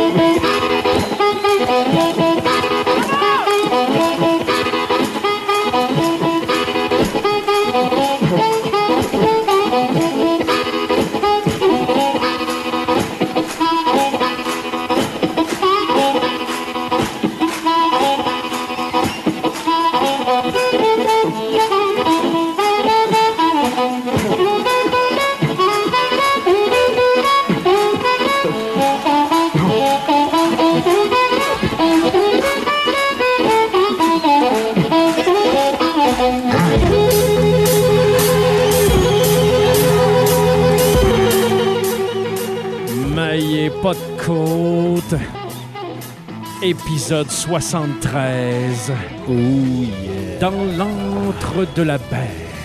Pas de côte. Épisode 73. Oh yeah. Dans l'antre de la baie.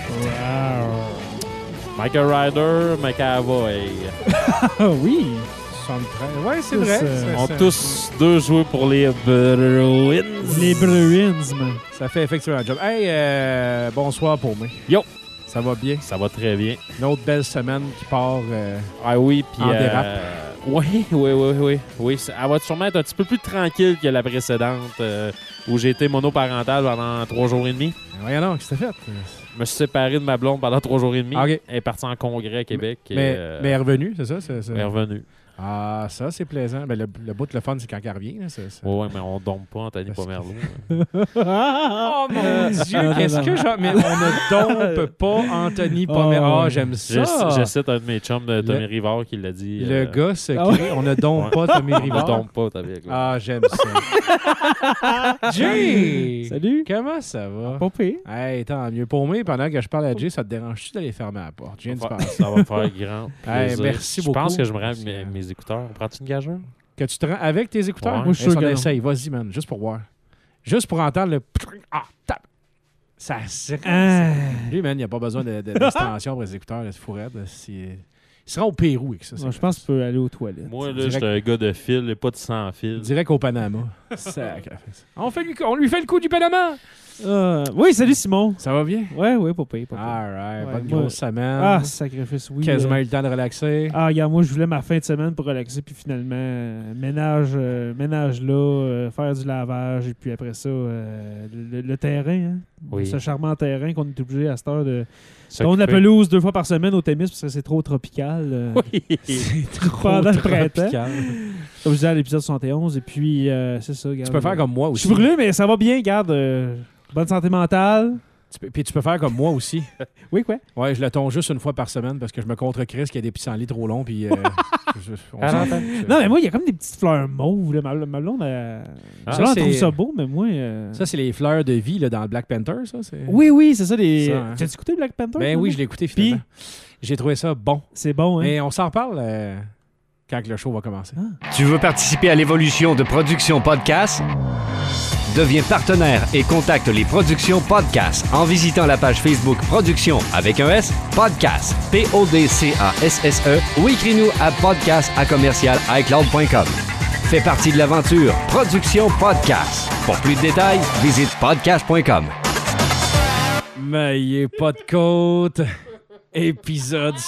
Wow. Michael Ryder, McAvoy. Oui. 73. Ouais, c'est vrai. On a tous deux joué pour les Bruins. Les Bruins, man. Ça fait effectivement un job. Hey, bonsoir pour moi. Yo. Ça va bien? Ça va très bien. Une autre belle semaine qui part Ah oui, puis en dérape. Oui. Elle va sûrement être un petit peu plus tranquille que la précédente où j'ai été monoparental pendant 3 jours et demi. Voyons donc, qu'est-ce que t'as fait? Je me suis séparé de ma blonde pendant 3 jours et demi. Okay. Elle est partie en congrès à Québec. Mais elle est revenue, c'est ça? Elle est revenue. Ah, ça, c'est plaisant. Ben, le bout de le fun, c'est quand elle revient. Là, Oui, mais on ne dompe pas Anthony Pomerleau. Oh mon Dieu, qu'est-ce que j'en... Mais on ne dompe pas Anthony Pomerleau. Ah, j'aime ça. Je cite un de mes chums de Tommy Rivard qui l'a dit. Le gars se crie, on ne dompe pas Tommy Rivard. On ne dompe pas, t'as bien. Ah, j'aime ça. Jay! Salut! Comment ça va? Pas pire. Hey, tant mieux. Pour moi, pendant que je parle à Jay, ça te dérange-tu d'aller fermer la porte? Je viens de penser. Ça va me faire grand plaisir. Hey, merci beaucoup. Je pense que je me rends mes écouteurs. Prends-tu une gageure? Que tu te rends avec tes écouteurs? Ouais. Moi, je suis sûr que non. Essaye. Vas-y, man. Juste pour voir. Juste pour entendre le... Ah, tap! Ça se... Lui, man, il n'y a pas besoin d'extension pour les écouteurs. C'est fou raide. Il sera au Pérou avec ça. Je pense que tu peux aller aux toilettes. Moi, là, j'étais un gars de fil et pas de sans fil. Direct au Panama. On lui fait le coup du Panama! Oui, salut Simon. Ça va bien? Ouais, pas pire. All right. Ouais, Pas de moi- grosse semaine. Ah, sacrifice, oui. Quasiment eu le temps de relaxer. Ah, regarde, moi, je voulais ma fin de semaine pour relaxer, puis finalement, ménage là, faire du lavage, et puis après ça, le terrain, hein? Oui. Ce charmant terrain qu'on est obligé à cette heure de... S'occuper. On la pelouse 2 fois par semaine au Témis parce que c'est trop tropical. Oui. C'est trop Pendant le printemps. tropical. Comme je disais à l'épisode 71, et puis c'est ça, regarde. Tu peux faire comme moi Je aussi. suis brûlé, mais ça va bien, regarde. Bonne santé mentale. Puis tu peux faire comme moi aussi. Oui, quoi? Ouais, je le tonds juste une fois par semaine parce que je me contre-crisse qu'il y a des pissenlits trop longs. Puis, on s'entend. Non, mais moi, il y a comme des petites fleurs mauves. Là. Ma blonde, Ça, elle c'est- trouve ça beau, mais moi... Ça, c'est les fleurs de vie là, dans le Black Panther, ça? Oui, c'est ça. Les... Ça, hein. Tu as écouté Black Panther? Ben toi, oui, non? je l'ai écouté finalement. J'ai trouvé ça bon. C'est bon, hein? Mais on s'en reparle quand le show va commencer. Tu veux participer à l'évolution de Production Podcast? Deviens partenaire et contacte les Productions Podcast en visitant la page Facebook Productions avec un S, Podcast, P-O-D-C-A-S-S-E ou écris-nous à podcast@commercial-icloud.com. Fais partie de l'aventure Productions Podcast. Pour plus de détails, visite podcast.com. Mais il est pas de côte. Épisode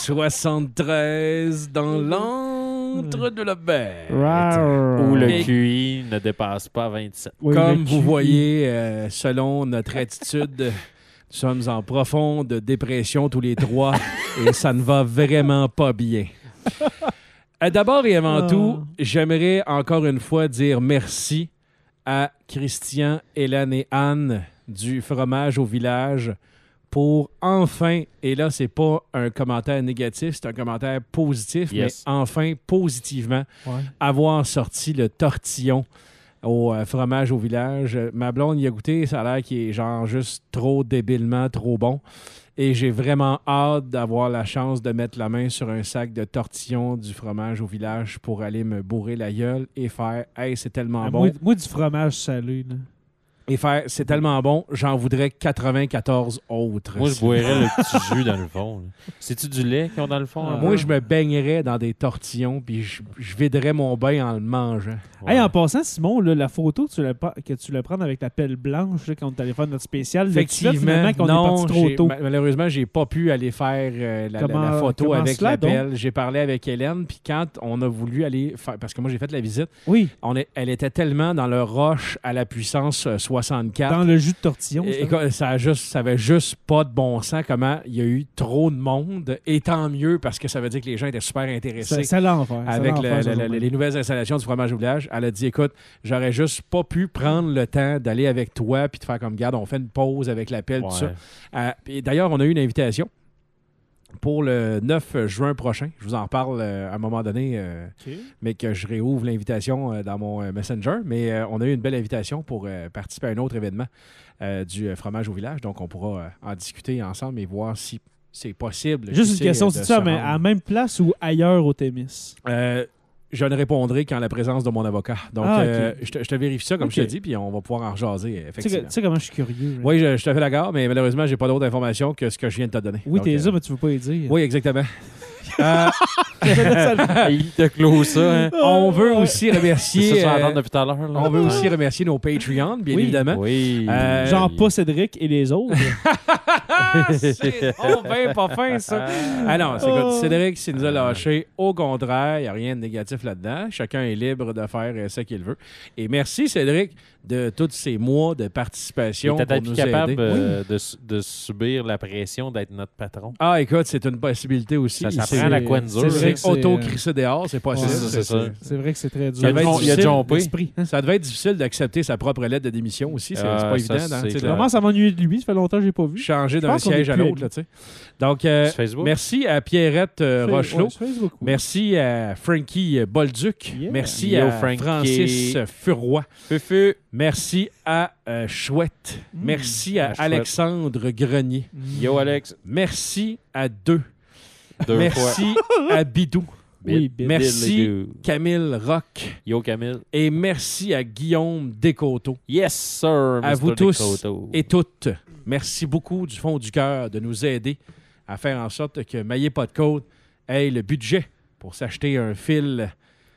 73 dans l'antre de la baie. Où le Mais- QI ne dépasse pas 27. Oui, Comme le vous QI. voyez, selon notre attitude, nous sommes en profonde dépression tous les trois et ça ne va vraiment pas bien. D'abord et avant tout, j'aimerais encore une fois dire merci à Christian, Hélène et Anne du Fromage au Village pour enfin, et là, c'est pas un commentaire négatif, c'est un commentaire positif, Yes. mais enfin, positivement, Ouais. avoir sorti le tortillon au fromage au village. Ma blonde y a goûté, ça a l'air qu'il est genre juste trop débilement trop bon. Et j'ai vraiment hâte d'avoir la chance de mettre la main sur un sac de tortillon du fromage au village pour aller me bourrer la gueule et faire « Hey, c'est tellement Ah, bon! moi, du fromage salé, là. et faire c'est tellement bon, j'en voudrais 94 autres. Moi, je boirais le petit jus dans le fond. Là. C'est-tu du lait qu'ils ont dans le fond? Moi, je me baignerais dans des tortillons puis je viderais mon bain en le mangeant. Ouais. Hey, en passant, Simon, là, la photo que tu le prends avec la pelle blanche là, quand on est allé faire notre spécial, Effectivement, qu'on est parti trop tôt. Malheureusement, j'ai pas pu aller faire la photo comment avec cela, la pelle. J'ai parlé avec Hélène, puis quand on a voulu aller faire, parce que moi j'ai fait la visite, Oui, elle était tellement dans le roche à la puissance 64. dans le jus de tortillon. Et ça avait juste pas de bon sens comment il y a eu trop de monde. Et tant mieux parce que ça veut dire que les gens étaient super intéressés C'est l'enfer. avec les nouvelles installations du fromage au village. Elle a dit, écoute, j'aurais juste pas pu prendre le temps d'aller avec toi puis de faire comme garde, on fait une pause avec la pelle, tout ça. Et d'ailleurs, on a eu une invitation pour le 9 juin prochain. Je vous en reparle à un moment donné, mais que je réouvre l'invitation dans mon Messenger. Mais on a eu une belle invitation pour participer à un autre événement du fromage au village. Donc, on pourra en discuter ensemble et voir si c'est possible. Juste qui une question, sait, c'est ça, mais à la même place ou ailleurs au Témis? Je ne répondrai qu'en la présence de mon avocat. Donc, okay. je te vérifie ça, comme je te dis, puis on va pouvoir en jaser, Tu effectivement. sais comment je suis curieux. Là. Oui, je te fais d'accord, mais malheureusement, j'ai pas d'autres informations que ce que je viens de te donner. Oui, Donc, t'es là, mais tu veux pas y dire. Oui, exactement. Il te clôt ça. Hein? On veut aussi remercier... C'est ça, attendre depuis tout à l'heure. Là. On veut aussi remercier nos Patreons, bien évidemment. Oui. Genre pas Cédric et les autres. C'est bien pas fin, ça. Ah non, c'est good. Cédric, s'il nous a lâché, au contraire, il n'y a rien de négatif là-dedans. Chacun est libre de faire ce qu'il veut. Et merci, Cédric, de tous ces mois de participation pour nous capable aider. de subir la pression d'être notre patron. Ah, écoute, c'est une possibilité aussi. Ça prend la coinsure. C'est auto-crissé dehors, c'est possible. Ouais, c'est ça. C'est vrai que c'est très dur. Il y a jumpé. Ça devait être difficile d'accepter sa propre lettre de démission aussi. C'est pas évident. c'est Je commence à m'ennuyer de lui. Ça fait longtemps que je l'ai pas vu. Changer d'un siège à l'autre. Là, donc, merci à Pierrette Rochelot. Merci à Frankie Bolduc. Yeah. Merci à Francis Furoy. Fufu. Merci à Chouette. Merci à Chouette. Alexandre Grenier. Yo, Alex. Merci à Deux. Deux Merci à Bidou. Oui, merci Camille Rock. Yo, Camille. Et merci à Guillaume Descoteaux. Yes, sir. À Mr. vous tous Descoteaux. et toutes, merci beaucoup du fond du cœur de nous aider à faire en sorte que Maillé Pas de Côte ait le budget pour s'acheter un fil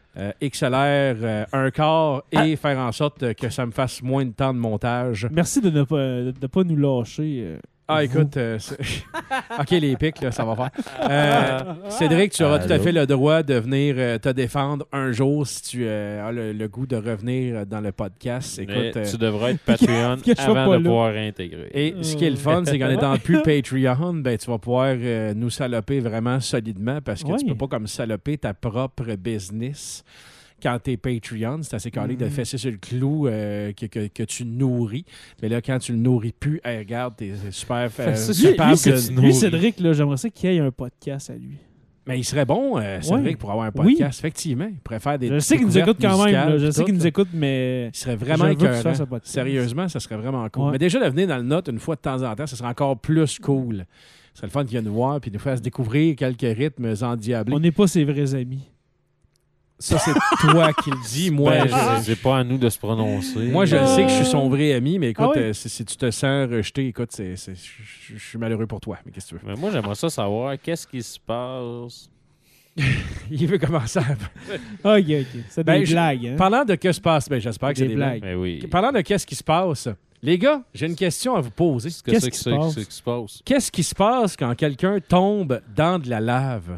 XLR 1/4 et faire en sorte que ça me fasse moins de temps de montage. Merci de ne pas nous lâcher. Ah, écoute, OK, les pics, là, ça va faire. Cédric, tu auras tout à fait le droit de venir te défendre un jour si tu as le goût de revenir dans le podcast. Écoute, tu devrais être Patreon que je sois avant pas de là. pouvoir réintégrer. et ce qui est le fun, c'est qu'en étant plus Patreon, ben, tu vas pouvoir nous saloper vraiment solidement parce que tu peux pas comme saloper ta propre business. Quand t'es Patreon, c'est assez calé de fesser sur le clou que tu nourris. Mais là, quand tu le nourris plus, hey, regarde, t'es super capable de... Lui, Cédric, là, j'aimerais ça qu'il ait un podcast à lui. Mais il serait bon, Cédric, pour avoir un podcast, effectivement. Il pourrait faire des Je sais qu'il nous écoute quand même. Là. Je sais qu'il nous tout, écoute, mais... Il serait vraiment je veux qu'il écœurant. fasse un podcast. Sérieusement, ça serait vraiment cool. Ouais. Mais déjà, de venir dans le note une fois de temps en temps, ça serait encore plus cool. Ce serait le fun qu'il vienne nous voir puis nous fasse découvrir quelques rythmes endiablés. On n'est pas ses vrais amis. Ça, c'est toi qui le dis. Moi, c'est pas à nous de se prononcer. Moi, je sais que je suis son vrai ami, mais écoute, Ah oui? si tu te sens rejeté, écoute, je suis malheureux pour toi. Mais qu'est-ce que tu veux? Mais moi, j'aimerais ça savoir qu'est-ce qui se passe. Il veut commencer à... OK. C'est des blagues. Hein? Parlant de que se passe, ben, j'espère que c'est des blagues. Mais oui. Parlant de qu'est-ce qui se passe, les gars, j'ai une question à vous poser. Qu'est-ce qui se passe? Qu'est-ce qui se passe? Qu'est-ce qui se passe quand quelqu'un tombe dans de la lave?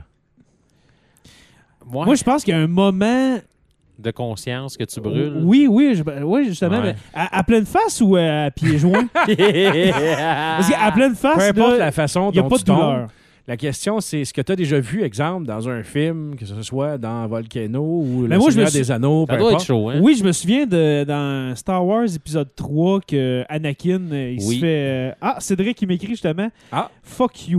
Moi, je pense qu'il y a un moment... De conscience que tu brûles. Oui, justement. Ouais. Mais à pleine face ou à pieds joints? Parce qu'à pleine face, Peu importe là, la façon il n'y a dont pas tu de douleur. tombes. La question, c'est est-ce que tu as déjà vu, exemple, dans un film, que ce soit dans Volcano ou Mais Le moi, Seigneur des Anneaux, peu Ça doit être importe. chaud, hein? Oui, je me souviens dans Star Wars épisode 3 que Anakin, il se fait... Cédric, il m'écrit justement « Fuck you ».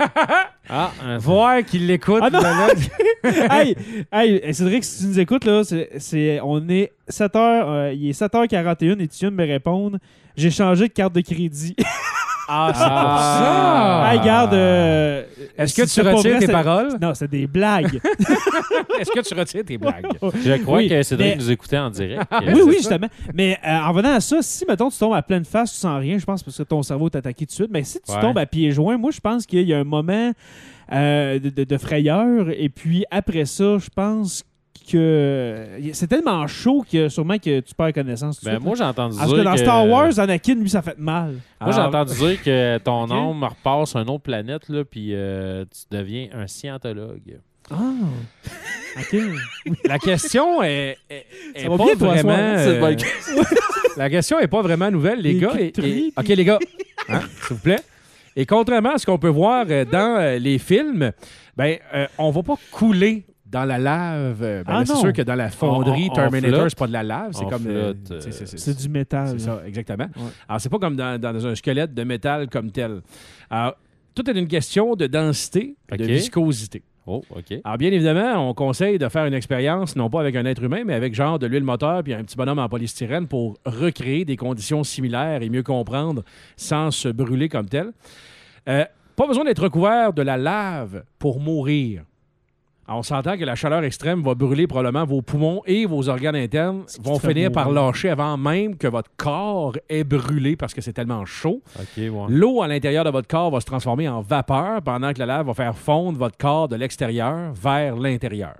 Voir qu'il l'écoute. Ah non! là, hey, Cédric, si tu nous écoutes, là, on est 7h, il est 7h41 et tu viens de me répondre. J'ai changé de carte de crédit. Ah, c'est pour ça! Ah, regarde. Est-ce que si tu c'est pas retires vrai, tes c'est- paroles? Non, c'est des blagues. Est-ce que tu retires tes blagues? Je crois Oui, que Cédric mais- nous écoutait en direct. Oui, justement. Mais en venant à ça, si, mettons, tu tombes à pleine face, tu sens rien, je pense, parce que ton cerveau t'a attaqué tout de suite. Mais si tu Ouais. tombes à pieds joints, moi, je pense qu'il y a un moment de frayeur. Et puis, après ça, je pense que c'est tellement chaud que sûrement que tu perds connaissance tout de Ben, suite. moi, j'ai entendu Parce dire que dans Star Wars, Anakin, lui, ça fait mal. Moi, j'ai Alors, entendu dire que ton Ok. âme repart sur une autre planète, là, puis tu deviens un scientologue. Ah! OK. La question est va pas bien, toi, vraiment... ce soir, hein? C'est une bonne la question est pas vraiment nouvelle, les Les gars. cliteries, OK, les gars, hein, s'il vous plaît. Et contrairement à ce qu'on peut voir dans les films, ben, on va pas couler dans la lave. Ah, c'est non. sûr que dans la fonderie On Terminator, flotte. c'est pas de la lave, c'est On comme... flotte, tu sais, C'est du métal. C'est là. ça, exactement. Ouais. Alors, c'est pas comme dans un squelette de métal comme tel. Alors, tout est une question de densité, de OK. viscosité. Oh, OK. Alors, bien évidemment, on conseille de faire une expérience, non pas avec un être humain, mais avec genre de l'huile moteur puis un petit bonhomme en polystyrène pour recréer des conditions similaires et mieux comprendre sans se brûler comme tel. Pas besoin d'être recouvert de la lave pour mourir. Alors, on s'entend que la chaleur extrême va brûler probablement vos poumons et vos organes internes qui vont te fait finir par mourir. lâcher avant même que votre corps ait brûlé parce que c'est tellement chaud. OK, ouais. L'eau à l'intérieur de votre corps va se transformer en vapeur pendant que la lave va faire fondre votre corps de l'extérieur vers l'intérieur.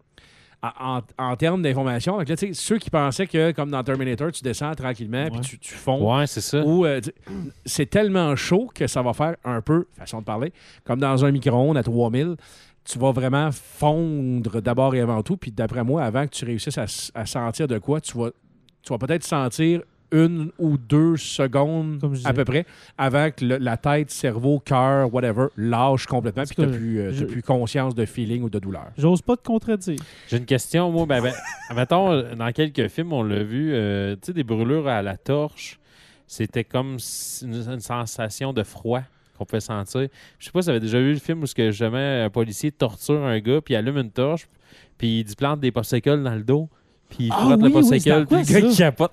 En termes d'information, donc là, tu sais, ceux qui pensaient que, comme dans Terminator, tu descends tranquillement puis Ouais. tu fonds, Ouais, c'est ça. ou c'est tellement chaud que ça va faire un peu, façon de parler, comme dans un micro-ondes à 3000, tu vas vraiment fondre d'abord et avant tout, puis d'après moi, avant que tu réussisses à sentir de quoi, tu vas peut-être sentir 1 ou 2 secondes Comme je à disais. peu près avant que la tête, cerveau, cœur, whatever, lâche complètement puis que Parce tu que n'as je- plus conscience de feeling ou de douleur. J'ose pas te contredire. J'ai une question, moi. Mettons, dans quelques films, on l'a vu, tu sais, des brûlures à la torche, c'était comme une sensation de froid qu'on pouvait sentir. Je sais pas si vous avez déjà vu le film où jamais un policier torture un gars, puis il allume une torche, puis il dit plante des popsicles dans le dos, puis il Ah frotte le oui, oui, popsicle, c'est dans puis quoi, le gars ça? qui capote.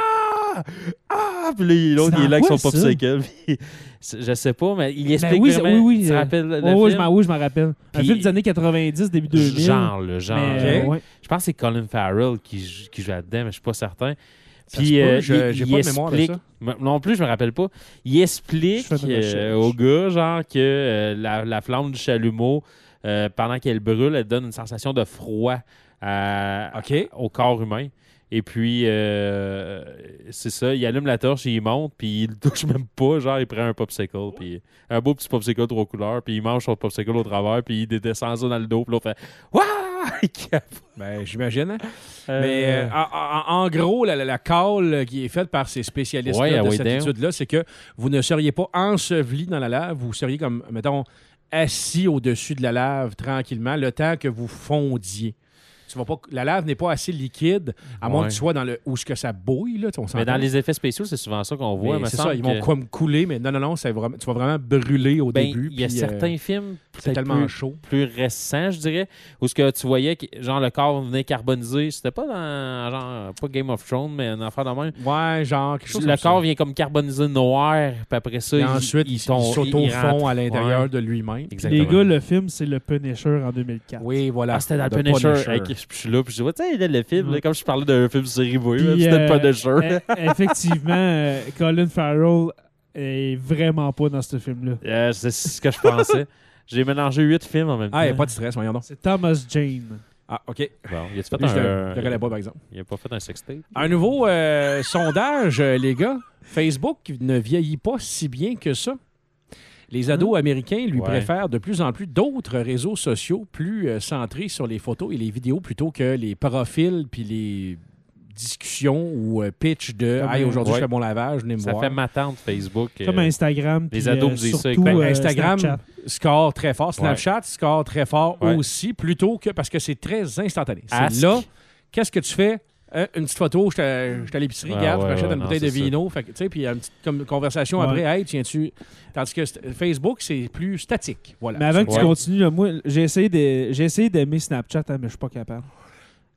Ah! Puis là, l'autre, C'est il est là dans avec son quoi, ça? popsicle. puis je sais pas, mais il explique oui, vraiment. oui. Tu te rappelles le Oui, film? je m'en rappelle. Un Puis- film des années 90, début 2000. Genre. Mais, Ok. ouais. Je pense que c'est Colin Farrell qui joue là-dedans, mais je suis pas certain. Ça Puis se peut, il j'ai pas de mémoire de explique, ça. non plus, je me rappelle pas. Il explique Je fais une recherche. au gars, genre, que la flamme du chalumeau, pendant qu'elle brûle, elle donne une sensation de froid OK. au corps humain. Et puis, c'est ça, il allume la torche, il monte, puis il le touche même pas. Genre, il prend un popsicle, puis un beau petit popsicle 3 couleurs, puis il mange son popsicle au travers, puis il descend ça dans le dos, puis l'autre fait « Wouah! » Il capote. Ben, j'imagine. Hein? Euh, Mais en gros, la call qui est faite par ces spécialistes Ouais, de ouais, cette down. étude-là, c'est que vous ne seriez pas enseveli dans la lave, vous seriez comme, mettons, assis au-dessus de la lave tranquillement le temps que vous fondiez. Tu vas pas, la lave n'est pas assez liquide, à moins Ouais. que tu sois dans le où ce que ça bouille. Là, on Mais s'entend. dans les effets spéciaux, c'est souvent ça qu'on voit. Mais me c'est semble ça, ils vont que- comme couler, mais non, c'est vraiment, tu vas vraiment brûler au Ben, début. il y a puis, certains films c'est peut-être tellement plus, chaud. plus récents, je dirais, où ce que tu voyais que genre le corps venait carboniser. C'était pas dans genre pas Game of Thrones, mais un affaire de même. Ouais, genre quelque chose Le comme ça. corps vient comme carboniser noir, puis après ça, Et ensuite, il s'auto-fond rentre. à l'intérieur Ouais, de lui-même. exactement. Les gars, le film, c'est le Punisher en 2004. Oui, voilà. Ah, c'était dans le The Punisher. Hey, je suis là, puis je dis, tu sais, le film, là, comme je parlais d'un film série B, Puis, c'était le Punisher. Effectivement, Colin Farrell est vraiment pas dans ce film-là. C'est ce que je pensais. J'ai mélangé 8 films en même temps. Ah, il n'y a pas de stress, voyons donc. C'est Thomas Jane. Ah, OK. Bon, il a fait Lui, je un... le connais pas, par exemple. Il a pas fait un sextape. Un nouveau sondage, les gars. Facebook ne vieillit pas si bien que ça. Les ados américains lui Ouais. préfèrent de plus en plus d'autres réseaux sociaux plus centrés sur les photos et les vidéos plutôt que les profils puis les discussions ou pitch de Comme, « Hey, aujourd'hui, ouais. je fais mon lavage, venez me Ça voir fait ma tante Facebook. Comme Instagram. les puis, ados me disent ça, surtout, ben, Instagram Snapchat. score très fort. Snapchat score très fort Ouais. aussi, plutôt que parce que c'est très instantané. C'est Ask. là, qu'est-ce que tu fais? Une petite photo, je suis à l'épicerie, Ouais, regarde, ouais, je m'achète ouais, une non, bouteille de c'est ça. vino. Fait que, tu sais, puis il y a une petite conversation Ouais. après. Hey, tiens-tu. Tandis que Facebook, c'est plus statique. Voilà. Mais avant que Ouais. tu continues, là, moi, j'ai essayé d'aimer Snapchat, hein, mais je suis pas capable.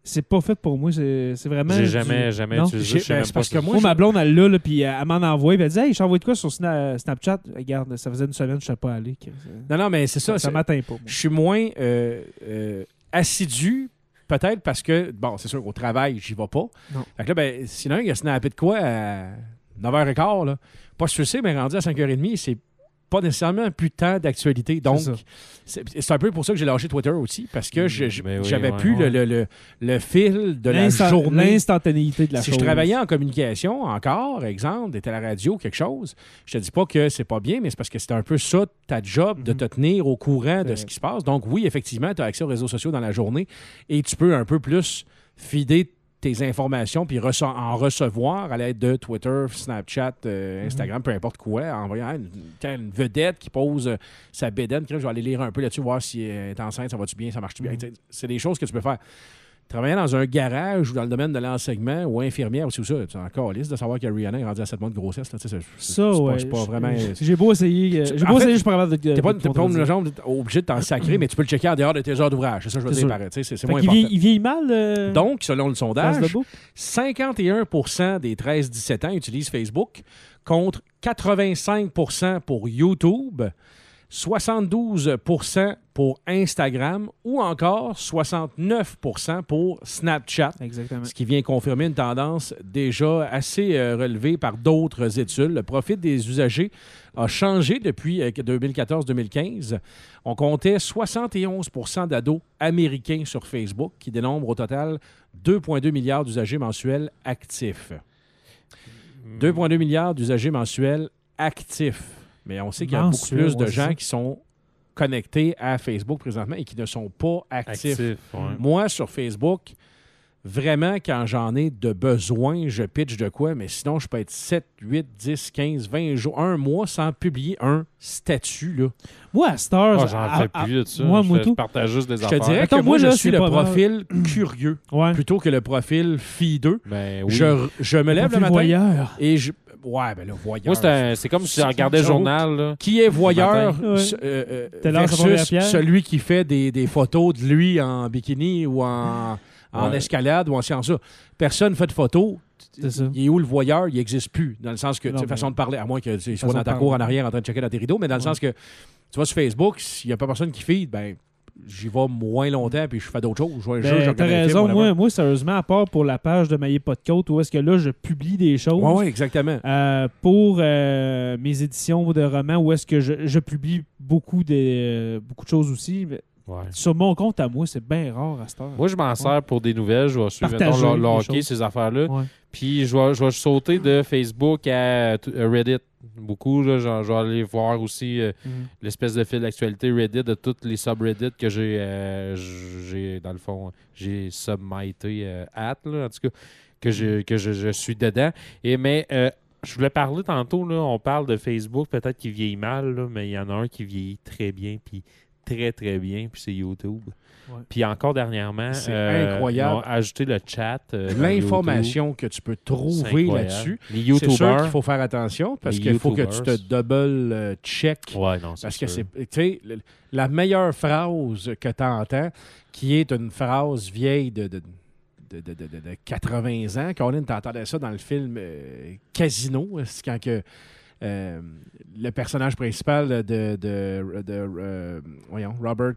c'est pas fait pour moi. C'est vraiment. J'ai jamais Non. utilisé. Je sais même c'est parce pas que ça. Moi, ma blonde, elle l'a, là, puis elle m'en envoie. Puis elle dit, hey, je t'envoie de quoi sur Snapchat? Regarde, ça faisait une semaine, je ne sais pas aller. Non, mais c'est ça. Ça m'atteint pas. Moi. Je suis moins assidu, peut-être parce que, bon, c'est sûr qu'au travail, j'y vais pas. Non. Fait que là, ben, sinon, il a snappé de quoi à 9h15, là. Pas sûr, mais rendu à 5h30, c'est pas nécessairement plus de temps d'actualité. Donc, c'est un peu pour ça que j'ai lâché Twitter aussi, parce que j'avais plus le fil de la journée. L'instantanéité de la chose. Si je travaillais en communication encore, exemple, d'être à la radio, quelque chose, je te dis pas que c'est pas bien, mais c'est parce que c'est un peu ça, ta job, de te tenir au courant de ce qui se passe. Donc oui, effectivement, tu as accès aux réseaux sociaux dans la journée et tu peux un peu plus fider tes informations puis en recevoir à l'aide de Twitter, Snapchat, Instagram, peu importe quoi, en voyant une vedette qui pose sa bédaine. Je vais aller lire un peu là-dessus, voir si elle est enceinte, ça va-tu bien, ça marche-tu bien. C'est des choses que tu peux faire. Travailler dans un garage ou dans le domaine de l'enseignement ou infirmière aussi, ça, tu es encore liste de savoir que Rihanna est rendue à 7 mois de grossesse. Là, c'est pas vraiment. J'ai beau essayer. Je suis pas capable de. T'es pas obligé de t'en sacrer, mais tu peux le checker en dehors de tes heures d'ouvrage. C'est ça que je veux dire, pareil. C'est moins important. Il vieillit mal. Donc, selon le sondage, 51% des 13-17 ans utilisent Facebook contre 85% pour YouTube, 72% pour Instagram ou encore 69% pour Snapchat. Exactement. Ce qui vient confirmer une tendance déjà assez relevée par d'autres études. Le profil des usagers a changé depuis 2014-2015. On comptait 71% d'ados américains sur Facebook qui dénombrent au total 2,2 milliards d'usagers mensuels actifs. 2,2 milliards d'usagers mensuels actifs. Mais on sait qu'il y a beaucoup plus de gens qui sont connectés à Facebook présentement et qui ne sont pas actifs. Moi, sur Facebook, vraiment, quand j'en ai de besoin, je pitch de quoi, mais sinon, je peux être 7, 8, 10, 15, 20 jours, un mois sans publier un statut. Là. Moi, à cette heure... j'en fais plus de ça. Je partage juste des affaires. Je te dirais que moi, je suis le profil curieux plutôt que le profil fideux. Ben, oui. Je me lève le matin voyeur. Et je... Ouais, ben là, voyeur. Moi, c'est comme si je regardais le journal. Là, qui est voyeur versus celui qui fait des photos de lui en bikini ou en escalade ou en science. Personne ne fait de photos. Il est où le voyeur? Il n'existe plus. Dans le sens que, façon de parler, à moins que tu sois dans ta cour en arrière en train de checker dans tes rideaux, mais dans le sens que tu vas sur Facebook, s'il n'y a pas personne qui feed, ben j'y vais moins longtemps puis je fais d'autres choses. T'as raison. Moi, sérieusement, à part pour la page de Maillé pas de côte, où est-ce que là, je publie des choses. Oui, exactement. Pour mes éditions de romans, où est-ce que je publie beaucoup de choses aussi. Sur mon compte à moi, c'est bien rare à cette heure. Moi, je m'en sers pour des nouvelles. Je vais suivre le hockey, ces affaires-là. Ouais. Puis, je vais sauter de Facebook à Reddit. Beaucoup, là, je vais aller voir aussi l'espèce de fil d'actualité Reddit de toutes les subreddits que j'ai dans le fond, j'ai submité là, en tout cas, que je suis dedans. Mais je voulais parler tantôt, là, on parle de Facebook, peut-être qu'il vieillit mal, là, mais il y en a un qui vieillit très bien, puis très, très bien, puis c'est YouTube. Ouais. Puis encore dernièrement, c'est incroyable. Ils ont ajouté le chat. L'information que tu peux trouver là-dessus. C'est sûr qu'il faut faire attention parce qu'il faut que tu te double-check. Ouais, non, parce que c'est, tu sais, la meilleure phrase que tu entends, qui est une phrase vieille de 80 ans. Colin, t'entendais ça dans le film Casino, c'est quand que le personnage principal voyons, Robert...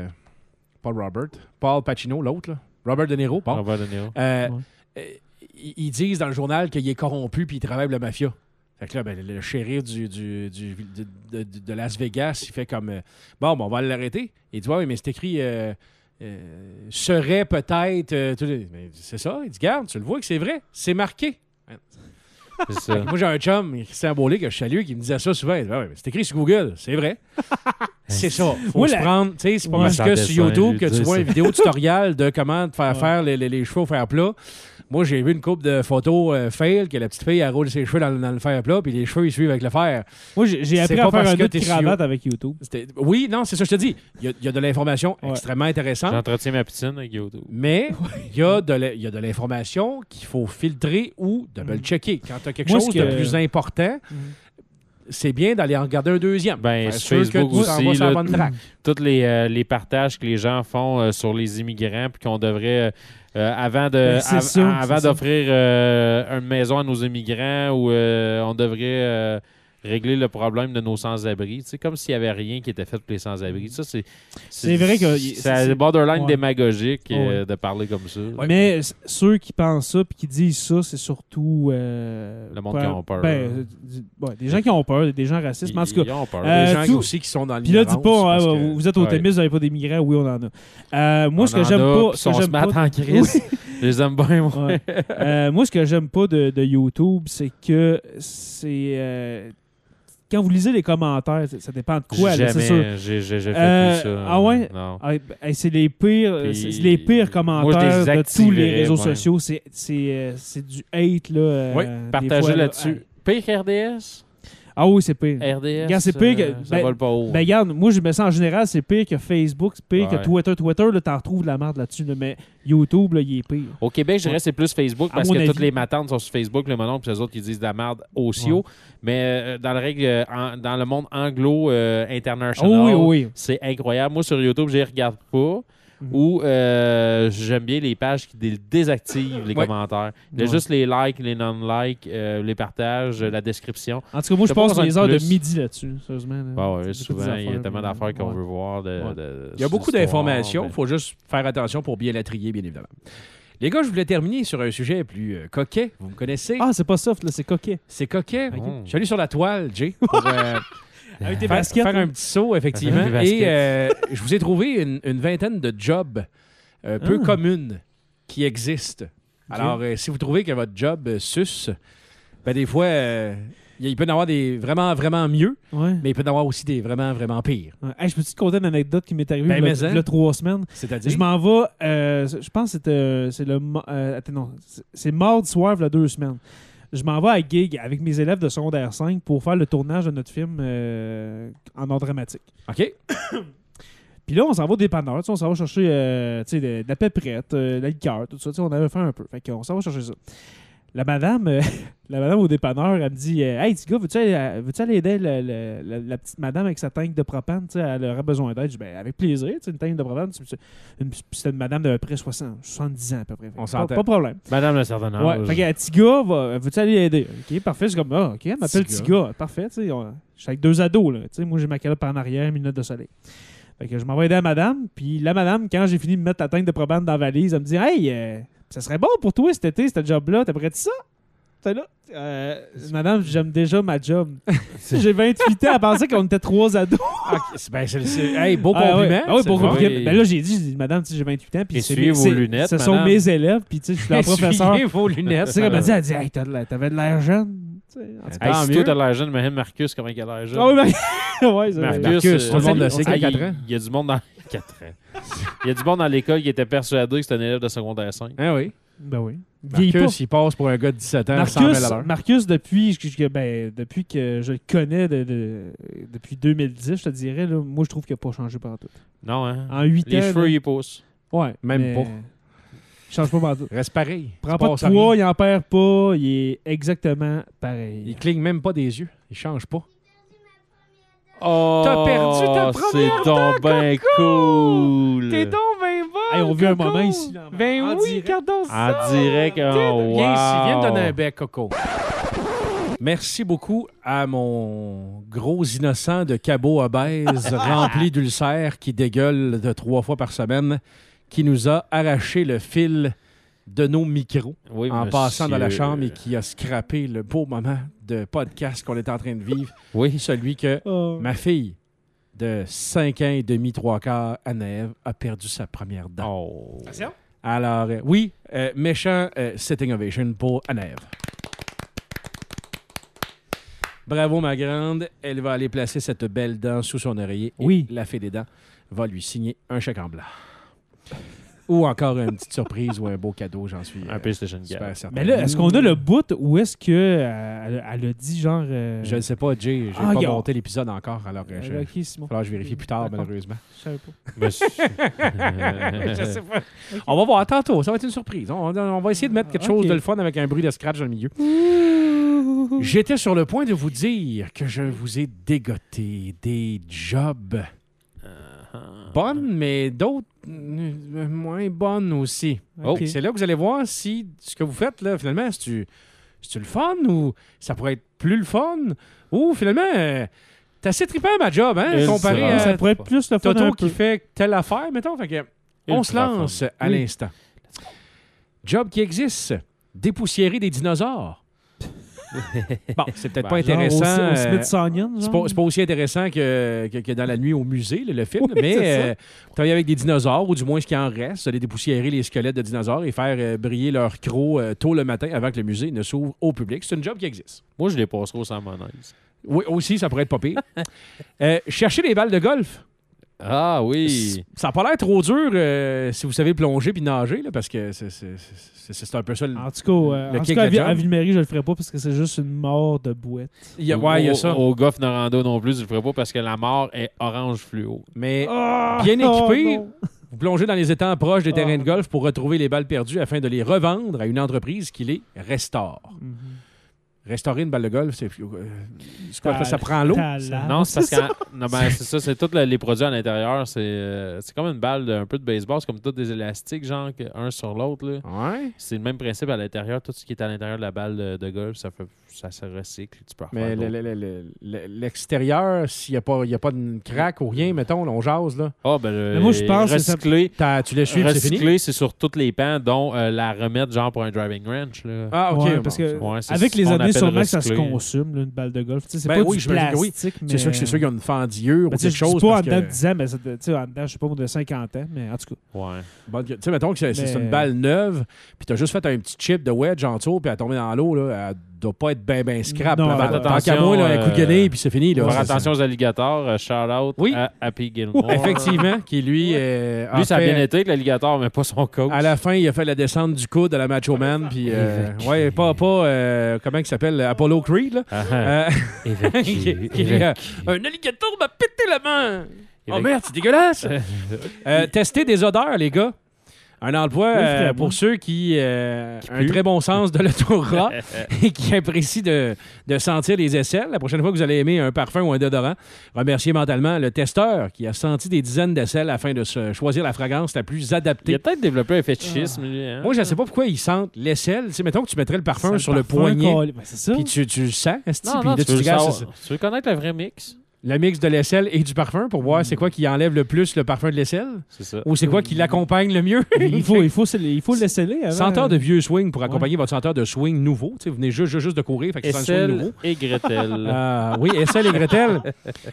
Paul Pacino, l'autre, là. Robert De Niro, Paul. Robert De Niro. Ils disent dans le journal qu'il est corrompu puis il travaille pour la mafia. Fait que là, ben, le shérif de Las Vegas, il fait comme bon, on va l'arrêter. Il dit ouais, mais c'est écrit serait peut-être. Mais c'est ça. Il dit garde, tu le vois que c'est vrai. C'est marqué. C'est ça. Moi, j'ai un chum, Christian Beaulieu, que je salue, qui me disait ça souvent. Il dit, ouais, c'est écrit sur Google, c'est vrai. C'est ça. Faut se prendre. C'est pas parce que sur YouTube que tu vois une vidéo tutoriel de comment te faire les cheveux au fer plat. Moi, j'ai vu une couple de photos fail que la petite fille elle roule ses cheveux dans le fer plat puis les cheveux ils suivent avec le fer. Moi, j'ai appris à faire un autre cravate avec YouTube. Oui, non, c'est ça, je te dis. Il y a de l'information extrêmement intéressante. J'entretiens ma piscine avec YouTube. Mais il y a de l'information qu'il faut filtrer ou double-checker. Quand tu as quelque chose de plus important, c'est bien d'aller en regarder un deuxième. Ben, Faire sur sûr que Facebook tu t'en aussi, vas sur la là, bonne track. tous les partages que les gens font sur les immigrants, puis qu'on devrait, avant c'est ça. d'offrir une maison à nos immigrants, ou on devrait régler le problème de nos sans-abri. C'est comme s'il n'y avait rien qui était fait pour les sans-abri. Ça, C'est vrai que c'est borderline ouais. démagogique Ouais. de parler comme ça. Ouais. Mais ceux qui pensent ça puis qui disent ça, c'est surtout... Le monde qui ont peur. Des gens qui ont peur, des gens racistes. Mais en tout cas, Ils ont peur. Euh, Les gens tout- aussi qui sont dans puis là, l'ignorance. dis pas, parce que- vous êtes au Ouais. Témis, vous n'avez pas des migrants. Oui, on en a. Moi, ce que On j'aime en a, pas... puis ce que on se j'aime met pas- en crise. Je les aime bien, moi. Ouais. Moi, ce que j'aime pas de YouTube, c'est que c'est... quand vous lisez les commentaires, ça dépend de quoi, là, c'est sûr. Jamais. J'ai fait plus ça. Ah ouais? Non. Ah, ben, c'est les pires, Puis, c'est les pires moi, je commentaires de tous les désactiverais, réseaux moi. sociaux. C'est du hate, là. Oui, des Partagez fois, là. là-dessus. Pire RDS? Ah oui, c'est pire. RDS, Regarde, c'est pire que- ça ben- vole pas haut. Ben regarde, moi je me sens en général, c'est pire que Facebook, c'est pire que Ouais. Twitter. Twitter, là, t'en retrouves de la merde là-dessus, là, mais YouTube, là, il est pire. Au Québec, je dirais que c'est plus Facebook À parce mon que avis. toutes les matantes sont sur Facebook, le monon, puis les autres qui disent de la merde aussi. Ouais. Mais dans le règle, dans le monde anglo international, Oh oui, oui. c'est incroyable. Moi, sur YouTube, je les regarde pas. Mhm. Ou j'aime bien les pages qui désactivent les Ouais. commentaires. Il y a Ouais. juste les likes, les non-likes, les partages, la description. En tout cas, moi, je T'as pas passe besoin les de heures de plus. midi là-dessus, sérieusement. là. Ah ouais, C'est beaucoup souvent, il y a d'affaires, tellement puis, d'affaires qu'on ouais. veut voir. Ouais. Il y a beaucoup d'informations. Il faut juste faire attention pour bien la trier, bien évidemment. Les gars, je voulais terminer sur un sujet plus coquet. Vous me connaissez? Ah, c'est pas soft, là, c'est coquet. C'est coquet. Ok. Je suis allé sur la toile, Jay, pour Avec tes faire, baskets. faire là. un petit saut, effectivement. Des baskets. Et je vous ai trouvé une vingtaine de jobs peu communes qui existent. Alors, si vous trouvez que votre job suce, ben des fois, il peut y en avoir des vraiment, vraiment mieux, Ouais. mais il peut y en avoir aussi des vraiment, vraiment pires. Ouais. Hey, je peux te conter une anecdote qui m'est arrivée Ben, il y mais hein. a 3 semaines. C'est-à-dire? Je m'en vais, je pense que c'est le... attends, non. C'est mardi soir, il y a 2 semaines. Je m'en vais à Gig avec mes élèves de secondaire 5 pour faire le tournage de notre film en art dramatique. OK. Puis là, on s'en va au dépanneur, tu sais, on s'en va chercher tu sais, de la pépérette, de la liqueur, tout ça. Tu sais, on avait fait un peu. Fait qu'on s'en va chercher ça. La madame au dépanneur, elle me dit Hey, petit gars, veux-tu aller aider la petite madame avec sa tank de propane? Tu sais, elle aurait besoin d'aide. Je dis ben, avec plaisir, tu sais, une tank de propane. C'était une madame d'à peu près 70 ans à peu près. On Pas s'entend. de problème. Madame le certain âge. Ouais, fait que petit gars, veux-tu aller aider? OK, parfait. Je suis comme, OK, elle m'appelle Petit petit gars. Parfait, tu sais. Je suis avec 2 ados, là. Tu sais, moi, j'ai ma calotte en arrière, une lunettes de soleil. Fait que je m'en vais aider à madame. Puis la madame, quand j'ai fini de mettre la tank de propane dans la valise, elle me dit Hey, ça serait bon pour toi cet été, ce job-là. T'aimerais-tu ça? T'es là? Madame, j'aime déjà ma job. J'ai 28 ans, elle pensait qu'on était 3 ados. Hey, beau Ah, compliment. ouais. Ah oui, C'est beau bon. compliment. Oui. Ben là, j'ai dit, madame, tu sais, j'ai 28 ans. Puis Essuyez vos lunettes, ce sont madame. mes élèves. Puis tu sais, je suis la professeure. Essuyez vos lunettes. Tu sais, comme elle dit, hey, t'avais de l'air jeune. Tu sais, en tout cas. Hey, Tant si mieux. toi, t'as l'air jeune, imagine Marcus, comment il a l'air jeune. Ah oui, ouais, c'est vrai. Marcus, tout le monde le sait qu'il a il- 4 ans. Il y a du monde dans 4 ans. Il y a du monde dans l'école qui était persuadé que c'était un élève de secondaire 5. Ah oui. Ben oui. Vieillit Marcus, il passe pour un gars de 17 ans, 100 000 à l'heure. Marcus, depuis que je le connais, depuis 2010, je te dirais, là, moi, je trouve qu'il n'a pas changé par tout. Non, hein? En 8 ans. Les cheveux, là, ils poussent. ouais, Même mais pas. Il change pas par tout. Reste pareil. Il prend pas de poids, il en perd pas, il est exactement pareil. Il cligne même pas des yeux. Il change pas. Oh, T'as perdu ta première c'est donc bien cool. T'es donc ben bon, Hey, on vit un Coco. moment ici. Là, Ben en oui, direct. regardons ça. En direct, oh, Viens ici, viens me wow. donner un bec, Coco. Merci beaucoup à mon gros innocent de cabot obèse rempli d'ulcères qui dégueule de 3 fois par semaine, qui nous a arraché le fil de nos micros Oui, en monsieur. passant dans la chambre et qui a scrappé le beau moment de podcast qu'on est en train de vivre. Oui. Celui que Oh. ma fille de 5 ans et demi, 3/4, Anne-Ève, a perdu sa première dent. Oh. Alors, oui, méchant sitting ovation pour Anne-Ève. Bravo, ma grande. Elle va aller placer cette belle dent sous son oreiller. Oui. Et la fée des dents va lui signer un chèque en blanc. Ou encore une petite surprise ou un beau cadeau, j'en suis Un PlayStation 4. super certain. Mais là, est-ce qu'on a le bout ou est-ce que elle a dit genre. Je ne sais pas, Jay. J'ai Ah, pas regarde. monté l'épisode encore. Alors, il va Ok, Simon. falloir que je vérifie plus tard, D'accord. malheureusement. Je savais pas. Monsieur. Je sais pas. On va voir tantôt. Ça va être une surprise. On va essayer de mettre quelque chose Ok. de le fun avec un bruit de scratch dans le milieu. J'étais sur le point de vous dire que je vous ai dégoté des jobs bonnes, mais d'autres moins bonnes aussi. Ok. C'est là que vous allez voir si ce que vous faites, là, finalement, c'est-tu le fun ou ça pourrait être plus le fun ou finalement, t'es assez trippant ma job, hein, Il comparé sera. à Ça pourrait être plus le fun Toto un qui peu. fait telle affaire, mettons. Fait que on se lance à Oui. l'instant. Job qui existe, dépoussiérer des dinosaures. Bon, c'est peut-être pas Genre intéressant. Au Smithsonian, C'est genre? pas aussi intéressant que dans la nuit au musée, le film, Oui, mais c'est ça. travailler avec des dinosaures, ou du moins ce qui en reste, aller dépoussiérer les squelettes de dinosaures et faire briller leurs crocs tôt le matin avant que le musée ne s'ouvre au public. C'est un job qui existe. Moi, je les passerai au Salmonaise. Oui, aussi, ça pourrait être pas pire. Chercher des balles de golf. Ah oui. Ça n'a pas l'air trop dur si vous savez plonger puis nager, là, parce que c'est un peu ça. En tout cas, Le kick de job. à Ville-Marie, je le ferais pas parce que c'est juste une mort de bouette. Il y a ça. Au golf Norando non plus, je le ferai pas parce que la mort est orange fluo. Mais Ah! bien équipé, Oh, non. vous plongez dans les étangs proches des terrains Ah. de golf pour retrouver les balles perdues afin de les revendre à une entreprise qui les restaure. Mhm. Restaurer une balle de golf, c'est quoi, ça prend l'eau? Talent. Non, c'est parce que non, ben, c'est ça, c'est tous les produits à l'intérieur. C'est comme une balle un peu de baseball, c'est comme tous des élastiques, genre un sur l'autre. Là. Ouais. C'est le même principe à l'intérieur. Tout ce qui est à l'intérieur de la balle de golf, ça se recycle. Tu peux en Mais refaire d'autres. l'extérieur, s'il n'y a pas de craque ou rien, mettons, là, on jase, là. Ah, ben, Mais moi, je pense que ça- recycler, Tu l'as suivi, c'est fini? recycler, c'est sur toutes les pans, dont la remettre genre pour un driving ranch. Là. Ah, OK. Ouais, bon. parce que Ouais, c'est avec ce les qu'on années, appelle sûrement que ça se recycler. consomme, là, une balle de golf. Tu sais, c'est Ben pas oui, du j'imagine que oui. plastique, mais... C'est sûr qu'il y a une fendillure ou Ben, tu sais, quelque je dis chose. pas en parce dedans que- de 10 ans, mais ça, tu sais, en dedans, je sais pas, de 50 ans, mais en tout cas. Ouais. Tu sais, mettons que c'est Mais- une balle neuve, puis t'as juste fait un petit chip de wedge en dessous, puis elle est tombée dans l'eau, là, elle doit pas être ben scrap. Non, la balle. faites Tant qu'à moi, là, un coup de guenille, puis c'est fini. Là, Faire C'est- attention aux alligators. Shout out Oui. à Happy Gilmore. Effectivement, qui lui. a Lui, ça a fait- bien été avec l'alligator, mais pas son coach. À la fin, il a fait la descente du coude de la Macho Man, puis. Ouais, pas comment il s'appelle, Apollo Creed, là. Ah, ah. Euh, Évacué, qui- évacué. un alligator m'a pété la main. Oh Évacué. merde, c'est dégueulasse. Tester des odeurs, les gars. Un emploi Oui, vraiment. pour ceux qui ont un puent. très bon sens de l'odorat et qui apprécient de sentir les aisselles. La prochaine fois que vous allez aimer un parfum ou un déodorant, remerciez mentalement le testeur qui a senti des dizaines d'aisselles afin de se choisir la fragrance la plus Il adaptée. a peut-être développé un fétichisme, lui. Hein? Moi, je ne sais pas pourquoi ils sentent l'aisselle. Tu sais, mettons que tu mettrais le parfum Ça, sur le parfum poignet, collé. Ben, c'est ça. puis tu le sens, esti, Non, puis non, là, tu veux, te dis, savoir- c'est tu veux connaître le vrai mix? le mix de l'aisselle et du parfum pour voir c'est quoi qui enlève le plus le parfum de l'aisselle C'est ça. ou c'est quoi qui l'accompagne le mieux. il faut le laisser avant. Senteur de vieux swing pour accompagner votre senteur de swing nouveau. Tu sais, vous venez juste de courir, fait que c'est un swing nouveau. Essel et Gretel. Oui, Essel et Gretel.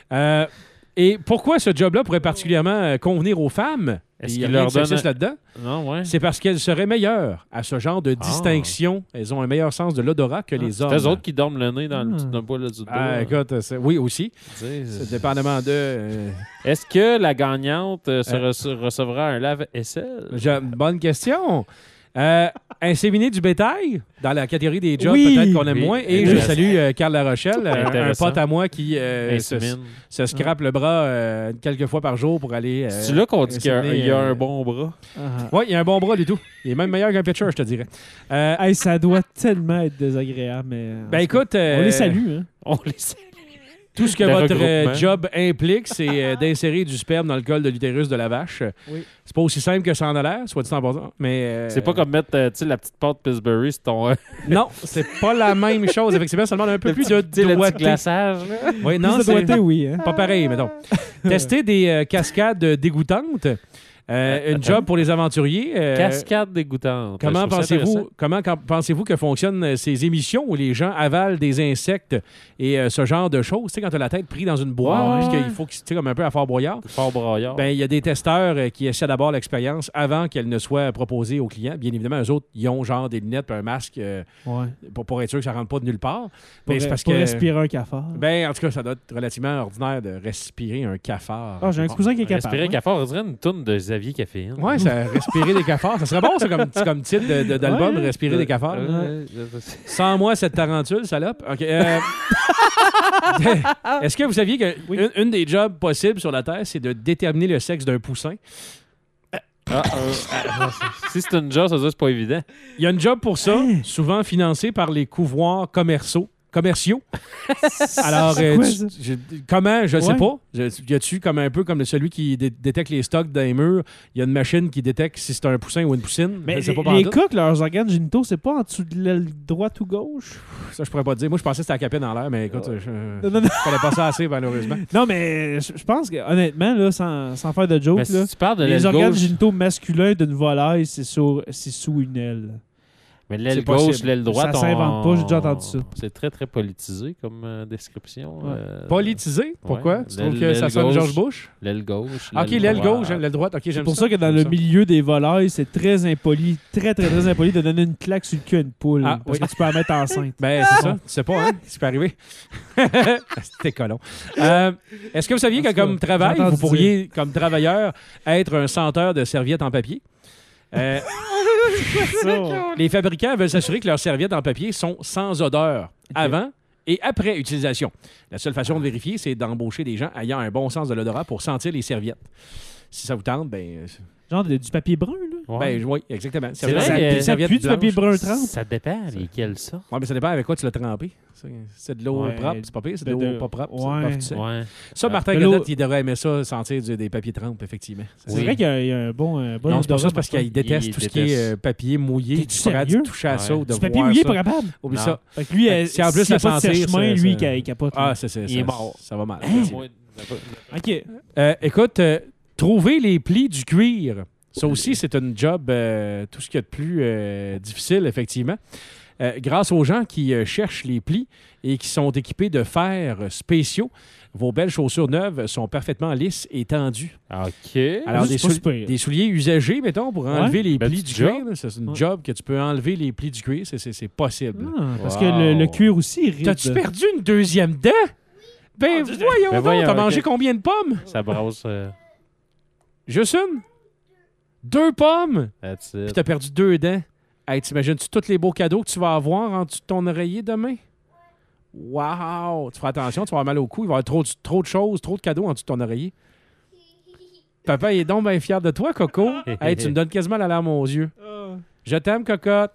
Et pourquoi ce job-là pourrait particulièrement convenir aux femmes? Est-ce Il y a qu'il rien leur de donne... sexiste là-dedans. Non, ouais. C'est parce qu'elles seraient meilleures à ce genre de distinction. Elles ont un meilleur sens de l'odorat que les hommes. C'est eux autres qui dorment le nez dans le petit bois là, du dos. Ah, écoute, oui, aussi. Tu sais, C'est dépendamment de... Est-ce que la gagnante recevra un lave-aisselle? Bonne question. Inséminer du bétail dans la catégorie des jobs, Oui. peut-être qu'on aime Oui. moins. Et je salue Carl Larochelle, un Intéressant. pote à moi qui Insémine. se scrape le bras quelques fois par jour pour aller. C'est là qu'on dit qu'il y a, inséminer, il y a un bon bras. Oui, il y a un bon bras du tout. Il est même meilleur qu'un pitcher, je te dirais. Hey, ça doit tellement être désagréable, mais... Ben écoute, on les salue, hein. On les salue. tout ce que Le votre regroupement. job implique, c'est d'insérer du sperme dans le col de l'utérus de la vache. Oui. C'est pas aussi simple que ça en a l'air, soit dit en passant, mais... C'est pas comme mettre tu sais, la petite pâte Pillsbury sur ton. Non, c'est pas la même chose. Effectivement, ça demande un peu plus de tu sais, le petit doigté. glaçage. Là. Oui, non, Plus de c'est doigté, oui, hein. pas pareil, mettons. Tester des cascades dégoûtantes. Une job pour les aventuriers. Cascade dégoûtante. Comment Je trouve ça intéressant. pensez-vous que fonctionnent ces émissions où les gens avalent des insectes et ce genre de choses? Tu sais, quand tu as la tête prise dans une boîte, Ouais. puis qu'il faut que tu sais, comme un peu à Fort Boyard. Fort braillard. Ben, il y a des testeurs qui essaient d'abord l'expérience avant qu'elle ne soit proposée aux clients. Bien évidemment, eux autres, ils ont genre des lunettes et un masque Ouais. pour être sûr que ça ne rentre pas de nulle part. Pour, Mais c'est parce pour que... respirer un cafard. Ben, en tout cas, ça doit être relativement ordinaire de respirer un cafard. Ah, j'ai un cousin qui est capable. Respirer hein. cafard, on dirait une toune de Xavier Caféine. Ouais, ça, respirer des cafards. Ça serait bon, ça, comme titre d'album, Ouais. respirer des cafards. Ouais. Sans moi, cette tarentule, salope. OK. Est-ce que vous saviez qu'une une des jobs possibles sur la Terre, c'est de déterminer le sexe d'un poussin? Si c'est une job, ça veut dire que c'est pas évident. Il y a une job pour ça, Hein? souvent financée par les couvoirs commerciaux commerciaux. Alors, quoi, ça? comment, je ne sais Ouais. pas. Y a-tu comme un peu comme celui qui détecte les stocks dans les murs, il y a une machine qui détecte si c'est un poussin ou une poussine? Mais je sais pas les pantoute. coqs, leurs organes génitaux, c'est pas en dessous de l'aile droite ou gauche? Ça, je pourrais pas te dire. Moi, je pensais que c'était la capine en l'air, mais écoute, je Non, non, non. connais pas ça assez, malheureusement. Non, mais je pense que, honnêtement, là, sans faire de joke, Mais là, si tu parles de les l'aile organes gauche, génitaux masculins d'une volaille, c'est sous une aile. mais l'aile c'est gauche, possible. l'aile droite, Ça s'invente pas, j'ai déjà entendu ça. C'est très, très politisé comme description. Ouais. Politisé? Pourquoi? ouais. Tu trouves que L'aile ça sonne gauche. George Bush? L'aile gauche. OK, l'aile droite. gauche, l'aile droite. OK, C'est j'aime pour ça que dans j'aime le ça. milieu des volailles, c'est très impoli, très, très, très impoli de donner une claque sur le cul à une poule. Ah, parce oui. que tu peux la mettre enceinte. Ben, c'est ça. Tu sais pas, hein? Ça peut arriver. C'était colon. Est-ce que vous saviez que En tout cas, comme travail, j'ai entendu vous pourriez, comme travailleur, être un senteur de serviettes en papier? Ça. Les fabricants veulent s'assurer que leurs serviettes en papier sont sans odeur avant et après utilisation. La seule façon de vérifier, c'est d'embaucher des gens ayant un bon sens de l'odorat pour sentir les serviettes. Si ça vous tente, Genre du papier brun, là. Ouais. oui, exactement. C'est vrai, Serviettes- ça serviettes pue du papier blanches. brun trempe. Ça dépend lesquels ça. Ouais, mais ça dépend avec quoi tu l'as trempé. C'est de l'eau Ouais, propre, c'est pas pire. C'est de de- l'eau pas propre. ouais. c'est pas tu sais. Ouais. Ça, Martin de l'eau- Godette, il devrait aimer ça, sentir des papiers trempes, effectivement. C'est Oui. vrai qu'il y a un bon Non, c'est pas odorat, ça, c'est parce Martin. qu'il déteste Il tout ce qui est déteste. papier mouillé. T'es-tu Tu pourrais sérieux? toucher à ça Ouais. ou de Du papier voir mouillé, ça. pas capable. Oublie Non. ça. Fait que lui, Si en plus s'il y a la pas de sentir, sèche-main, ça- lui, ça- il capote. Ah, là. il est mort. Ça va mal. Hein? Ouais. OK. Écoute, trouver les plis du cuir, ça aussi, c'est une job, tout ce qu'il y a de plus difficile, effectivement. Grâce aux gens qui cherchent les plis et qui sont équipés de fers spéciaux, vos belles chaussures neuves sont parfaitement lisses et tendues. OK. Alors, c'est pas super. des souliers usagés, mettons, pour enlever les Ben, plis petit du cuir, job. là, c'est une Ouais. job que tu peux enlever les plis du cuir, c'est possible. Ah, parce Wow. que le cuir aussi irrite. T'as-tu perdu une deuxième dent? Ben voyons Ben donc, voyons, t'as mangé ok. combien de pommes? Ça brasse. Juste une? 2 pommes? That's Puis it. t'as perdu 2 dents. Hey, t'imagines-tu tous les beaux cadeaux que tu vas avoir en dessous de ton oreiller demain? Wow! Tu feras attention, tu vas avoir mal au cou. Il va y avoir trop de choses, trop de cadeaux en dessous de ton oreiller. Papa, il est donc bien fier de toi, Coco. Hey, tu me donnes quasiment la larme aux yeux. Je t'aime, cocotte.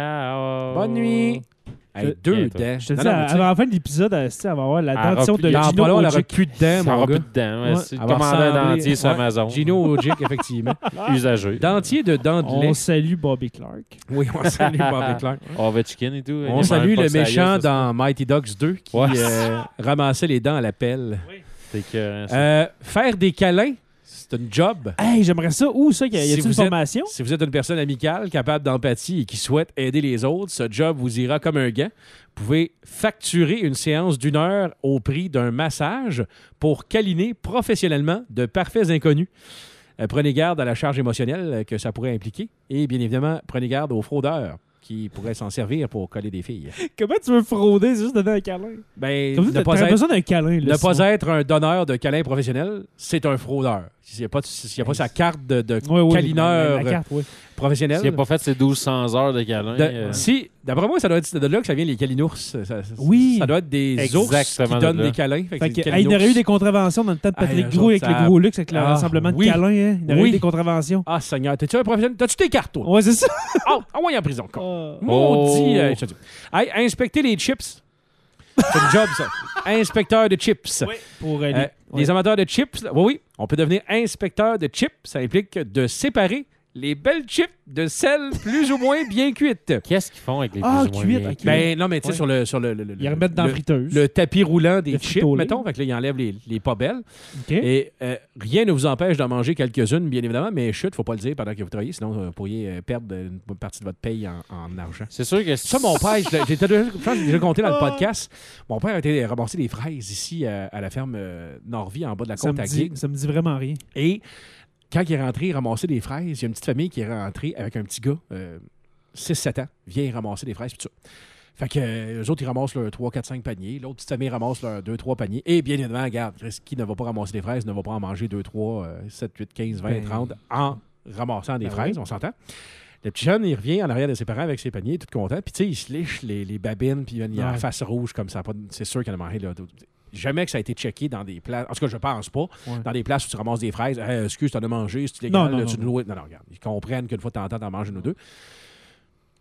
Ciao. Bonne nuit. Hey, 2 bientôt. dents. Je te Non, dis, non, mais tu sais, avant la fin de l'épisode, elle va avoir la Elle dentition aura de plus- dans Gino pas long, elle aura Ojic. plus de dents, Ça mon aura plus gars. de dents. Ouais. C'est Elle va commandé un ressembler- dentier sur ouais, Amazon. Gino Ojic, effectivement. Usagé. Dentier de dents de lait. On salue Bobby Clark. Oui, on salue Bobby Clark. Ovechkin et tout. On Il salue mange pas le sa méchant gueule, ça, dans Mighty Ducks 2 qui Ouais. ramassait les dents à la pelle. c'est écœurant, ça. Faire des câlins, c'est une job. Hey, j'aimerais ça. Où ça? Y Si a-t-il une vous êtes- formation? Si vous êtes une personne amicale, capable d'empathie et qui souhaite aider les autres, ce job vous ira comme un gant. Vous pouvez facturer une séance d'1 heure au prix d'un massage pour câliner professionnellement de parfaits inconnus. Prenez garde à la charge émotionnelle que ça pourrait impliquer et bien évidemment, prenez garde aux fraudeurs qui pourraient s'en servir pour coller des filles. Comment tu veux frauder? C'est juste donner un câlin. Ben, Comme ne ça, pas t'aurais être besoin d'un câlin. Là, Ne pas sinon. être un donneur de câlins professionnel, c'est un fraudeur. S'il n'y a pas sa carte de Ouais, ouais, câlineur la carte, oui. professionnel. S'il n'a pas fait ses 1200 heures de câlin. Si, d'après moi, ça doit être de là que ça vient les câlinours. Oui. Ça doit être des ours Exactement qui donnent de là. des câlins. Fait que Fait c'est que, des hey, il y aurait eu câlinours. des contraventions dans le temps de Patrick Hey, eux Gros avec autres, le ça- gros luxe, avec le Ah, rassemblement oui. de câlins. Hein? Il y aurait Oui. eu des contraventions. Ah, Seigneur, t'es-tu un professionnel? T'as-tu tes cartes, toi? Ouais, c'est ça. Ah, ouais, en prison. con. Ah. Maudit. Je te dis. Hey, inspecter les chips. C'est un job, ça. Inspecteur de chips. Pour Les amateurs de chips, là, oui, on peut devenir inspecteur de chips. Ça implique de séparer les belles chips de celles plus ou moins bien cuites. Qu'est-ce qu'ils font avec les Ah, plus ou moins cuite, bien ok. cuits? Ben non, mais tu sais, Ouais. sur le Ils remettent dans la le- friteuse. le tapis roulant des Le chips, frito-lait. mettons, fait que là, ils enlèvent les pas belles. OK. Et rien ne vous empêche d'en manger quelques-unes, bien évidemment, mais chut, faut pas le dire pendant que vous travaillez, sinon vous pourriez perdre une bonne partie de votre paye en argent. C'est sûr que Ça, mon père, j'ai déjà compté dans le podcast, mon père a été ramasser des fraises ici à la ferme Norvie, en bas de la ça côte me, à dit, Gig. ça me dit vraiment rien. Et quand il est rentré ramasser des fraises, il y a une petite famille qui est rentrée avec un petit gars, 6-7 ans, vient ramasser des fraises, puis tout ça. Fait que eux autres, ils ramassent leurs 3, 4, 5 paniers. L'autre petite famille ramasse leurs 2, 3 paniers. Et bien évidemment, regarde, qui ne va pas ramasser des fraises ne va pas en manger 2, 3, 7, 8, 15, 20, Ben, 30 en ramassant des ben fraises, oui. on s'entend. Le petit jeune, il revient en arrière de ses parents avec ses paniers, tout content. Puis tu sais, il se liche les babines, puis il a la Ouais. face rouge comme ça. C'est sûr qu'il en a mangé là. Jamais que ça a été checké dans des places. En tout cas, je pense pas. Ouais. Dans des places où tu ramasses des fraises. Excuse, t'en as mangé, c'est illégal. Non, non, là, non, tu non. nous- non, regarde. Ils comprennent qu'une fois de temps en temps, t'en manges une ou deux.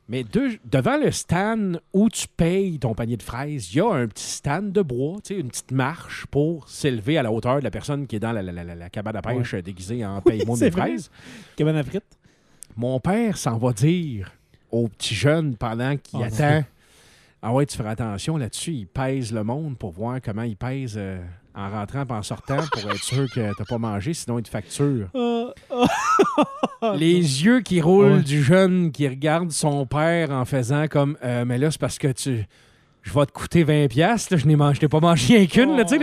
Mais devant le stand où tu payes ton panier de fraises, il y a un petit stand de bois, tu sais, une petite marche pour s'élever à la hauteur de la personne qui est dans la cabane à pêche déguisée en paye-moi mes fraises. Cabane à frites. Mon père s'en va dire au petit jeune pendant qu'il attend. Ah ouais, tu feras attention là-dessus. Il pèse le monde pour voir comment il pèse en rentrant et en sortant pour être sûr que t'as pas mangé, sinon il te facture. Les yeux qui roulent du jeune qui regarde son père en faisant comme mais là, c'est parce que je vais te coûter 20$, là, je n'ai pas mangé rien qu'une. Là, tu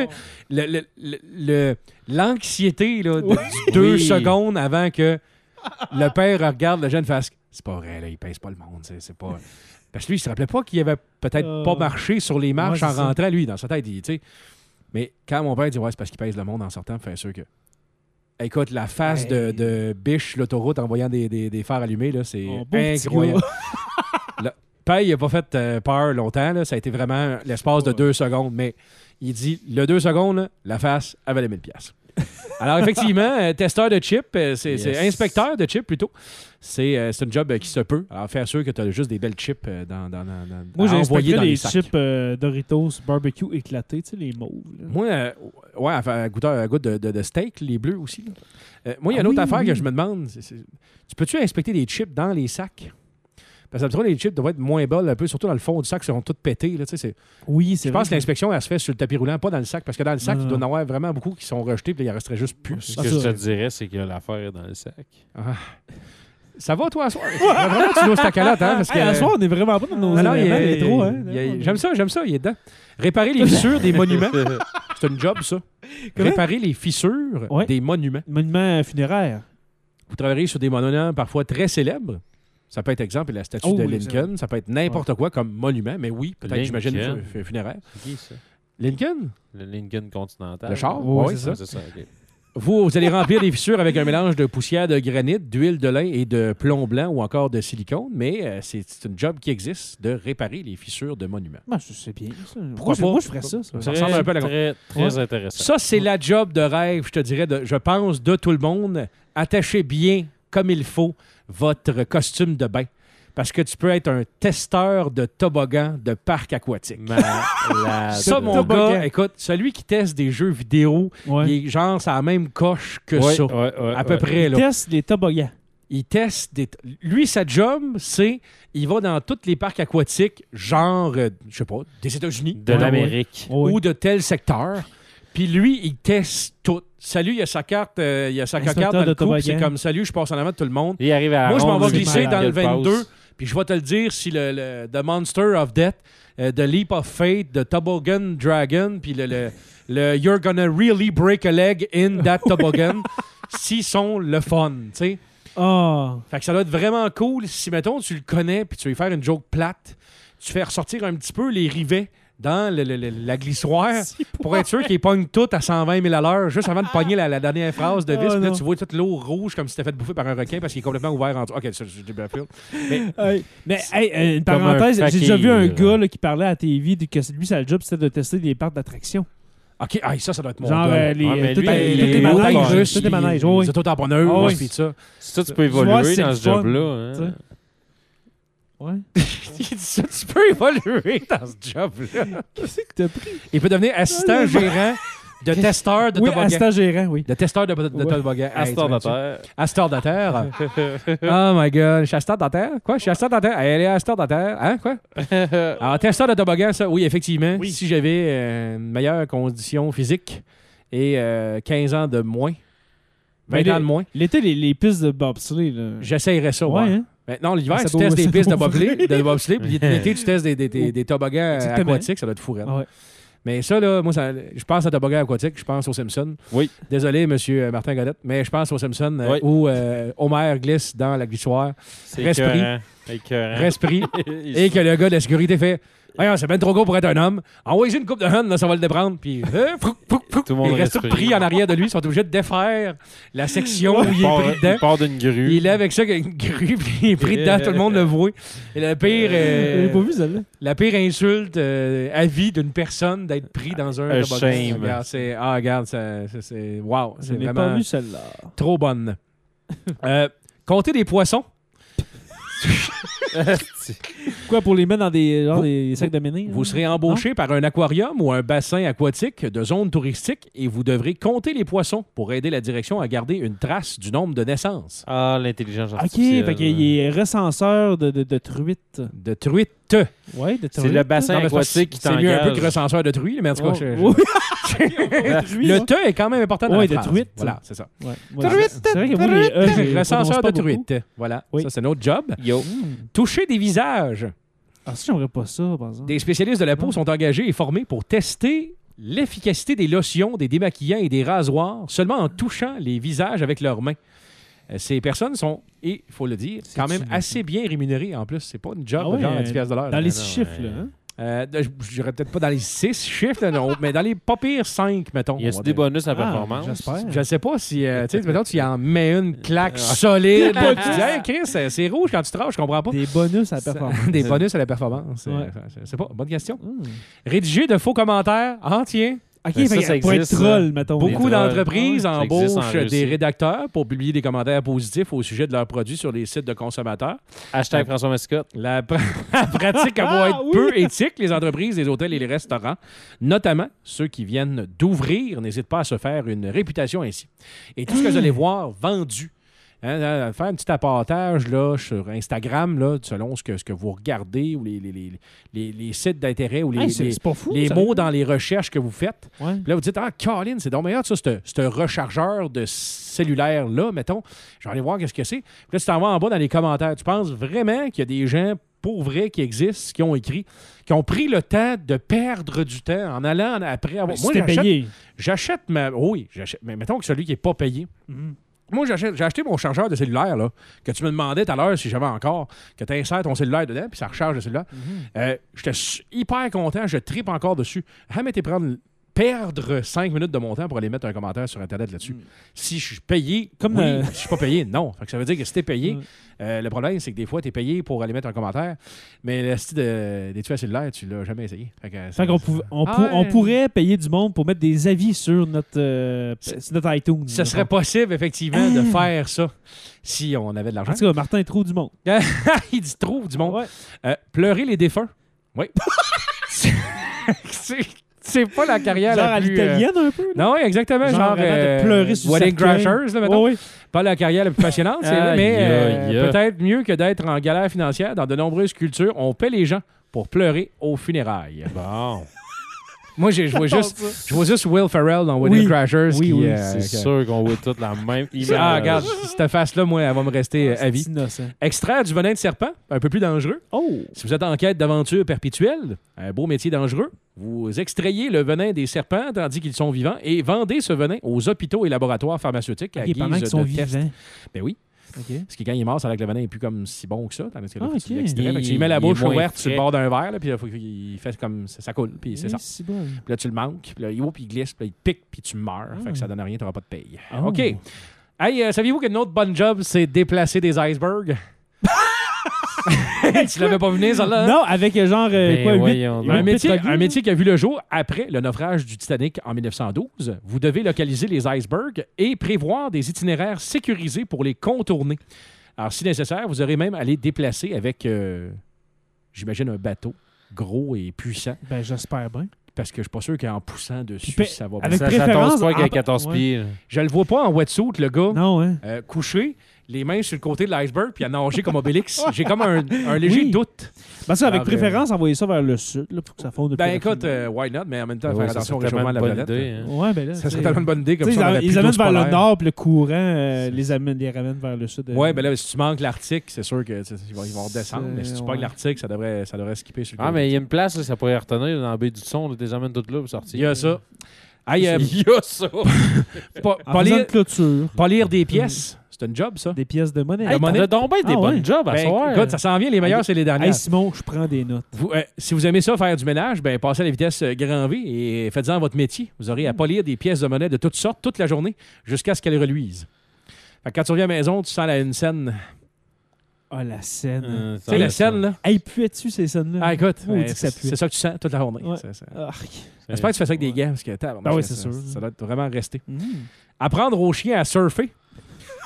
sais, l'anxiété là, de 2 secondes avant que le père regarde le jeune fasse c'est pas vrai, là, il pèse pas le monde. C'est pas. Parce que lui, il se rappelait pas qu'il avait peut-être pas marché sur les marches en rentrant, lui, dans sa tête. Tu sais. Mais quand mon père dit c'est parce qu'il pèse le monde en sortant, fait sûr que. Écoute, la face de biche, l'autoroute en voyant des phares allumés, là, c'est incroyable. Le père, il n'a pas fait peur longtemps. Là, ça a été vraiment l'espace de 2 secondes. Mais il dit, le 2 secondes, là, la face avait les 1000$. Alors, effectivement, testeur de chips, c'est inspecteur de chips plutôt. C'est un job qui se peut. Alors, faire sûr que tu as juste des belles chips dans moi, j'ai inspecté les sacs. chips Doritos barbecue éclatés, tu sais, les mauves. Là. Moi, à goût de steak, les bleus aussi. Moi, il y a une autre affaire que je me demande. Tu peux-tu inspecter les chips dans les sacs? Parce que habituellement, les chips doivent être moins belles un peu, surtout dans le fond du sac, ils seront toutes pétés. Là, oui, c'est Je pense que l'inspection, elle se fait sur le tapis roulant, pas dans le sac. Parce que dans le sac, il doit y en avoir vraiment beaucoup qui sont rejetés, puis il en resterait juste plus. Ce que je te dirais, c'est que l'affaire est dans le sac. Ah. Ça va, toi, à soir? Vraiment, tu dois ta calotte, hein? Parce que, à soir, on n'est vraiment pas dans nos éléments, trop, hein? J'aime ça, il est dedans. Réparer les fissures des monuments. C'est un job, ça. Comment? Réparer les fissures des monuments. Monuments funéraires. Vous travaillez sur des monuments parfois très célèbres. Ça peut être, exemple, la statue de Lincoln. Ça peut être n'importe quoi comme monument, mais oui, peut-être, j'imagine, funéraire. C'est qui, ça? Lincoln? Le Lincoln Continental. Le char? Oui, c'est ça. C'est ça, OK. Vous allez remplir les fissures avec un mélange de poussière de granit, d'huile de lin et de plomb blanc ou encore de silicone, mais c'est une job qui existe de réparer les fissures de monuments. Moi, je sais bien ça. Pourquoi pas? Moi, je ferais ça. Ça ressemble un peu à la... Très intéressant. Ça, c'est la job de rêve, je te dirais, je pense, de tout le monde. Attachez bien, comme il faut, votre costume de bain. Parce que tu peux être un testeur de toboggan de parc aquatique. Ça, mon gars, écoute, celui qui teste des jeux vidéo, il est genre sur la même coche que ça. À peu près. Il teste les toboggans. Il teste des... Lui, sa job, c'est... Il va dans tous les parcs aquatiques, genre, je sais pas, des États-Unis. De l'Amérique. Ou de tel secteur. Puis lui, il teste tout. Salut, il a sa carte, carte dans le cou. C'est comme, salut, je passe en avant de tout le monde. Il arrive à moi, je m'en vais glisser dans le malade. 22. Puis je vais te le dire si The Monster of Death, The Leap of Faith, The Toboggan Dragon, puis le You're gonna really break a leg in that toboggan, s'ils sont le fun, tu sais. Fait que ça doit être vraiment cool si, mettons, tu le connais puis tu veux lui faire une joke plate, tu fais ressortir un petit peu les rivets dans la glissoire pour être sûr qu'il pogne tout à 120 000 à l'heure juste avant de pogner la dernière phrase de vis. Puis là, tu vois toute l'eau rouge comme si t'étais fait bouffer par un requin parce qu'il est complètement ouvert en dessous. OK, ça, j'ai bien fait. Mais une parenthèse, j'ai déjà vu un gars là, qui parlait à la TV que lui, sa job, c'était de tester des parcs d'attraction. OK, ça doit être mon genre, gars. Toutes les manèges russes, toutes les manèges. Les auto-tamponneuses, puis ça. Ça, tu peux évoluer dans ce job-là. Hein? Ouais. Il dit ça, tu peux évoluer dans ce job-là. Qu'est-ce que t'as pris? Il peut devenir assistant gérant de testeur de toboggan. Assistant gérant, oui. De testeur de toboggan. Astor de terre. Astor de terre. Oh my God. Je suis Astor de terre? Quoi? Je suis Astor de terre? Elle est Astor de terre. Hein? Quoi? Alors, testeur de toboggan, ça, oui, effectivement. Oui. Si j'avais une meilleure condition physique et 15 ans de moins, 20 ans de moins. L'été, les pistes de bobsleigh, là. J'essayerais ça, ouais. Hein? Mais non, l'hiver, tu testes des pistes de bobsleigh, puis l'été, tu testes des toboggans aquatiques, ça doit être fou. Ouais. Mais ça, là, moi, je pense à toboggan aquatique, je pense aux Simpsons. Oui. Désolé, M. Martin Godette, mais je pense aux Simpsons où Homer glisse dans la glissoire. Respire. Et que le gars de la sécurité fait c'est bien trop gros pour être un homme. Envoyez une coupe de hand, là, ça va le déprendre. Puis, tout le monde il reste tout pris en arrière de lui. Ils sont obligés de défaire la section où il est pris dedans. Il part d'une grue. Il est avec ça, une grue, puis il est pris dedans. Tout le monde le voit. Et le pire, pas vu, celle-là. La pire insulte à vie d'une personne d'être pris dans un toboggan. Regarde, c'est wow. Je n'ai pas vu celle-là. Trop bonne. Compter des poissons. Quoi, pour les mettre dans des sacs de menhir? Vous serez embauché par un aquarium ou un bassin aquatique de zone touristique et vous devrez compter les poissons pour aider la direction à garder une trace du nombre de naissances. Ah, l'intelligence OK, artificielle. fait qu'il est recenseur de truites. De truites. Ouais, de truites. C'est le bassin Non, mais aquatique qui c'est mieux un peu t'engage. que recenseur de truies, mais en tout cas, Oh, le te est quand même important dans Ouais, la de phrase. truite. Voilà, c'est ça. Ouais. C'est vrai que moi, les E, je les Recenseur prononce pas de beaucoup. truites. Voilà, Oui. ça c'est notre job. Yo. Toucher des visages. Ah, ça, j'aimerais pas ça, par exemple. Des spécialistes de la peau sont engagés et formés pour tester l'efficacité des lotions, des démaquillants et des rasoirs seulement en touchant les visages avec leurs mains. Ces personnes sont, et il faut le dire, quand même assez bien rémunérées en plus. C'est pas une job Ah ouais, genre à 10$ de l'heure. Dans là. les non, 6 chiffres, ouais. là. Hein? Je dirais peut-être pas dans les 6 chiffres, là, non, mais dans les pas pires 5, mettons. Y a on va des dire. bonus à performance? J'espère. Je sais pas si, tu sais, mettons, tu y en mets une claque solide. là, tu dis, hey, Chris, c'est rouge quand tu travailles, je comprends pas. Des bonus à la performance. Des bonus à la performance. Ouais. C'est pas, bonne question. Hmm. Rédiger de faux commentaires. Tiens. OK, Mais fait ça que pour être existe, troll, mettons. Beaucoup trolls. d'entreprises Ça existe en embauchent Russie. des rédacteurs pour publier des commentaires positifs au sujet de leurs produits sur les sites de consommateurs. Hashtag François Mascotte. La pratique va être peu éthique. Les entreprises, les hôtels et les restaurants, notamment ceux qui viennent d'ouvrir, n'hésitent pas à se faire une réputation ainsi. Et tout ce que vous allez voir vendu, faire un petit apportage là, sur Instagram, là, selon ce que vous regardez ou les sites d'intérêt ou Hey, c'est pas fou. les ça. mots dans les recherches que vous faites. Ouais. Puis là, vous dites, Colin, c'est donc meilleur, ça, ce rechargeur de cellulaire-là, mettons. Je vais aller voir qu'est-ce que c'est. Puis là, tu t'en vas en bas dans les commentaires. Tu penses vraiment qu'il y a des gens pour vrai qui existent, qui ont écrit, qui ont pris le temps de perdre du temps en allant après avoir... Si t'es payé. J'achète ma... Oui, j'achète. Mais mettons que celui qui n'est pas payé. Mhm. Moi, j'ai acheté mon chargeur de cellulaire, là, que tu me demandais tout à l'heure si j'avais encore, que tu insères ton cellulaire dedans, puis ça recharge le cellulaire. J'étais hyper content, je tripe encore dessus. Mais t'es perdre 5 minutes de mon temps pour aller mettre un commentaire sur Internet là-dessus. Si je suis payé, Comme oui. Si je suis pas payé, non. Fait que ça veut dire que si t'es payé, Ouais. le problème, c'est que des fois, t'es payé pour aller mettre un commentaire, mais le style d'étui à cellulaire, tu l'as jamais essayé. Fait qu'on on pourrait payer du monde pour mettre des avis sur notre iTunes. Ce serait possible, effectivement, de faire ça si on avait de l'argent. En tout cas, Martin trouve du monde. Il dit trouve du monde. Ouais. Pleurer les défunts. Oui. c'est pas la carrière Genre la à plus... l'italienne un peu. là. Non, oui, exactement. Genre, vraiment de pleurer sur Wedding cercueil. Crashers, là, mettons. Ouais, ouais. Pas la carrière la plus passionnante, Aïe, mais aïe. peut-être mieux que d'être en galère financière. Dans de nombreuses cultures, on paie les gens pour pleurer aux funérailles. Bon. Moi, je vois juste Will Ferrell dans Wedding Oui. Crashers. Oui, qui, oui, euh, C'est que- sûr qu'on voit toute la même image. regarde, cette face-là, moi, elle va me rester à vie. C'est innocent. Extraire du venin de serpent, un peu plus dangereux. Oh! Si vous êtes en quête d'aventure perpétuelle, un beau métier dangereux, vous extrayez le venin des serpents tandis qu'ils sont vivants et vendez ce venin aux hôpitaux et laboratoires pharmaceutiques à OK, pendant qu'ils guise sont de test. vivants. Ben oui. OK. Parce que quand il est mort, ça a l'air que le venin n'est plus comme si bon que ça. Tandis que là, Ah, tu ok. l'extrais. Fait que tu Il mets la est bouche moins ouverte sur le frais. bord d'un verre, là, puis il faut qu'il fait comme ça coule, puis c'est ça. Oui, c'est bon. Puis là, tu le manques, puis là, il glisse, puis là, il pique, puis tu meurs. Fait que ça donne rien, tu n'auras pas de paye. Oh. OK. Hey, saviez-vous qu'une autre bonne job, c'est déplacer des icebergs? Tu l'avais pas venu, ça, là? Non, avec genre Ben, quoi, voyons 8 donc. Un métier qui a vu le jour après le naufrage du Titanic en 1912. Vous devez localiser les icebergs et prévoir des itinéraires sécurisés pour les contourner. Alors, si nécessaire, vous aurez même à les déplacer avec, j'imagine, un bateau gros et puissant. Ben, j'espère bien. Parce que je suis pas sûr qu'en poussant dessus, Puis, ça va bien. avec Ça préférence, tombe pas qu'il y a en- 14 ouais. pieds. là. Je le vois pas en wetsuit, le gars, Non, hein? couché, les mains sur le côté de l'iceberg, puis à nager comme Obélix. J'ai comme un léger Oui. doute. Parce que avec Alors, préférence, envoyer ça vers le sud là, pour que ça fonde Ben écoute, why not? Mais en même temps, Ouais, faire ça attention au serait tellement réchauffement de la une bonne planète. idée, hein. Ouais, ben là. Ça serait tellement une bonne idée comme Tu sais, ça. on aurait ils plus amènent d'ours vers le polaires. nord, puis le courant les ramène vers le sud. Ouais, ben là, si tu manques l'Arctique, c'est sûr qu'ils vont redescendre. Mais si tu ouais. pognes l'Arctique, ça devrait skipper sur le Ah, côté. mais il y a une place, là, ça pourrait retenir dans la baie du son. Là, des amènes toutes là pour sortir. Il y a ça. Hey, Il y a ça. pas, En pas faisant lire, une clôture, pas lire des pièces, c'est un job, ça. des pièces de monnaie. Hey, monnaie. t'as donc bien des Ah, ouais. bonnes jobs à Ben, soir. écoute, ça s'en vient, les meilleurs, c'est les dernières. Hey Simon, je prends des notes. Si vous aimez ça, faire du ménage, ben passez à la vitesse grand V et faites-en votre métier. Vous aurez à polir des pièces de monnaie de toutes sortes toute la journée jusqu'à ce qu'elles reluisent. Fait que quand tu reviens à la maison, tu sens une scène. Ah, la scène. Tu sais, la scène, là. Hey, puais-tu ces scènes-là? Ah, écoute, On dit que ça c'est pue. ça que tu sens toute la journée. Ouais. C'est ça. Arc. J'espère que tu fais ça avec des gants, parce que Ben oui, c'est sûr. ça doit être vraiment resté. Mm. Apprendre aux chiens à surfer.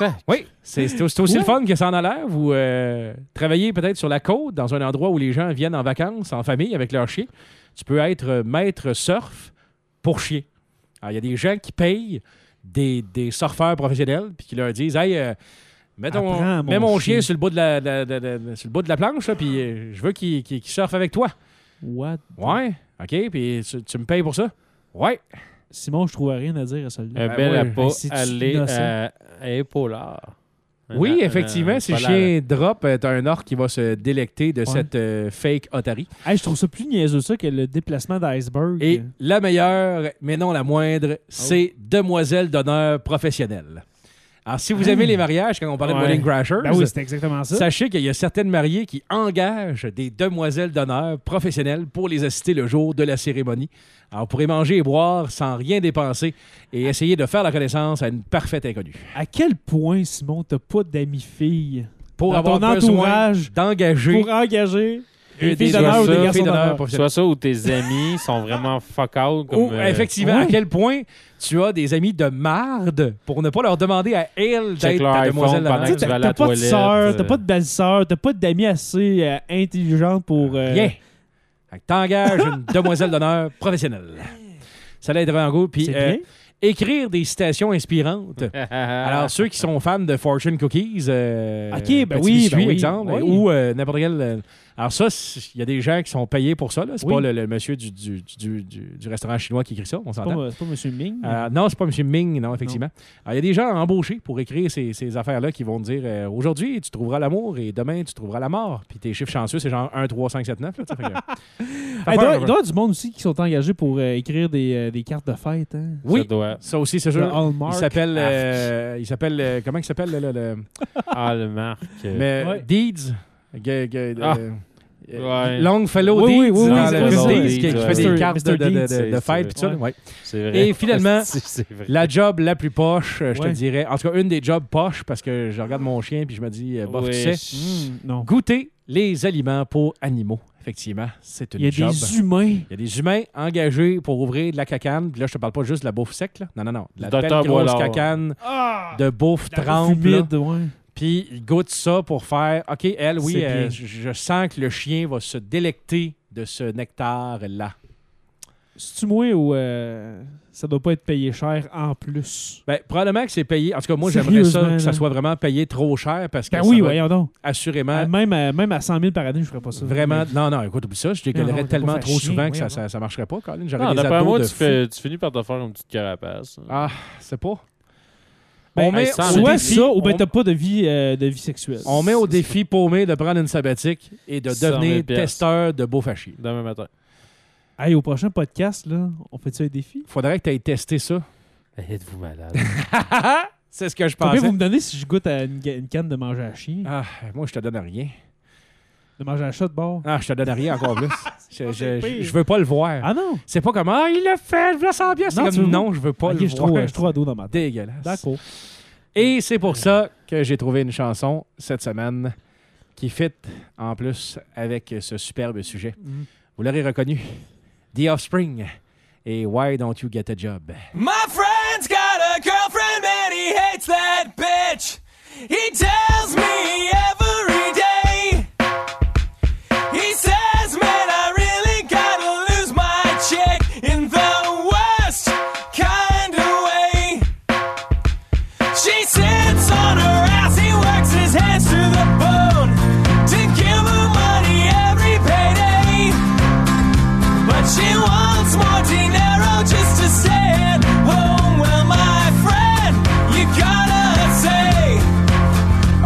Ça. Oui, c'est aussi le fun que ça en a l'air. Vous travaillez peut-être sur la côte, dans un endroit où les gens viennent en vacances, en famille, avec leur chien. Tu peux être maître surf pour chien. Alors, il y a des gens qui payent des surfeurs professionnels puis qui leur disent « Hey, mets mon chien sur le bout de sur le bout de la planche, là, puis je veux qu'il surfe avec toi. » What? Ouais, OK, puis tu me payes pour ça? Ouais. Simon, je trouve rien à dire à celle-là. Belle à ouais. pas C'est aller innocent. à Épaulard. Oui, effectivement, si le Polar. chien drop, t'as un orc qui va se délecter de cette fake Otari. Hey, je trouve ça plus niaiseux ça que le déplacement d'iceberg. Et la meilleure, mais non la moindre, c'est Demoiselle d'honneur professionnelle. Alors, si vous aimez les mariages, quand on parlait de Ouais. Wedding Crashers, Ben oui, c'était exactement ça. sachez qu'il y a certaines mariées qui engagent des demoiselles d'honneur professionnelles pour les assister le jour de la cérémonie. Alors, vous pourrez manger et boire sans rien dépenser et essayer de faire la connaissance à une parfaite inconnue. À quel point, Simon, t'as pas d'amis filles Pour dans avoir ton besoin entourage d'engager pour engager des filles d'honneur ou des filles garçons d'honneur? professionnels. Soit ça ou tes amis sont vraiment fuck out. Comme, Ou, effectivement, ouais. à quel point tu as des amis de marde pour ne pas leur demander à elle Check d'être leur ta iPhone demoiselle pendant d'honneur. que Tu sais, tu vas à t'as la pas de toilette, sœur, t'as pas de belle-sœur, t'as pas d'amis assez intelligentes pour... Rien. Fait que t'engages une demoiselle d'honneur professionnelle. Ça l'aide vraiment goût. Puis C'est bien. écrire des citations inspirantes. Alors, ceux qui sont fans de Fortune Cookies, Ok, ben Petit oui, biscuit, ben oui. exemple, Oui. ou n'importe quel... alors ça, il y a des gens qui sont payés pour ça. Là. C'est Oui. pas le monsieur du restaurant chinois qui écrit ça, on s'entend. C'est pas M. Ming. Non, c'est pas M. Ming, non, effectivement. Alors, il y a des gens embauchés pour écrire ces affaires-là qui vont te dire aujourd'hui, tu trouveras l'amour et demain, tu trouveras la mort. Puis tes chiffres chanceux, c'est genre 1, 3, 5, 7, 9. Là, tu sais, fait que- Il doit y avoir du monde aussi qui sont engagés pour écrire des cartes de fête. Hein? Oui, Ça doit. ça aussi, c'est Le sûr. Hallmark. Il s'appelle comment il s'appelle Ah, le marque. mais Ouais. Deeds. Ah. Ouais. Longfellow Oui, Deeds oui, oui, dans c'est le ça. Deeds, Deeds, qui fait ouais. des Mr. cartes de Deeds, fête puis tout ça. ouais. Ouais. C'est vrai. Et finalement, c'est vrai. la job la plus poche, je te Ouais. dirais, en tout cas une des jobs poches, parce que je regarde mon chien puis je me dis, bof, Oui. tu sais, Non. goûter les aliments pour animaux. Effectivement, c'est une Il y a job. des humains. Il y a des humains engagés pour ouvrir de la cacane. Puis là, je te parle pas juste de la bouffe sec. Là. Non. De la belle Docteur grosse Boilard. cacane Ah! de bouffe La trempe. bouffe là. humide, ouais. Puis ils goûtent ça pour faire OK, elle, oui, C'est bien. je sens que le chien va se délecter de ce nectar-là. C'est-tu moi ou ça doit pas être payé cher en plus? Ben, probablement que c'est payé. En tout cas, moi, j'aimerais ça Sérieusement, que ça là. soit vraiment payé trop cher parce que Ben ça oui, va voyons donc. assurément. Même à 100 000 par année, je ferais pas ça. Vraiment. Non, écoute, oublie ça. Je Non, décollerais t'as tellement pas trop fait souvent chier, que voyons ça marcherait pas, Colin. J'aurais Non, des d'après abdos moi, de tu fou. finis par te faire une petite carapace. Ah, c'est pas. Ben, on met sans au soit défi, ça, ou bien on- t'as pas de vie sexuelle. On met au défi paumé de prendre une sabbatique et de 100 000 devenir piastres. testeur de beau fâchis. Demain matin. Hey, au prochain podcast, là, on fait-tu un défi? Faudrait que tu ailles tester ça. Êtes-vous malade? C'est ce que je Combien pensais. vous me donnez si je goûte à une canne de manger à chien? Ah, moi, je te donne rien. De manger à chat de bord? Ah, je te donne rien encore plus. c'est pire. Je veux pas le voir. Ah non! C'est pas comme « Ah, il l'a fait, je le sens bien. » C'est Non, comme tu veux non, je veux pas Ok, le je suis voir. trop ado dans ma tête. Dégueulasse. D'accord. Et c'est pour ça que j'ai trouvé une chanson cette semaine qui fit en plus avec ce superbe sujet. Mhm. Vous l'aurez reconnu. The Offspring et Why Don't You Get a Job. My friend's got a girlfriend and he hates that bitch. He tells me every day. He says, man, I really gotta lose my chick in the worst kind of way. She sits on her ass, he works his hands to the bone to give her money every payday. But she wants more dinero just to stay at home. Well, my friend, you gotta say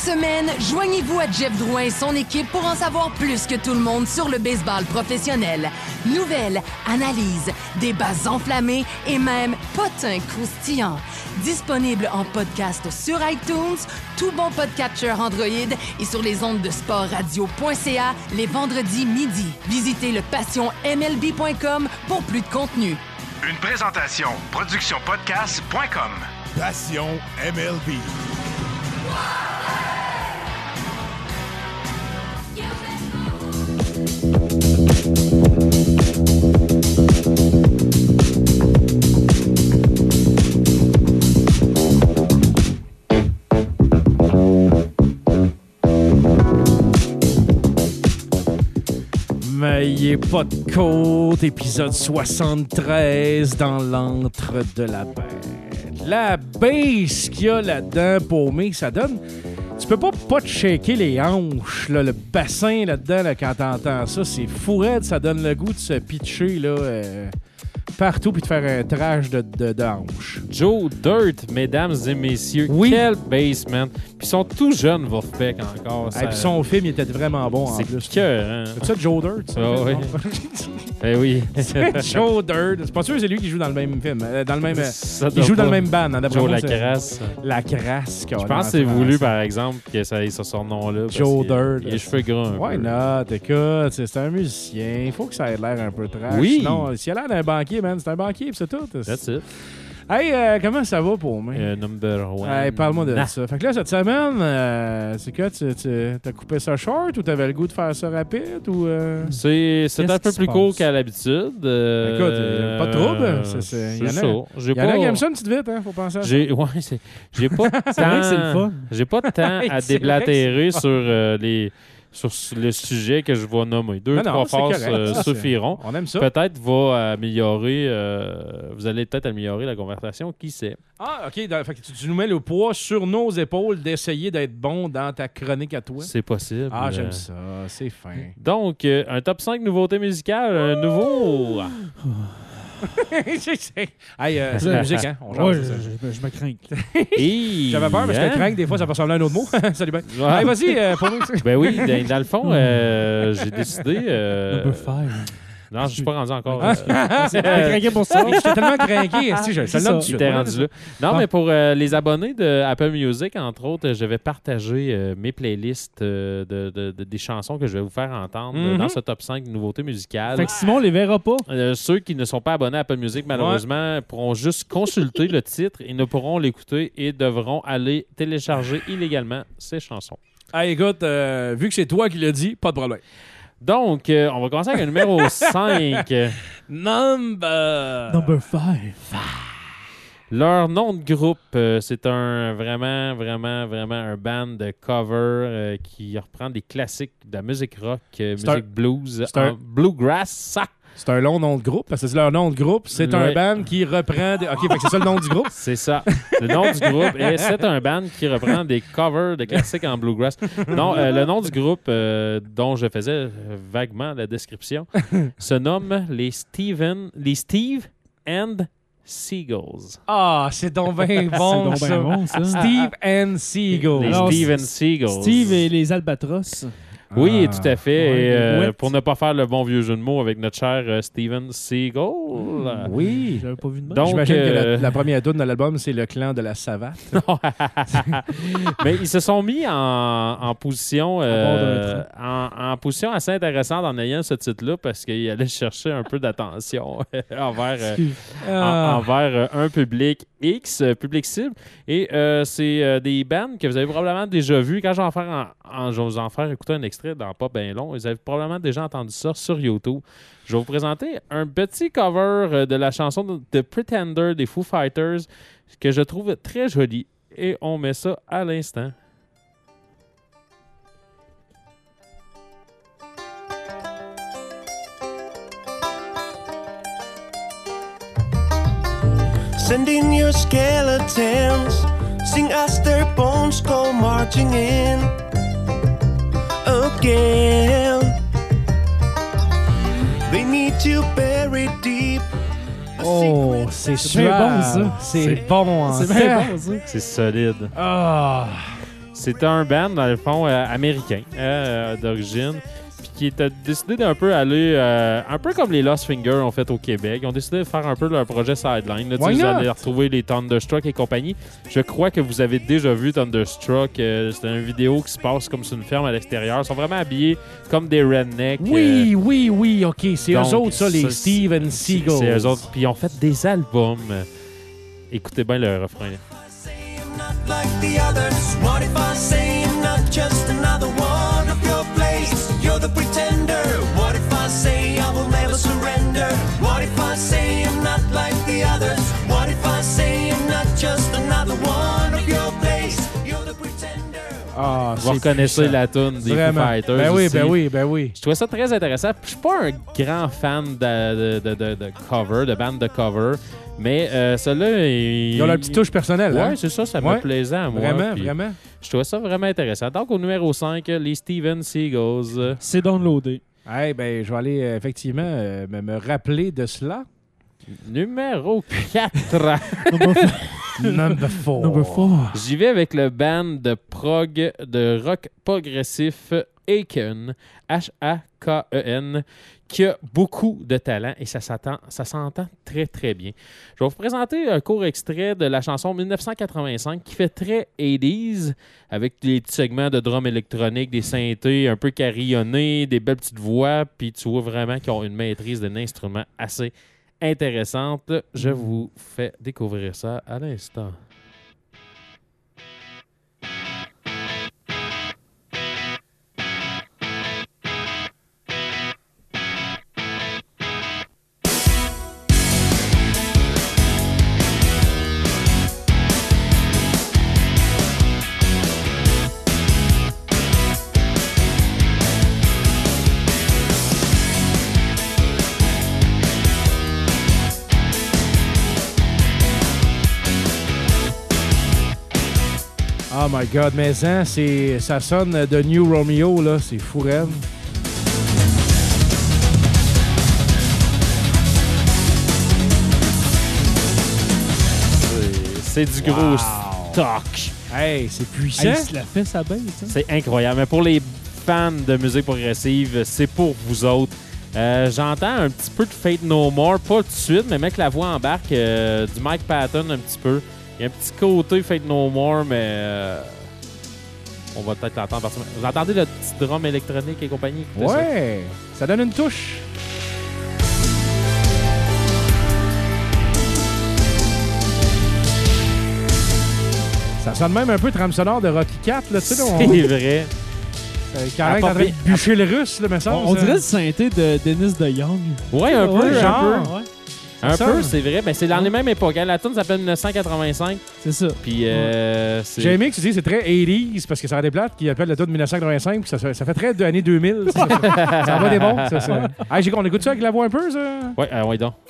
semaine, joignez-vous à Jeff Drouin et son équipe pour en savoir plus que tout le monde sur le baseball professionnel. Nouvelles, analyses, débats enflammés et même potins croustillants. Disponible en podcast sur iTunes, tout bon podcatcher Android et sur les ondes de sportradio.ca les vendredis midi. Visitez le passionmlb.com pour plus de contenu. Une présentation productionpodcast.com. Passion MLB. Mais il est pas de côte, épisode 73 dans l'antre de la bête. La baisse qu'il y a là-dedans, paumé, ça donne... Tu peux pas te shaker les hanches, là, le bassin là-dedans, là, quand t'entends ça, c'est fou raide, ça donne le goût de se pitcher là, partout puis de faire un trash de hanches. Joe Dirt, mesdames et messieurs. Oui. Quel basement. Puis ils sont tout jeunes, Wolfpack, encore. Et puis son film, il était vraiment bon en C'est plus. cœur, hein? C'est ça, Joe Dirt? Ça? Ah oui. Eh oui. C'est Joe Dirt. C'est pas sûr que c'est lui qui joue dans le même film. Dans le même, Ça il doit joue dans pas. le même band. Hein, d'après Joe moi, c'est Lacrasse. La crasse. Je pense que c'est voulu, par exemple, que ça ait son nom-là. parce Joe qu'il a- Dirt. Il a les cheveux gras un Why peu. not? Écoute, c'est un musicien. Il faut que ça ait l'air un peu trash. Oui. Sinon, s'il a l'air d'un banquier, man, c'est un banquier, puis c'est tout. That's it. Hey, comment ça va pour moi? Number one. Hey, parle-moi de Nah. ça. Fait que là, cette semaine, c'est quoi? T'as coupé ça short ou t'avais le goût de faire ça rapide? Ou, C'est un Qu'est-ce peu qui plus se court passe? qu'à l'habitude. Écoute, pas de trouble. Il y en a- ça. J'ai Il y en a qui pas... aiment ça une petite vite, hein? Faut penser à ça. J'ai j'ai pas de temps. C'est vrai que c'est le fun. J'ai pas de temps à C'est déblatérer sur sur le sujet que je vais nommer. Deux, Non, non, trois c'est phrases correct. Ça, suffiront. On aime ça. Peut-être va améliorer. Vous allez peut-être améliorer la conversation. Qui sait? Ah, OK. Fait que tu nous mets le poids sur nos épaules d'essayer d'être bon dans ta chronique à toi. C'est possible. Ah, j'aime ça. C'est fin. Donc, un top 5 nouveautés musicales. Un nouveau. Hey, c'est la musique, hein? On Ouais, jase, ça. je me crains. Et, J'avais peur parce que hein? crank, des fois, ça peut ressembler à un autre mot. Salut, ben. Ouais. Hey, vas-y, pour nous. Ben oui, dans le fond, j'ai décidé. Number 5. Non, je suis pas rendu encore. C'est craqué pour ça. J'étais tellement craqué. Si, je C'est le nomme tout de ça. suite. T'es rendu là. Non, Ah. mais pour les abonnés de Apple Music, entre autres, je vais partager mes playlists des chansons que je vais vous faire entendre Mhm. dans ce top 5 nouveautés musicales. Fait que Simon les verra pas. Ceux qui ne sont pas abonnés à Apple Music, malheureusement, pourront juste consulter le titre et ne pourront l'écouter et devront aller télécharger illégalement ces chansons. Hey, écoute, vu que c'est toi qui l'as dit, pas de problème. Donc, on va commencer avec un numéro 5. Number 5. Leur nom de groupe, c'est vraiment un band de cover qui reprend des classiques de la musique rock, musique un- blues, c'est un- bluegrass. Ça. C'est un long nom de groupe, parce que c'est leur nom de groupe. C'est un Ouais. band qui reprend... OK, fait que c'est ça le nom du groupe? C'est ça, le nom du groupe. Et c'est un band qui reprend des covers de classiques en bluegrass. Non, le nom du groupe, dont je faisais vaguement la description, se nomme les Steve and Seagulls. Ah, c'est donc bien bon, C'est ça. donc bien bon, ça. Steve and Seagull. Les Alors, Steve and Seagulls. Steve et les albatros. Oui, Ah. tout à fait. Ouais, Et, les mouettes. pour ne pas faire le bon vieux jeu de mots avec notre cher Steven Seagal. Oui. J'avais pas vu de même. Donc, J'imagine que la première tune de l'album, c'est le clan de la savate. Mais ils se sont mis en position bord d'un en position assez intéressante en ayant ce titre-là parce qu'ils allaient chercher un peu d'attention envers, envers un public X, public cible. Et c'est des bands que vous avez probablement déjà vues. Quand je vais vous en faire écouter un extrait dans pas bien long, vous avez probablement déjà entendu ça sur YouTube. Je vais vous présenter un petit cover de la chanson de The Pretender des Foo Fighters que je trouve très joli. Et on met ça à l'instant. Send in your skeletons, sing as their bones go marching in again. They need you buried deep. Oh, c'est C'est bien bon, suave. ça. C'est bon, en C'est fait. bien bon, ça. C'est solide. Ah. C'était un band, dans le fond, américain d'origine, puis qui était décidé d'un peu aller, un peu comme les Lost Fingers ont fait au Québec. Ils ont décidé de faire un peu leur projet sideline. Là, vous allez retrouver les Thunderstruck et compagnie. Je crois que vous avez déjà vu Thunderstruck. C'est une vidéo qui se passe comme sur une ferme à l'extérieur. Ils sont vraiment habillés comme des rednecks. Oui, OK. C'est eux autres, ça, les Steven Seagal. C'est eux autres. Puis ils ont fait des albums. Écoutez bien le refrain. Like the others, what if I say I'm not just another one of your place? You're the pretender. What if I say I will never surrender? What if I say I'm not like the others? What if I say I'm not just another one of your place? You're the pretender. Ah, vous reconnaissez la toune des Foo Fighters. Ben oui. Je trouvais ça très intéressant. Je suis pas un grand fan de cover, de band de cover. Mais ceux-là, ils ont leur petite touche personnelle. Ouais, hein? c'est ça, ça me plaisait à moi. Vraiment. Je trouvais ça vraiment intéressant. Donc, au numéro 5, les Steven Seagals. C'est downloadé. Ben, je vais aller effectivement me rappeler de cela. Numéro 4. Number 4. J'y vais avec le band de rock progressif Haken, H-A-K-E-N, qui a beaucoup de talent et ça s'entend très, très bien. Je vais vous présenter un court extrait de la chanson 1985 qui fait très 80s avec des petits segments de drum électronique, des synthés un peu carillonnés, des belles petites voix, puis tu vois vraiment qu'ils ont une maîtrise d'un instrument assez intéressante. Je vous fais découvrir ça à l'instant. Oh my God, mais ça sonne de New Romeo, là. C'est fou, raide. C'est du gros stock. Hey, c'est puissant. Hey, il se la fait sa bête. Hein? C'est incroyable. Mais pour les fans de musique progressive, c'est pour vous autres. J'entends un petit peu de Fate No More, pas tout de suite, mais mec, la voix embarque du Mike Patton un petit peu. Il y a un petit côté Fate No More, mais on va peut-être l'entendre partir. Vous entendez le petit drum électronique et compagnie? Ouais, ça donne une touche. Ça sonne même un peu trame sonore de Rocky IV, là, tu sais. C'est vrai. Quand même en train de bûcher le russe, là, me semble. On dirait le synthé de Dennis DeYoung. Ouais, un peu, genre. Ouais. Un peu, c'est vrai. Ben, c'est dans les mêmes époques. Hein. La tune s'appelle 1985. C'est ça. Puis, j'ai aimé que tu dis c'est très 80s parce que ça a des plates qui appellent le tune de 1985 puis ça fait très de années 2000. Ça va des bons. Hey, on écoute ça avec la voix un peu, ça? Ouais, donc.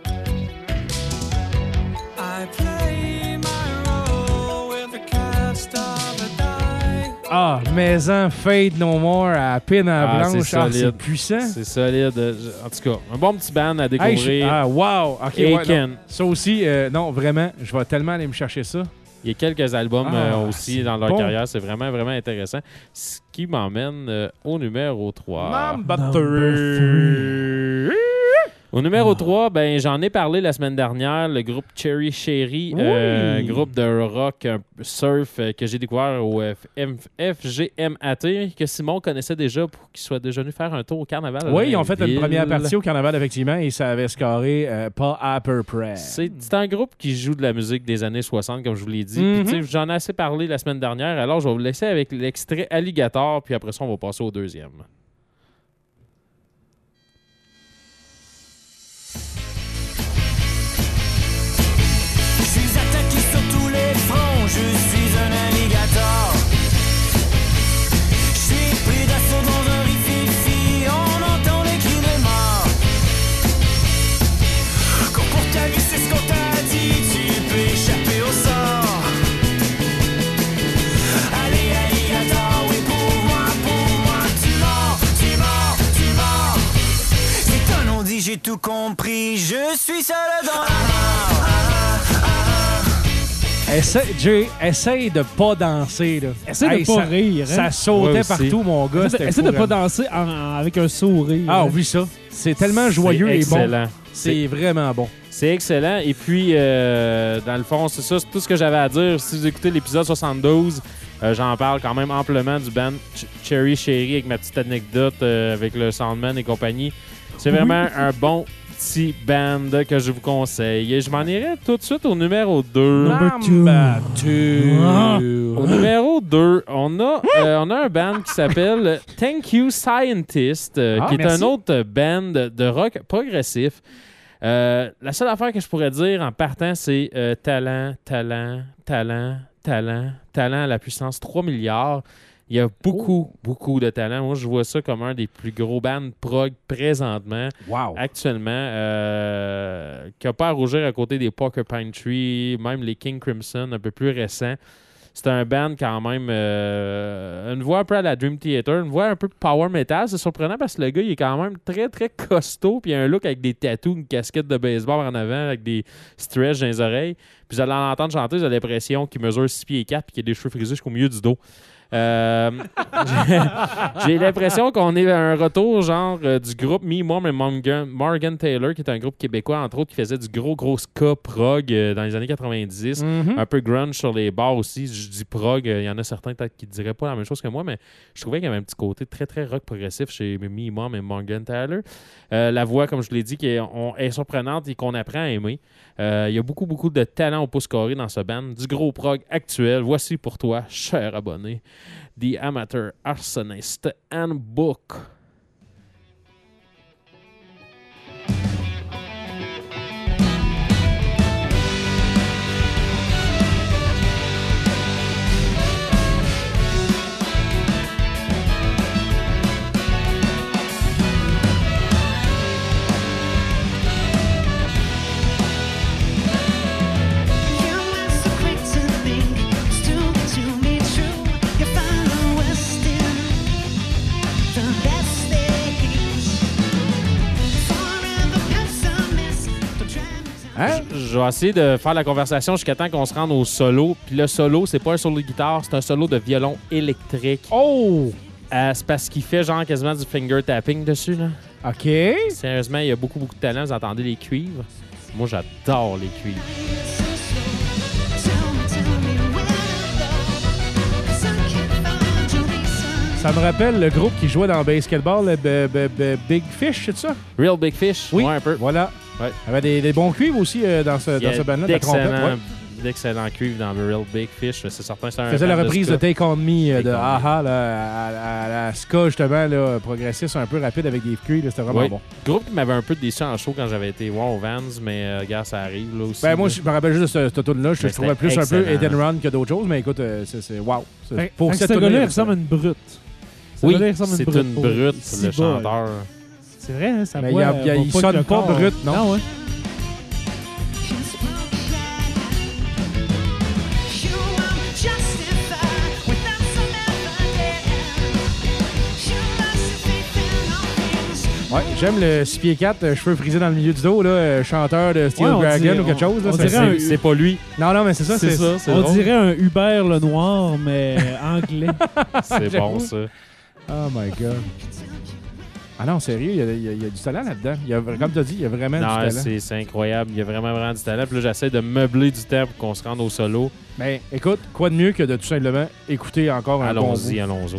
Ah, Maison, Fade No More à pin à blanche. C'est puissant. C'est solide. En tout cas, un bon petit band à découvrir. Wow. OK, Haken. Ça aussi, non, vraiment, je vais tellement aller me chercher ça. Il y a quelques albums aussi dans leur carrière. C'est vraiment, vraiment intéressant. Ce qui m'emmène au numéro 3. Number 3. Au numéro 3, ben, j'en ai parlé la semaine dernière, le groupe Cherry Cherry, groupe de rock surf que j'ai découvert au FGMAT, que Simon connaissait déjà pour qu'il soit déjà venu faire un tour au carnaval. Oui, ils ont fait une première partie au carnaval, effectivement, et ça avait scoré pas à peu près. C'est un groupe qui joue de la musique des années 60, comme je vous l'ai dit. Puis, j'en ai assez parlé la semaine dernière, alors je vais vous laisser avec l'extrait Alligator, puis après ça, on va passer au deuxième. Je suis un alligator. Je suis pris d'assaut dans un rififi. On entend les cris des morts. Cours pour ta vie, c'est ce qu'on t'a dit. Tu peux échapper au sort. Allez, alligator, oui, pour moi, tu mords. C'est un non-dit, j'ai tout compris. Je suis seul dans la mort. Essaye de pas danser, là. Essaye de pas rire. Hein? Ça sautait Ouais, aussi. partout, mon gars. Essaye de pas danser avec un sourire. Ah hein. oui, ça. C'est tellement joyeux et bon. excellent. C'est vraiment bon. C'est excellent. Et puis, dans le fond, c'est ça, c'est tout ce que j'avais à dire. Si vous écoutez l'épisode 72, j'en parle quand même amplement du band Cherry Cherry avec ma petite anecdote avec le Soundman et compagnie. C'est vraiment un bon petit band que je vous conseille. Et je m'en irai tout de suite au numéro 2. Number 2. Au numéro 2, on a un band qui s'appelle Thank You Scientist, qui est merci. un autre band de rock progressif. La seule affaire que je pourrais dire en partant, c'est talent à la puissance 3 milliards. Il y a beaucoup de talent. Moi, je vois ça comme un des plus gros bands prog présentement. Wow. Actuellement, qui n'a pas à rougir à côté des Porcupine Tree, même les King Crimson, un peu plus récents. C'est un band quand même, une voix un peu à la Dream Theater, une voix un peu power metal. C'est surprenant parce que le gars, il est quand même très, très costaud, puis il a un look avec des tattoos, une casquette de baseball en avant, avec des stretches dans les oreilles. Puis vous allez l'entendre chanter, vous avez l'impression qu'il mesure 6 pieds 4 puis qu'il a des cheveux frisés jusqu'au milieu du dos. J'ai l'impression qu'on est à un retour genre du groupe Me, Mom et Morgan Taylor, qui est un groupe québécois, entre autres, qui faisait du gros ska prog dans les années 90. Un peu grunge sur les bars aussi. Je dis prog, il y en a certains peut-être qui ne diraient pas la même chose que moi, mais je trouvais qu'il y avait un petit côté très, très rock progressif chez Me, Mom et Morgan Taylor. La voix, comme je l'ai dit, qui est surprenante et qu'on apprend à aimer. Il y a beaucoup de talent au pouce carré dans ce band. Du gros prog actuel. Voici pour toi, cher abonné, The Amateur Arsonist Handbook. Hein? Je vais essayer de faire la conversation jusqu'à temps qu'on se rende au solo. Puis le solo, c'est pas un solo de guitare, c'est un solo de violon électrique. Oh! C'est parce qu'il fait genre quasiment du finger tapping dessus, là. OK. Sérieusement, il y a beaucoup de talent. Vous entendez les cuivres? Moi, j'adore les cuivres. Ça me rappelle le groupe qui jouait dans Basketball, Big Fish, c'est ça? Real Big Fish? Oui. Ouais, un peu. Voilà. Ouais. Il y avait des bons cuivres aussi dans ce Il y a band-là, de la trompette. Ouais. d'excellents cuivres dans The Real Big Fish. C'est certain, c'est un. Il faisait la band de reprise de ska. Take On Me Take de On Me. Aha, là, à ska, justement, là, progressif, un peu rapide avec des cuivres. C'était vraiment Oui. bon. Groupe qui m'avait un peu déçu en show quand j'avais été voir au Vans, mais regarde, ça arrive là aussi. Ben, moi, là. je me rappelle juste de cette tune-là. Je Mais trouvais plus c'était un peu excellent. Hit and Run que d'autres choses, mais écoute, c'est wow. Pour ce tune-là, gars-là, il il ressemble à une brute. Ce Oui, gars-là, il ressemble à c'est une brute, Si le bas, chanteur. C'est vrai, hein, ça Mais voix, il sonne pas brut, non? Non, ouais. Ouais, j'aime le 6 pieds 4, cheveux frisés dans le milieu du dos, là, chanteur de Steel Ouais, on Dragon dirait- ou quelque chose. Là, on c'est- dirait un- C'est pas lui. Non, mais c'est ça. C'est ça, c'est On drôle. dirait un Hubert le Noir, mais anglais. C'est bon, J'avoue. ça. Oh my God. Ah non, sérieux, il y a du talent là-dedans. Comme tu as dit, il y a vraiment du Non, talent. c'est incroyable. Il y a vraiment du talent. Puis là, j'essaie de meubler du temps pour qu'on se rende au solo. Ben, écoute, quoi de mieux que de tout simplement écouter encore un bon bout. Allons-y.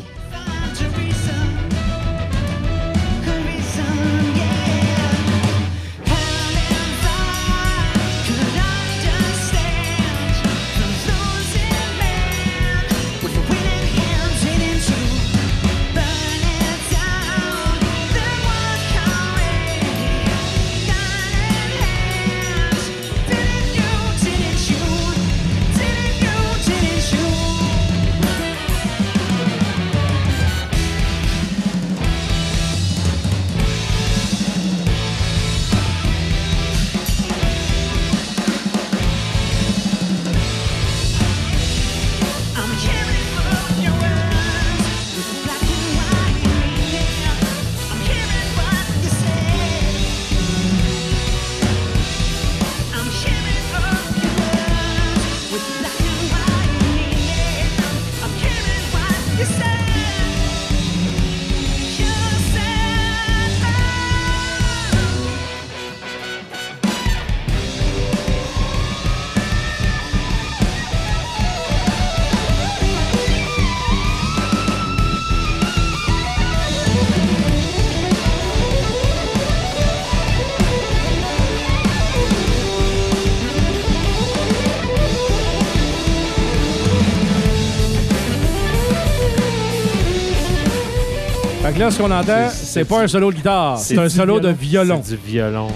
que là, ce qu'on entend, c'est pas un solo de guitare, c'est un solo de violon. C'est du violon.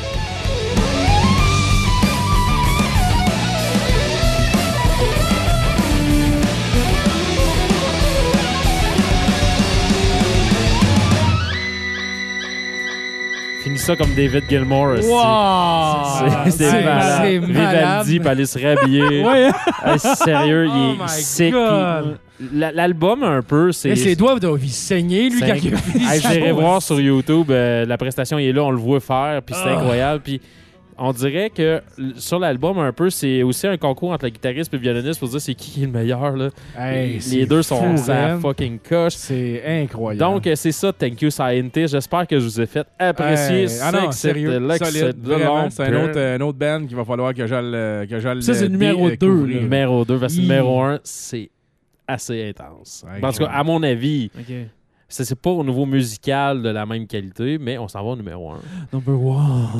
Finis ça comme David Gilmour aussi. Wow! C'est malade. C'est malade. Vivaldi, pour aller se rhabiller. Ouais. Sérieux, Oh il my est sick. God. L'album, un peu, c'est... Mais ses doigts doivent saigner, lui, quand il a fini Hey, ça. j'irai voir sur YouTube, la prestation, il est là, on le voit faire, puis c'est incroyable. Puis on dirait que sur l'album, un peu, c'est aussi un concours entre le guitariste et le violoniste pour dire c'est qui est le meilleur. Là. Hey, les c'est deux sont fou, sa man. fucking coche. C'est incroyable. Donc, c'est ça, Thank You Scientist. J'espère que je vous ai fait apprécier non, sérieux, solide, vraiment. C'est un autre band qu'il va falloir que j'aille Ça, c'est le numéro 2. Numéro 2, parce que numéro 1, c'est assez intense. Ouais, En tout cas, à mon avis, OK. c'est pas au niveau musical de la même qualité, mais on s'en va au numéro 1. Number one.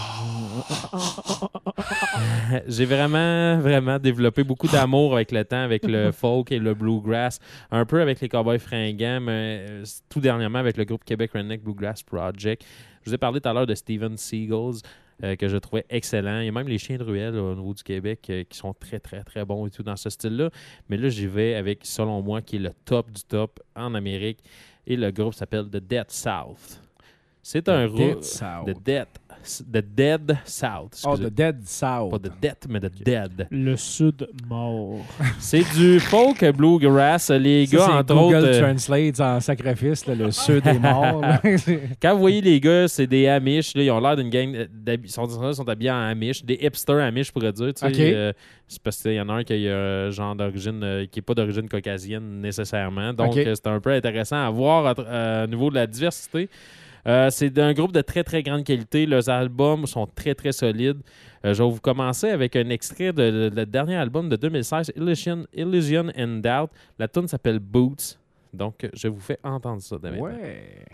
J'ai vraiment développé beaucoup d'amour avec le temps, avec le folk et le bluegrass, un peu avec les Cowboys Fringants, mais tout dernièrement avec le groupe Québec Redneck Bluegrass Project. Je vous ai parlé tout à l'heure de Steven Seagulls, que je trouvais excellent. Il y a même les Chiens de Ruelle au niveau du Québec qui sont très, très, très bons et tout dans ce style-là. Mais là, j'y vais avec, selon moi, qui est le top du top en Amérique. Et le groupe s'appelle The Dead South. C'est un groupe... The Dead South. Oh, excusez. The Dead South. Pas The Dead, mais The Dead. Le Sud mort. C'est du folk bluegrass. Les Ça, gars, c'est entre Google autres... Translate en sacrifice, là, le Sud est mort. là. Quand vous voyez les gars, c'est des Amish. Là, ils ont l'air d'une gang... Ils sont habillés en Amish. Des hipsters Amish, je pourrais dire. Tu sais, OK. c'est parce qu'il y en a un qui a un genre d'origine... qui n'est pas d'origine caucasienne nécessairement. Donc, OK. c'est un peu intéressant à voir au niveau de la diversité. C'est un groupe de très, très grande qualité. Leurs albums sont très, très solides. Je vais vous commencer avec un extrait de le dernier album de 2016, Illusion and Doubt. La tune s'appelle Boots. Donc, je vous fais entendre ça demain. Ouais.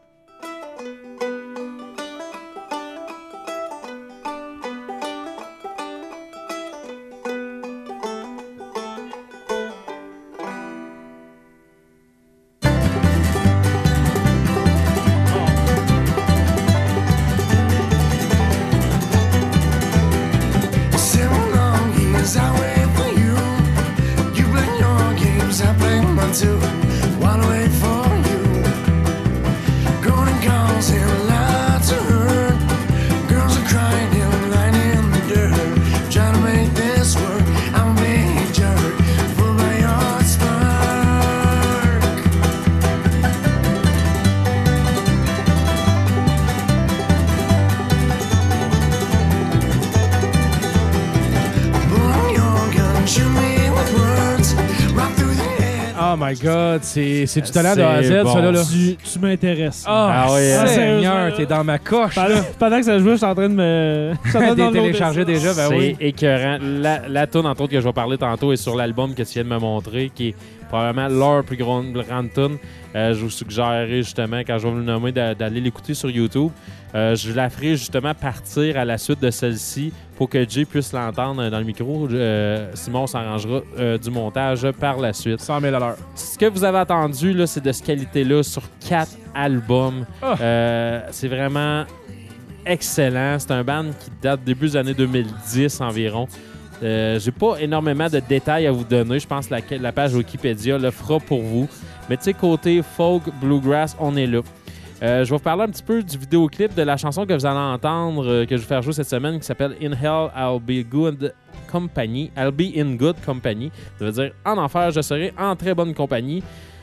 Oh my God, c'est du talent de A à Z, bon. ça là. Tu m'intéresses. Ah, ouais, Seigneur, sérieusement, t'es dans ma coche, là. Pendant que ça jouait, je suis en train de me... T'es téléchargé déjà, ben C'est oui. écœurant. La tune, entre autres, que je vais parler tantôt est sur l'album que tu viens de me montrer, qui est probablement leur plus grande tune. Je vous suggérerai justement, quand je vais vous le nommer, d'aller l'écouter sur YouTube. Je la ferai justement partir à la suite de celle-ci pour que Jay puisse l'entendre dans le micro. Simon s'arrangera du montage par la suite. 100 000 $. Ce que vous avez entendu, là, c'est de cette qualité-là sur 4 albums. C'est vraiment excellent. C'est un band qui date début des années 2010 environ. J'ai pas énormément de détails à vous donner. Je pense que la page Wikipédia le fera pour vous. Mais tu sais, côté folk, bluegrass, on est là. Je vais vous parler un petit peu du vidéoclip de la chanson que vous allez entendre, que je vais faire jouer cette semaine, qui s'appelle In Hell, I'll Be Good Company. I'll Be in Good Company. Ça veut dire en enfer, je serai en très bonne compagnie.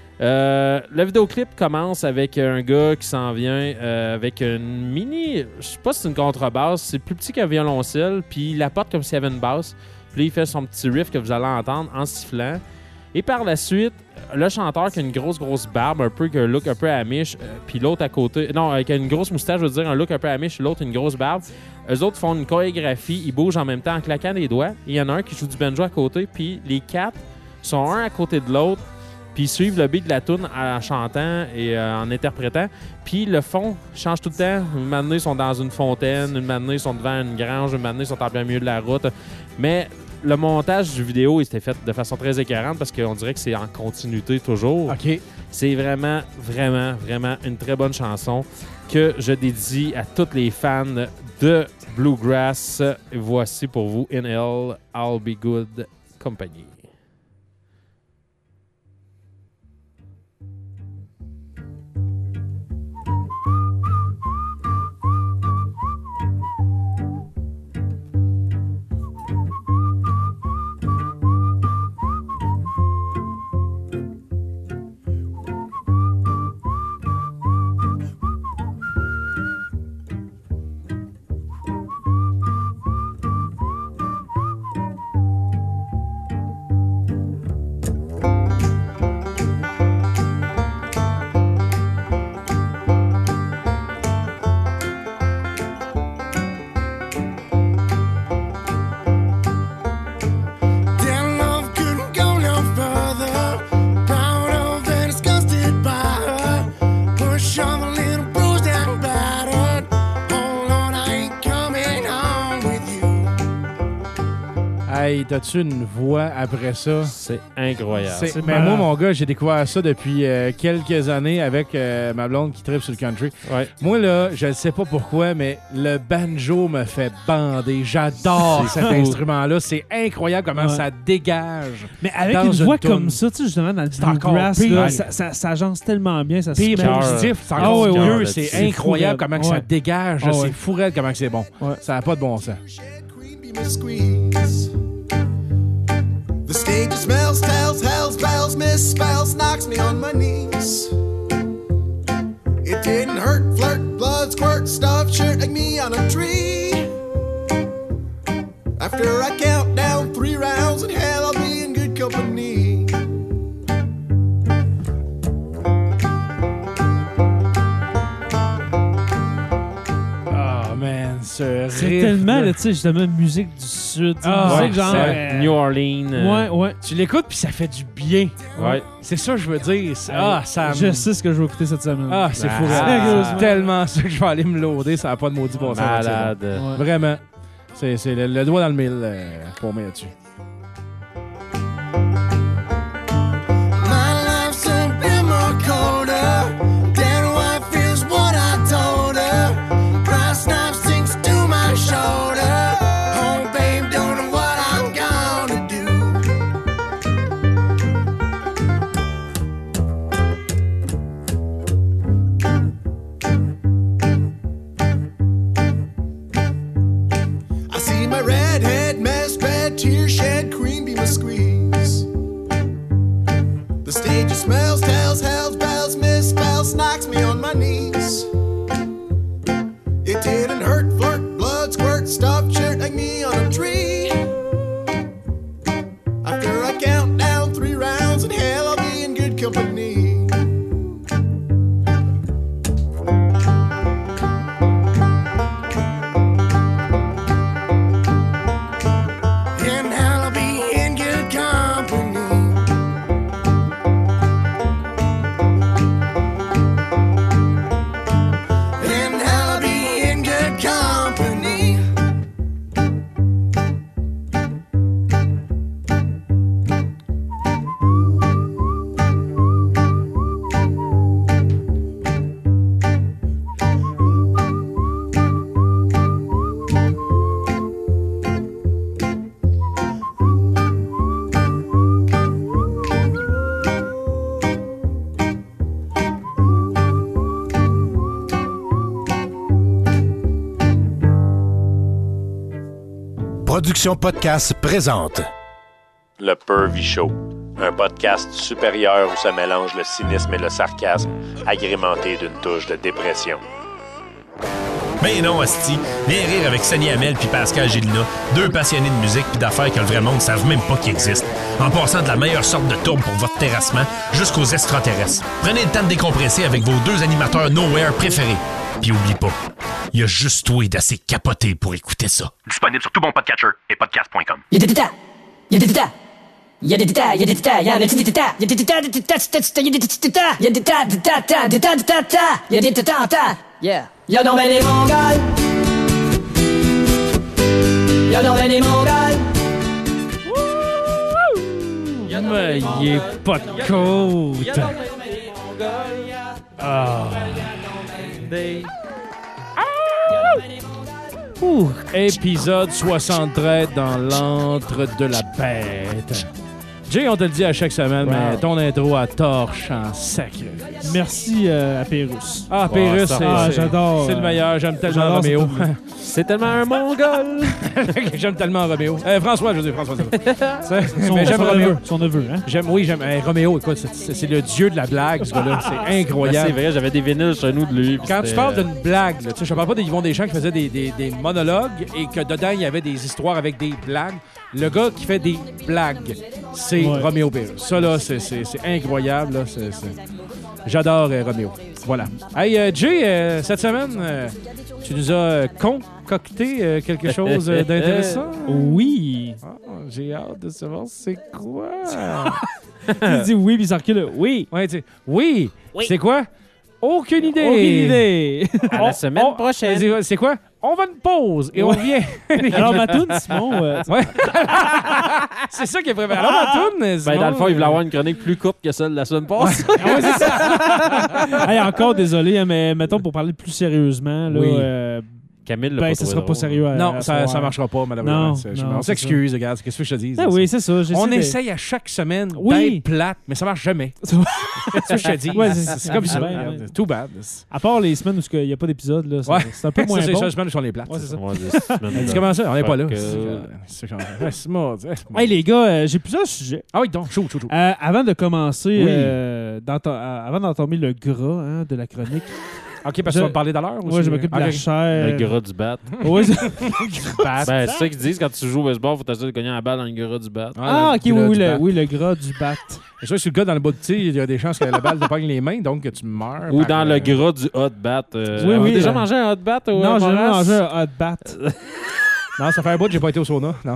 Le vidéoclip commence avec un gars qui s'en vient avec une mini... Je sais pas si c'est une contrebasse. C'est plus petit qu'un violoncelle. Puis il la porte comme s'il y avait une basse. Puis là, il fait son petit riff que vous allez entendre en sifflant. Et par la suite, le chanteur qui a une grosse barbe, un peu un look un peu Amish, puis l'autre à côté... Non, avec une grosse moustache, je veux dire un look un peu Amish, l'autre une grosse barbe. Eux autres font une chorégraphie, ils bougent en même temps en claquant des doigts. Et il y en a un qui joue du banjo à côté, puis les 4 sont un à côté de l'autre, puis ils suivent le beat de la tune en chantant et en interprétant. Puis le fond change tout le temps. Une matinée, ils sont dans une fontaine, une matinée, ils sont devant une grange, une matinée, ils sont en plein milieu de la route. Mais le montage du vidéo, il s'était fait de façon très écœurante parce qu'on dirait que c'est en continuité toujours. OK. C'est vraiment, vraiment, vraiment une très bonne chanson que je dédie à tous les fans de Bluegrass. Voici pour vous In Hell, I'll Be Good Company. Hey, t'as-tu une voix après ça? C'est incroyable. Mais moi, mon gars, j'ai découvert ça depuis quelques années avec ma blonde qui tripe sur le country. Ouais. Moi, là, je ne sais pas pourquoi, mais le banjo me fait bander. J'adore cet instrument-là. C'est incroyable comment ça dégage. Mais avec dans une voix toune. comme ça, tu sais, justement, dans le encore bluegrass, pire. là, Ouais. ça agence tellement bien. Ça se Puis fait. même stiff, c'est encore ouais, mieux. ouais. C'est C'est incroyable fou, comment ouais. ça dégage. Ah, C'est ouais. fou raide comment c'est bon. Ouais. Ça n'a pas de bon sens. The stage smells, tells, hells, bells, misspells, knocks me on my knees. It didn't hurt, flirt, blood, squirt, stuff, shirt like me on a tree. After I count down 3 rounds in hell, I'll be in good company. Oh man, ce C'est riff, tellement, là. là, tu sais, justement, musique du Sud. Ah, musique genre. c'est New Orleans. Ouais. Tu l'écoutes puis ça fait du bien. Ouais. C'est ça que je veux dire. Ça Je sais ce que je vais écouter cette semaine. Ah, c'est fou. Sérieusement. C'est tellement ça que je vais aller me loader. Ça n'a pas de maudit bon sens. Malade. Ouais. Vraiment. C'est le doigt dans le mille pour moi là-dessus. My life's a bit more colder. Dead wife is what I told her. Brass knife sinks to my shoulder. Oh, babe, don't know what I'm gonna do. I see my redhead mess, red tear shed, cream beam a squeeze. The stage smells, tells, hells, bells, misspells, knocks me on my knees. It didn't hurt, flirt, blood, squirt, stuffed shirt like me on a tree. After I count down 3 rounds in hell, I'll be in good company. In hell, I'll be in good company. In hell, I'll be in good company. Production Podcast présente Le Pervy Show, un podcast supérieur où se mélange le cynisme et le sarcasme, agrémenté d'une touche de dépression. Ben non, asti. Viens rire avec Sonny Hamel puis Pascal Gélina, 2 passionnés de musique puis d'affaires que le vrai monde ne savent même pas qu'ils existent. En passant de la meilleure sorte de tourbe pour votre terrassement jusqu'aux extraterrestres. Prenez le temps de décompresser avec vos 2 animateurs nowhere préférés. Puis oublie pas, il y a juste toi d'assez capoté pour écouter ça. Disponible sur tout bon podcatcher et podcast.com. Yeah. Y'a donc ben des Mongols. Y'a donc ben des Mongols. il est pas de côte. Ah. Épisode 73 dans l'antre de la bête. Jay, on te le dit à chaque semaine, mais ton intro à torche en sacré. Merci à Pérus. Ah, Pérus, j'adore. C'est le meilleur. J'aime tellement Roméo. C'est tellement un mongol. J'aime tellement Roméo. François, je veux dire François. J'aime Roméo. Son neveu, hein? J'aime Roméo, écoute, c'est le dieu de la blague, ce gars-là. C'est incroyable. C'est vrai, j'avais des vinyles chez nous de lui. Quand tu parles d'une blague, là, je ne parle pas d'Yvon Deschamps qui faisait des monologues et que dedans, il y avait des histoires avec des blagues. Le gars qui fait des blagues, c'est Roméo Pérus. Ça, là, c'est incroyable. Là. J'adore Roméo. Voilà. Hey, Jay, cette semaine, tu nous as concocté quelque chose d'intéressant? Oui. J'ai hâte de savoir c'est quoi. Tu dis oui, puis ça recule. Oui. Ouais, oui. C'est quoi? Aucune idée. Aucune idée. À la semaine prochaine. C'est quoi? On va une pause et on revient. Alors, ma toune, Simon... ouais. C'est ça qui est préparé. Alors, ma toune, Simon... Dans le fond, il voulait avoir une chronique plus courte que celle de la semaine passée. Ouais, c'est ça. Hey, encore désolé, hein, mais mettons, pour parler plus sérieusement, là, Camille, ça sera pas sérieux. Non, ça marchera pas, malheureusement. Non, on s'excuse, regarde. Qu'est-ce que je te dis? Oui, c'est ça. On essaye à chaque semaine d'être plate, mais ça marche jamais. C'est ce que je te dis. Ouais, c'est comme ça. Too bad. À part les semaines où il n'y a pas d'épisode, là, c'est un peu moins bon. C'est les semaines où on est plates. Ouais, c'est ça. Tu commences ça? On n'est pas là. Hey, les gars, j'ai plusieurs sujets. Ah oui, donc, chaud. Avant de commencer, avant d'entamer le gras de la chronique... OK, parce que tu vas me parler d'à l'heure? Oui, je m'occupe de la chair. Le gras du bat. Oui, c'est ça qu'ils disent quand tu joues au baseball, il faut t'assurer de gagner la balle dans le gras du bat. OK, oui, le gras du bat. C'est sûr que si le gars dans le bas de tir, il y a des chances que la balle te pogne les mains, donc que tu meurs. Ou dans le gras du hot bat. Oui. déjà mangé un hot bat? Non, j'ai jamais mangé un hot bat. Non, ça fait un bout que j'ai pas été au sauna. Non,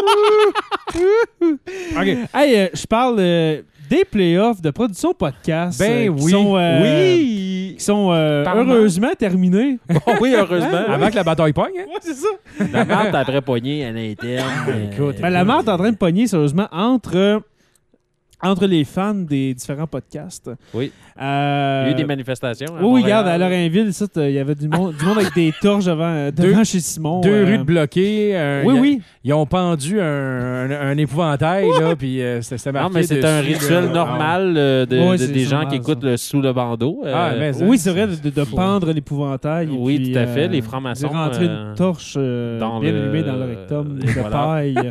OK. Hey, je parle des playoffs de production podcast. Qui sont heureusement terminés. Oui, heureusement. Avant que la bataille pogne. Hein? Ouais, c'est ça. La marde après poignée à l'interne. Écoute, la marde est en train de pogner, sérieusement, entre les fans des différents podcasts. Oui. Il y a eu des manifestations. Oui, regarde, à Lorrainville, il y avait du monde avec des torches devant chez Simon. 2 rues de bloquées. Oui. Ils ont pendu un épouvantail, là, puis c'était marqué. Non, mais c'est un rituel normal des gens qui écoutent sous le bandeau. Oui, c'est vrai, de pendre l'épouvantail. Oui, tout à fait. Les francs-maçons. De rentrer une torche bien allumée dans le rectum de paille.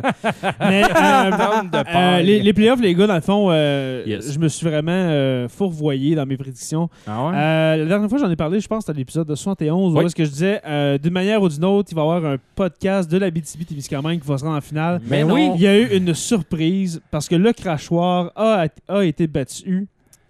Mais les playoffs, les gars, dans le fond, je me suis vraiment fourvoyé dans mes prédictions. Ah ouais? La dernière fois, j'en ai parlé, je pense, c'était à l'épisode de 71, où est-ce que je disais, d'une manière ou d'une autre, il va y avoir un podcast de la BTB-Témiscamingue qui va se rendre en finale. Mais oui! Il y a eu une surprise, parce que le crachoir a été battu.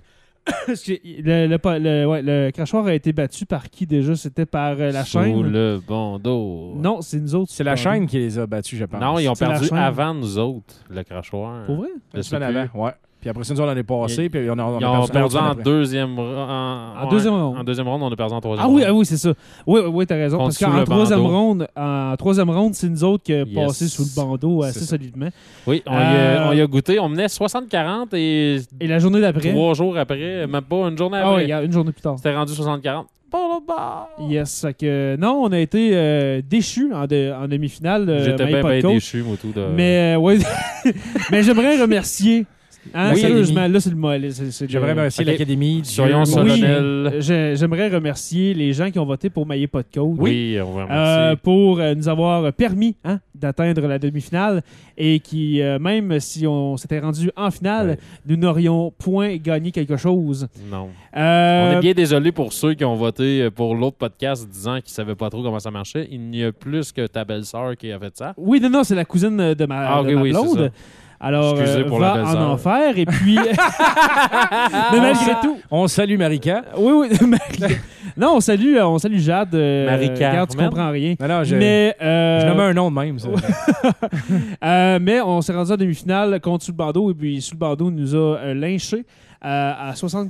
Le crachoir a été battu par qui déjà? C'était par la chaîne? Sous le bandeau. Non, c'est nous autres. C'est la chaîne qui les a battus, je pense. Non, ils ont perdu avant nous autres, le crachoir. Pour vrai? La semaine avant, ouais. Puis après ça, nous, on l'année passée, puis on a perdu en deuxième ronde. En deuxième ronde. En deuxième ronde, on a perdu en troisième ronde. Oui, c'est ça. Oui, t'as raison. Parce qu'en troisième ronde, c'est nous autres qui avons passé sous le bandeau assez solidement. Oui, on y a goûté. On menait 60-40 et la journée d'après. 3 jours après, même pas une journée après. Ah oui, une journée plus tard. C'était rendu 60-40. Yes, non, on a été déchus en demi-finale. J'étais bien déchu, moi, tout. Mais j'aimerais remercier... sérieusement, là, c'est le mot. J'aimerais remercier l'Académie. Soyons solennels. J'aimerais remercier les gens qui ont voté pour Maillé Pas de Côte. Oui, on va remercier. Pour nous avoir permis d'atteindre la demi-finale et qui, même si on s'était rendu en finale, nous n'aurions point gagné quelque chose. Non. On est bien désolé pour ceux qui ont voté pour l'autre podcast disant qu'ils ne savaient pas trop comment ça marchait. Il n'y a plus que ta belle-sœur qui a fait ça. Oui, non, c'est la cousine de ma blonde. Alors, va en enfer. Et puis, mais malgré tout... On salue Marika. Oui. Non, on salue Jade. Marika. Regarde, tu comprends rien. Non, je nommais un nom de même. Ça. Mais on s'est rendu en demi-finale contre Sous le bandeau. Et puis, Sous le bandeau nous a lynchés à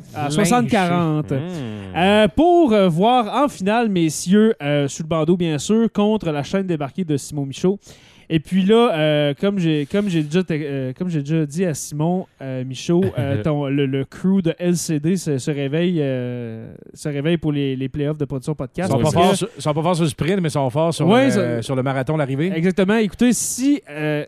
60-40. Pour voir en finale, messieurs, Sous le bandeau, bien sûr, contre la chaîne débarquée de Simon Michaud. Et puis là, comme j'ai déjà dit à Simon Michaud, le crew de LCD se réveille pour les playoffs de production podcast. Ils sont pas forts sur le sprint, mais ils sont forts sur le marathon, l'arrivée. Exactement. Écoutez, si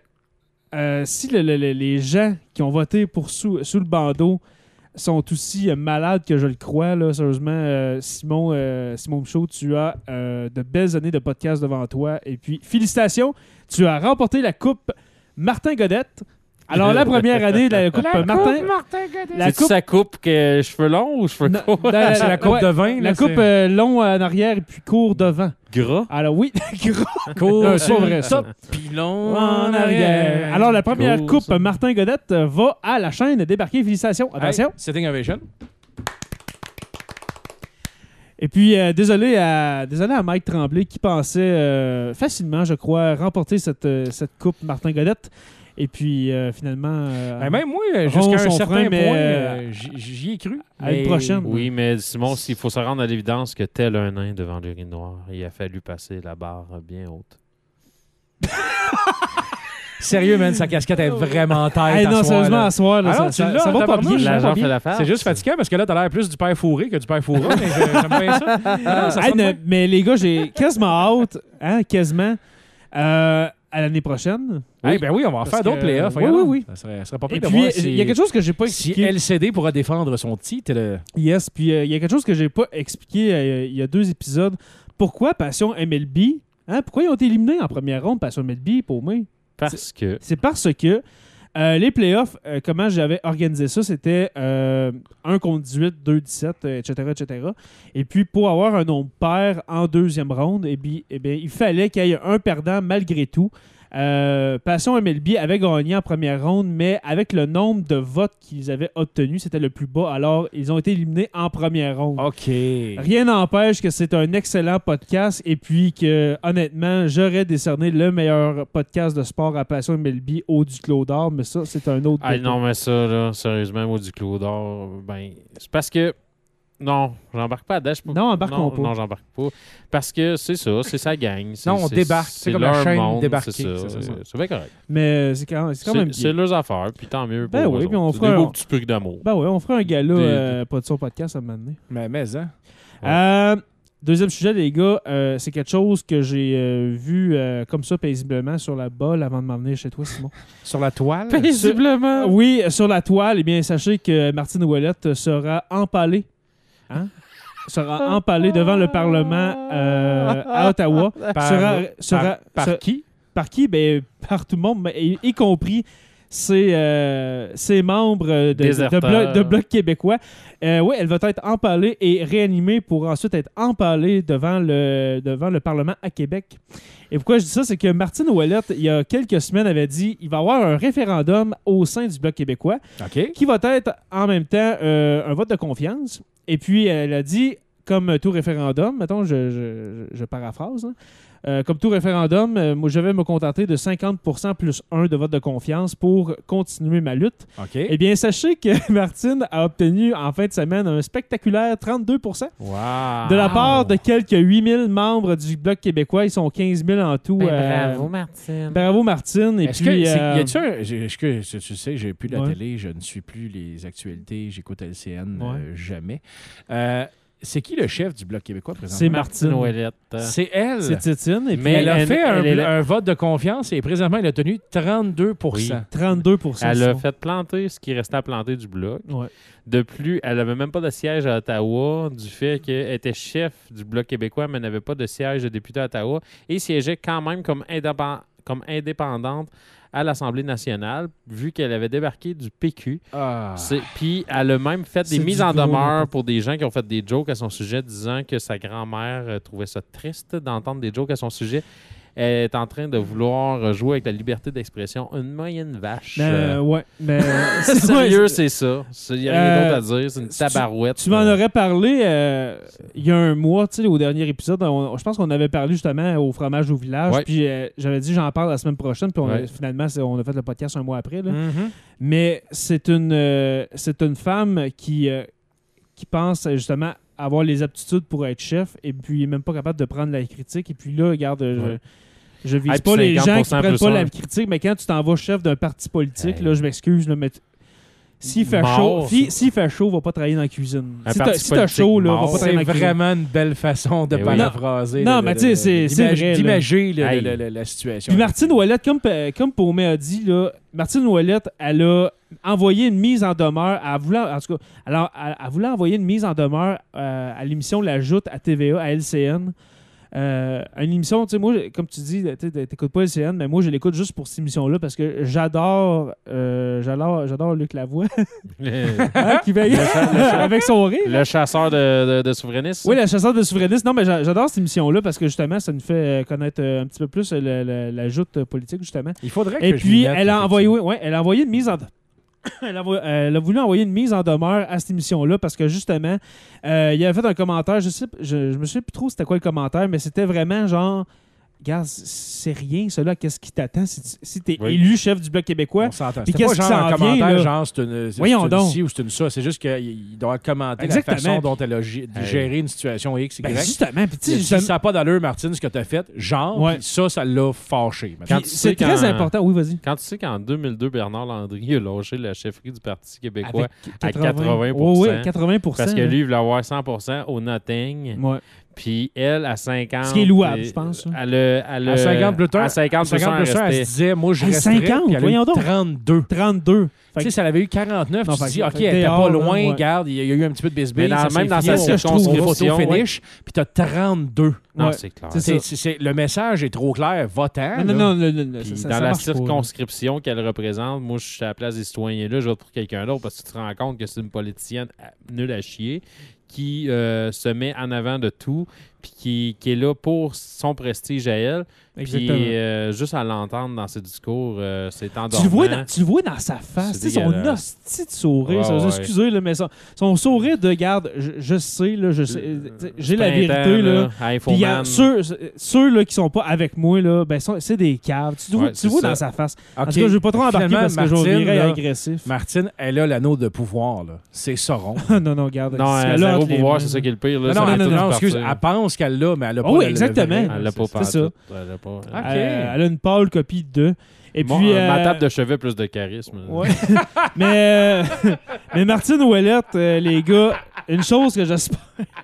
les gens qui ont voté pour sous le bandeau sont aussi malades que je le crois, là, sérieusement, Simon Michaud, tu as de belles années de podcast devant toi. Et puis, félicitations, tu as remporté la Coupe Martin Godette. Alors, la première année de la Coupe Martin Godette. C'est-tu sa coupe que cheveux longs ou cheveux courts? C'est la coupe de vin. La coupe long en arrière et puis court devant. Gras? Alors oui, gras. Court c'est pas vrai, ça. Puis long en arrière. Alors, la première Coupe Martin Godette va à la chaîne débarquer. Félicitations. Attention. Hey, Sitting Ovation. Et puis, désolé à Mike Tremblay qui pensait facilement, je crois, remporter cette Coupe Martin Godette. Et puis, finalement... même moi, jusqu'à un certain point, j'y ai cru. À une prochaine. Oui, mais Simon, s'il faut se rendre à l'évidence que tel un nain devant l'urinoir, il a fallu passer la barre bien haute. Sérieux, man, sa casquette est vraiment tête. Non, sérieusement, à soir, là, ça va pas bien. L'agent fait la face. C'est juste fatigant parce que là, t'as l'air plus du père fourré que du père fourré. Mais j'aime bien ça. Mais les gars, j'ai quasiment hâte, quasiment, à l'année prochaine. Oui. Ben oui, on va en faire d'autres playoffs. Oui. Ça serait pas pire Et de puis, voir il y a quelque chose que j'ai pas expliqué. Si LCD pourra défendre son titre. Yes, puis il y a quelque chose que j'ai pas expliqué il y a 2 épisodes. Pourquoi Passion MLB? Pourquoi ils ont été éliminés en première ronde, Passion MLB, pour moi? C'est parce que les playoffs, comment j'avais organisé ça, c'était 1 contre 18, 2, 17, etc., etc. Et puis, pour avoir un nombre pair en deuxième ronde, eh bien, il fallait qu'il y ait un perdant malgré tout. Passion MLB avait gagné en première ronde, mais avec le nombre de votes qu'ils avaient obtenus, c'était le plus bas. Alors, ils ont été éliminés en première ronde. OK. Rien n'empêche que c'est un excellent podcast et puis que, honnêtement, j'aurais décerné le meilleur podcast de sport à Passion MLB au Duclos d'or, mais ça, c'est un autre... non, mais ça, là, sérieusement, au Duclos d'or, c'est parce que non, j'embarque pas à Dash. Non, embarquons pas. Non, j'embarque pas. Parce que c'est ça, c'est sa gang. Non, on débarque. C'est comme la chaîne débarquée. C'est bien correct. Mais c'est quand même bien. C'est leurs affaires, puis tant mieux pour oui, eux puis on autres. C'est des beaux petits trucs d'amour. Ben oui, on fera un gala pas de son podcast à un moment donné. Mais hein. Ouais. Deuxième sujet, les gars, c'est quelque chose que j'ai vu comme ça paisiblement sur la bolle avant de m'emmener chez toi, Simon. Sur la toile? Paisiblement? Oui, sur la toile. Eh bien, sachez que Martine Ouellette sera empalée. Sera empalé devant le Parlement à Ottawa. Par qui? Par qui? Ben, par tout le monde, y compris ses membres de Bloc québécois. Oui, elle va être empalée et réanimée pour ensuite être empalée devant le Parlement à Québec. Et pourquoi je dis ça? C'est que Martine Ouellette, il y a quelques semaines, avait dit qu'il va y avoir un référendum au sein du Bloc québécois qui va être en même temps un vote de confiance. Et puis, elle a dit, comme tout référendum, mettons, je paraphrase, comme tout référendum, moi, je vais me contenter de 50% plus 1 de vote de confiance pour continuer ma lutte. Eh bien, sachez que Martine a obtenu en fin de semaine un spectaculaire 32%. Wow. De la part de quelques 8000 membres du Bloc québécois. Ils sont 15 000 en tout. Bravo, Martine. Bravo, Martine. Et est-ce puis, y a-tu un... tu sais, j'ai plus la télé, je ne suis plus les actualités, j'écoute LCN jamais. C'est qui le chef du Bloc québécois présentement? C'est Martine Ouellette. C'est elle. C'est Titine. Mais elle a fait un vote de confiance et présentement, elle a tenu 32%. Oui. 32%. Elle a fait planter ce qui restait à planter du Bloc. Ouais. De plus, elle n'avait même pas de siège à Ottawa du fait qu'elle était chef du Bloc québécois, mais n'avait pas de siège de député à Ottawa et siégeait quand même comme indépendante à l'Assemblée nationale, vu qu'elle avait débarqué du PQ. Puis elle a même fait des mises en demeure pour des gens qui ont fait des jokes à son sujet, disant que sa grand-mère trouvait ça triste d'entendre des jokes à son sujet. Elle est en train de vouloir jouer avec la liberté d'expression. Une moyenne vache. Ouais, mais... Sérieux, c'est ça. Il n'y a rien d'autre à dire. C'est une tabarouette. Tu m'en aurais parlé il y a un mois, tu sais, au dernier épisode. Je pense qu'on avait parlé justement au fromage au village. Ouais. Puis j'avais dit j'en parle la semaine prochaine. Puis finalement, on a fait le podcast un mois après. Là. Mm-hmm. Mais c'est une femme qui pense justement avoir les aptitudes pour être chef et puis même pas capable de prendre la critique. Et puis là, regarde... Je vise Hey, pas puis les gens qui 50% prennent plus pas la un. critique, mais quand tu t'en vas chef d'un parti politique, Hey. là, je m'excuse, là, mais s'il fait Mort, chaud, s'il fait chaud, va pas travailler dans la cuisine. Un Si parti t'as politique chaud, là, va mort. pas travailler dans C'est la cuisine. vraiment une belle façon de Eh oui. paraphraser. Non, mais tu sais, c'est vrai, là. d'imager Hey. la situation. Puis Martine Ouellette, comme Paumé a dit, là, Martine Ouellette, elle a envoyé une mise en demeure. Elle voulait envoyer une mise en demeure à l'émission La Joute à TVA, à LCN. Une émission, tu sais, moi, comme tu dis, t'écoutes pas LCN, mais moi, je l'écoute juste pour cette émission-là parce que j'adore Luc Lavoie. Hein, qui veille avec son rire. Le chasseur de souverainistes. Oui, le chasseur de souverainistes. Non, mais j'adore cette émission-là parce que justement, ça nous fait connaître un petit peu plus la joute politique, justement. Il faudrait que Et je puis, m'y mette, elle a envoyé une mise en... Elle a voulu envoyer une mise en demeure à cette émission-là parce que justement, il avait fait un commentaire, je me souviens plus trop c'était quoi le commentaire, mais c'était vraiment genre, regarde, c'est rien, cela, qu'est-ce qui t'attend si t'es élu chef du Bloc québécois. On s'entend. Puis C'était pas qu'est-ce qui genre un s'en vient, commentaire, là? genre c'est une Voyons donc. ci ou c'est une ça. C'est juste qu'il doit commenter Exactement. la façon dont elle a géré une situation X, Y. Ben, justement, puis tu sais, Si justement- ça n'a pas d'allure, Martine, ce que tu as fait, genre, Ouais. puis ça l'a fâché. Quand Puis tu c'est sais très quand- important. Oui, vas-y. Quand tu sais qu'en 2002, Bernard Landry a lâché la chefferie du Parti québécois Avec à 80%. Oui, 80%. Parce que là. lui, il voulait avoir 100% au Notting. Ouais. Puis elle, à 50... Ce qui est louable, je pense, là. À 50 plus tard, à 50 elle se restait. disait, moi, je Hey, resterais. 50, Puis elle a eu voyons donc. 32. 32. Tu Fait sais, que- si elle avait eu 49, Non, tu te fait dis, que- OK, fait que elle était dehors, pas là, loin, ouais. regarde, il y a eu un petit peu de bisbille. Mais ça s'est même dans fini sa au circonscription, photo finish, puis t'as 32. Non, Ouais. c'est clair. C'est ça. Le message est trop clair, va-t'en. Non, là. Puis ça dans la marche pas, là. circonscription qu'elle représente, moi, je suis à la place des citoyens-là, je vote pour quelqu'un d'autre parce que tu te rends compte que c'est une politicienne nulle à chier qui se met en avant de tout puis qui est là pour son prestige à elle. Puis Exactement. juste à l'entendre dans ses discours, c'est Tu endormant. le vois dans sa face, C'est tu sais, son dégueulasse. hostie de sourire. Ouais, ça, ouais. excusez, là, mais son sourire de garde, je sais, là, je sais, j'ai la Printemps, vérité. Là. Là, Puis, Infoman. ceux là, qui sont pas avec moi, là, ben, c'est des caves. Tu le vois, Ouais, tu le vois c'est dans ça. sa face. En OK. tout cas, je ne vais pas trop embarquer Finalement, parce que je Martine, vais virer là, agressif. Martine, elle a l'anneau de pouvoir. Là. C'est Sauron. non, regarde. Non, ce qu'elle a zéro entre les pouvoir, mains, c'est ça qui est le pire. Là, Non, ça non, va non, tout non, partir. excuse, elle pense qu'elle l'a, mais elle a pas Oh oui, le exactement. vrai. Elle l'a pas C'est ça. Elle l'a pas. Elle a une pâle copie de. Et puis, Ma table de chevet plus de charisme. Ouais. mais Martine Ouellette, les gars, une chose que j'espère.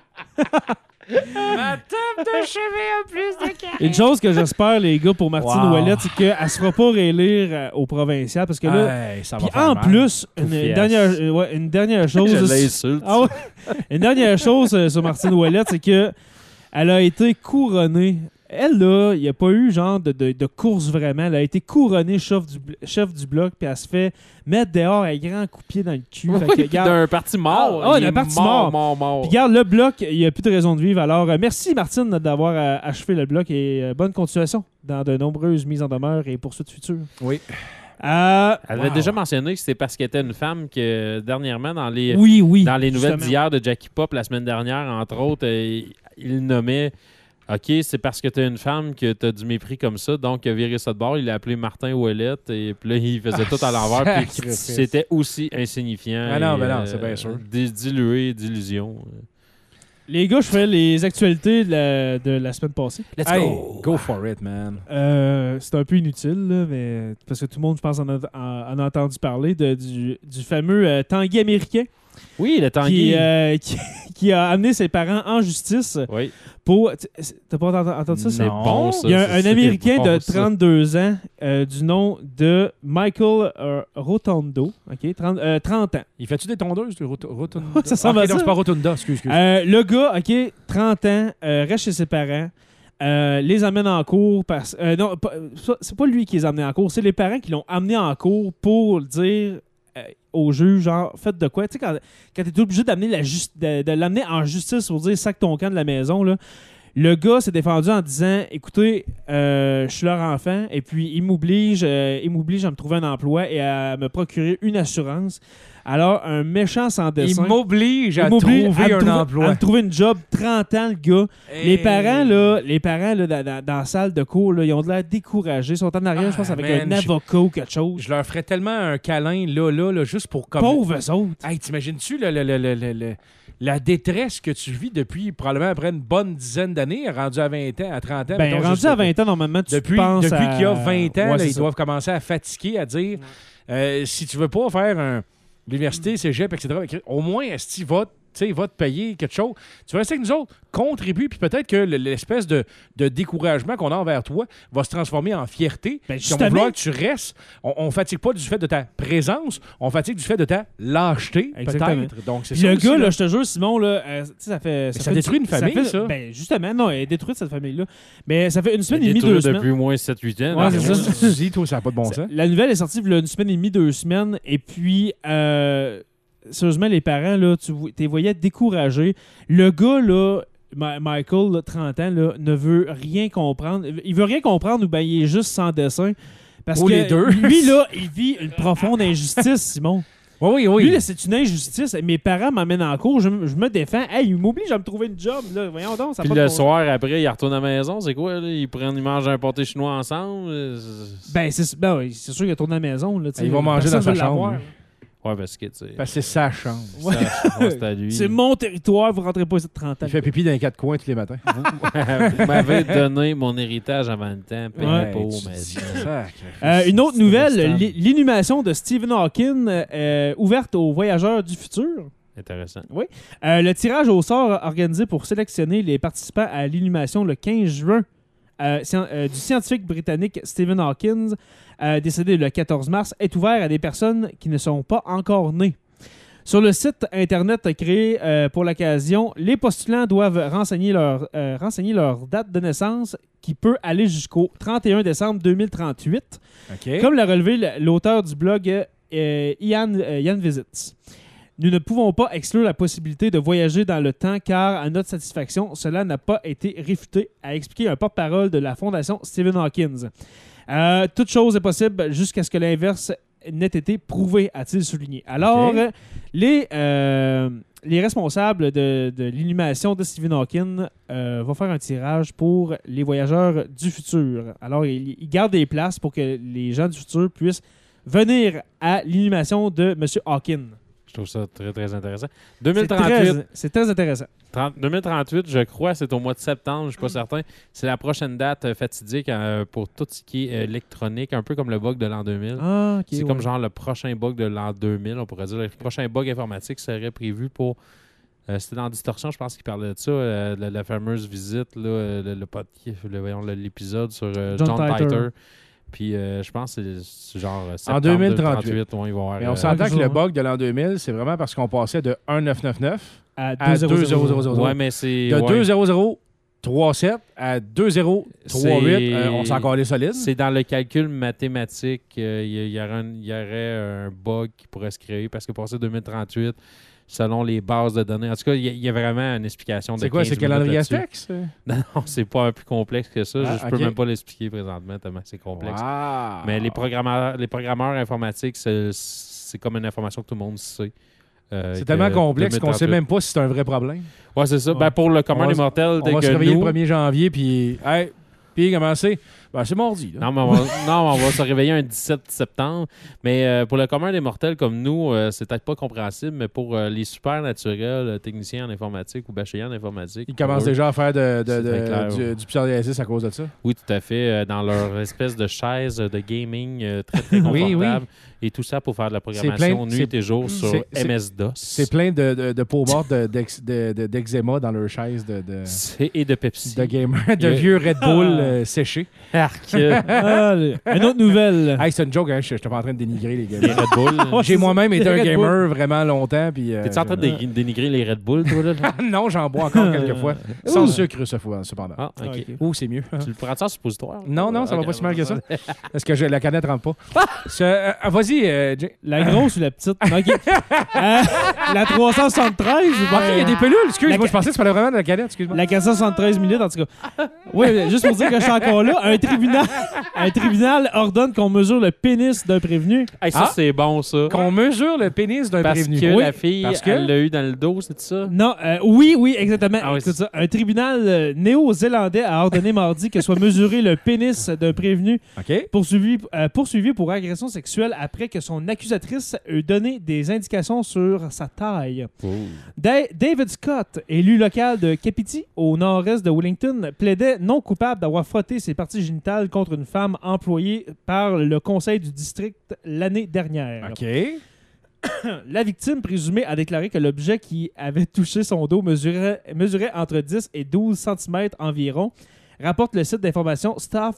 Ma table de chevet a plus de carré. Une chose que j'espère, les gars, pour Martine Wow. Ouellette, c'est qu'elle se fera pas réélire au provincial. Parce que là. Hey, ça va Puis faire en mal. plus, une Poufiasse. dernière chose. Je l'insulte. Ah ouais. Une dernière chose sur Martine Ouellette, c'est que elle a été couronnée. Elle, là, il n'y a pas eu genre de course vraiment. Elle a été couronnée chef du bloc, puis elle se fait mettre dehors un grand coup de pied dans le cul. Fait que, Oui, regarde, d'un parti mort. Ah, il d'un est parti mort. Puis regarde, le bloc, il n'y a plus de raison de vivre. Alors, merci Martine d'avoir achevé le bloc et bonne continuation dans de nombreuses mises en demeure et poursuites futures. Oui. Elle avait déjà mentionné que c'était parce qu'elle était une femme que dernièrement, dans les Oui, dans les nouvelles justement. d'hier de Jackie Pop la semaine dernière, entre autres, il nommait OK, c'est parce que t'es une femme que t'as du mépris comme ça, donc il a viré ça de bord, il l'a appelé Martin Ouellette, et puis là, il faisait tout à l'envers, puis sacrifice. c'était aussi insignifiant. Ah non, et, ben non, c'est bien sûr. Dilué d'illusions. Les gars, je fais les actualités de la semaine passée. Let's Hey, go! go for it, man. C'est un peu inutile, là, mais parce que tout le monde, je pense, en a entendu parler du fameux Tanguy américain Oui, le Tanguy. qui a amené ses parents en justice Oui. pour... T'as pas entendu ça? C'est bon, ça. Il y a un c'est Américain bon, de ça. 32 ans du nom de Michael Rotondo, 30 ans. Il fait-tu des tondeuses, le Rotunda? Ça ressemble à non, ça. c'est pas Rotunda, excuse. Le gars, 30 ans, reste chez ses parents, les amène en cours. Non, c'est pas lui qui les a amenés en cours, c'est les parents qui l'ont amené en cours pour dire au juge, genre, faites de quoi? Tu sais, quand t'es obligé d'amener de l'amener en justice pour dire sac ton camp de la maison, là. Le gars s'est défendu en disant écoutez, je suis leur enfant et puis il m'oblige à me trouver un emploi et à me procurer une assurance. Alors, un méchant sans dessin. Il m'oblige à Il m'oblige trouver à un emploi. À me trouver une job, 30 ans, le gars. Hey. Les parents là, dans la salle de cours, là, ils ont de l'air découragés. Ils sont en arrière, je pense, avec man, un avocat ou quelque chose. Je leur ferais tellement un câlin là, juste pour comme. Pauvres eux autres. Hey, t'imagines-tu la détresse que tu vis depuis probablement après une bonne dizaine d'années, rendu à 20 ans, à 30 ans. Ben, mettons, rendu juste à 20 ans, normalement, tu depuis penses qu'il y a 20 ans, Ouais, là, c'est ils ça. doivent commencer à fatiguer, à dire si tu veux pas faire l'université, cégep, etc., au moins, est-ce qu'il va te payer quelque chose. Tu vas rester avec nous autres, contribue, puis peut-être que l'espèce de découragement qu'on a envers toi va se transformer en fierté. Ben, Puis on va vouloir que tu restes. On fatigue pas du fait de ta présence, on fatigue du fait de ta lâcheté, Exactement. peut-être. Donc, c'est Puis ça le aussi, gars, là, je te jure, Simon, là, ça fait... ça détruit une famille, ça. Ben, justement, non, elle est détruite, cette famille-là. Mais ça fait une semaine et Il est demie, 2 semaines. depuis moins 7-8 ans. Ouais, c'est ça. Dis, toi, ça n'a pas de bon sens. La nouvelle est sortie il y a une semaine et demie, 2 semaines. Et puis, sérieusement, les parents, là, tu les voyais découragés. Le gars, là, Michael, là, 30 ans, là, ne veut rien comprendre. Il veut rien comprendre ou bien il est juste sans dessin. Parce Ou que les deux. lui, là, il vit une profonde injustice, Simon. Oui. Lui, là, c'est une injustice. Mes parents m'emmènent en cours, je me défends. Hey, il m'oblige à me trouver une job. Là. Voyons donc, ça Puis a pas le de bon- soir, après, il retourne à la maison. C'est quoi, là? Ils mangent un pâté chinois ensemble? Ben, oui, c'est sûr qu'il a tourné à la maison. Là, Il va manger dans sa chambre. lui. Ouais, parce que, tu sais... Parce que c'est sa chambre. Ouais. C'est à lui. C'est mon territoire, vous rentrez pas ici de 30 ans. Il fait pipi dans les quatre coins tous les matins. Vous m'avez donné mon héritage avant le temps. Paye Ouais. pas, Tu mais... dis ça, Une autre c'est nouvelle, restant. l'inhumation de Stephen Hawking ouverte aux voyageurs du futur. Intéressant. Le tirage au sort organisé pour sélectionner les participants à l'inhumation le 15 juin du scientifique britannique Stephen Hawking, décédé le 14 mars, est ouvert à des personnes qui ne sont pas encore nées. Sur le site Internet créé pour l'occasion, les postulants doivent renseigner leur date de naissance qui peut aller jusqu'au 31 décembre 2038, OK. comme l'a relevé l'auteur du blog Ian Visits. Nous ne pouvons pas exclure la possibilité de voyager dans le temps car, à notre satisfaction, cela n'a pas été réfuté, a expliqué un porte-parole de la Fondation Stephen Hawking. Toute chose est possible jusqu'à ce que l'inverse n'ait été prouvé, a-t-il souligné. Alors, OK. les responsables de l'inhumation de Stephen Hawking vont faire un tirage pour les voyageurs du futur. Alors, ils gardent des places pour que les gens du futur puissent venir à l'inhumation de M. Hawking. Je trouve ça très, très intéressant. 2038, C'est très intéressant. 2038, je crois, c'est au mois de septembre, je ne suis pas certain. C'est la prochaine date fatidique pour tout ce qui est électronique, un peu comme le bug de l'an 2000. Ah, ok. C'est comme genre le prochain bug de l'an 2000, on pourrait dire. Le prochain bug informatique serait prévu pour... c'était dans Distorsion, je pense qu'il parlait de ça, la fameuse visite, là, l'épisode sur John Titer. Puis je pense que c'est genre septembre 2038. ouais, ils vont avoir, Mais on s'entend que toujours, le hein. bug de l'an 2000, c'est vraiment parce qu'on passait de 1999 À à 2000. 2000. Ouais, mais c'est... De ouais. 2037 à 2038, on s'en encore les solides. C'est dans le calcul mathématique, il y aurait un bug qui pourrait se créer parce que passer 2038, selon les bases de données. En tout cas, il y a vraiment une explication de C'est quoi, 15 c'est calendrier minutes là-dessus. Aztec? Non, c'est pas plus complexe que ça. Ah, Je peux ok. même pas l'expliquer présentement tellement c'est complexe. Wow. Mais les programmeurs informatiques, c'est comme une information que tout le monde sait. C'est tellement complexe qu'on sait même pas si c'est un vrai problème. Ouais, c'est ça. Ouais. Ben, pour le commun On va des mortels, On dès va que se réveiller nous... le 1er janvier, puis hey, comment c'est? Ben, c'est mardi. Là. Non, mais on va se réveiller un 17 septembre. Mais pour le commun des mortels comme nous, c'est peut-être pas compréhensible, mais pour les super naturels, techniciens en informatique ou bacheliers en informatique... Ils commencent pour eux, déjà à faire c'est très clair, du psoriasis à cause de ça. Oui, tout à fait. Dans leur espèce de chaise de gaming très, très Oui, confortable. Et tout ça pour faire de la programmation nuit et jour sur MS-DOS. C'est plein de peaux mortes d'eczéma dans leur chaise Et de Pepsi. de gamer, de vieux Red Bull séchés. Arc. Une autre nouvelle. Hey, c'est une joke, hein? Je suis pas en train de dénigrer les Les gamers. Red Bull. J'ai moi-même été un Red gamer vraiment longtemps. Puis, T'es-tu en train de dénigrer les Red Bull, toi, là? non, j'en bois encore quelques fois. Sans sucre, cependant. Ah, OK. Ok. Ouh, c'est mieux. Tu le prends ça en suppositoire? Non, ça va Ok, pas si mal que ça. ouais. Parce que la canette rentre pas. Vas-y, Jay. La grosse ou la petite? OK. La 373? OK, il y a des pelules. Excuse-moi, je pensais que tu parlais vraiment de la canette. Excuse-moi. La 473 minutes, en tout cas. Oui, juste pour dire que je suis encore là. Un tribunal ordonne qu'on mesure le pénis d'un prévenu. Hey, ça, Ah. c'est bon, ça. Qu'on mesure le pénis d'un Parce prévenu. que Oui, la fille, parce que- elle l'a eu dans le dos, c'est ça? Non, oui, exactement. Ah oui, Écoute ça. Un tribunal néo-zélandais a ordonné mardi que soit mesuré le pénis d'un prévenu OK. poursuivi pour agression sexuelle après après que son accusatrice eut donné des indications sur sa taille. David Scott, élu local de Kapiti, au nord-est de Wellington, plaidait non coupable d'avoir frotté ses parties génitales contre une femme employée par le conseil du district l'année dernière. OK. La victime présumée a déclaré que l'objet qui avait touché son dos mesurait entre 10 et 12 cm environ, rapporte le site d'information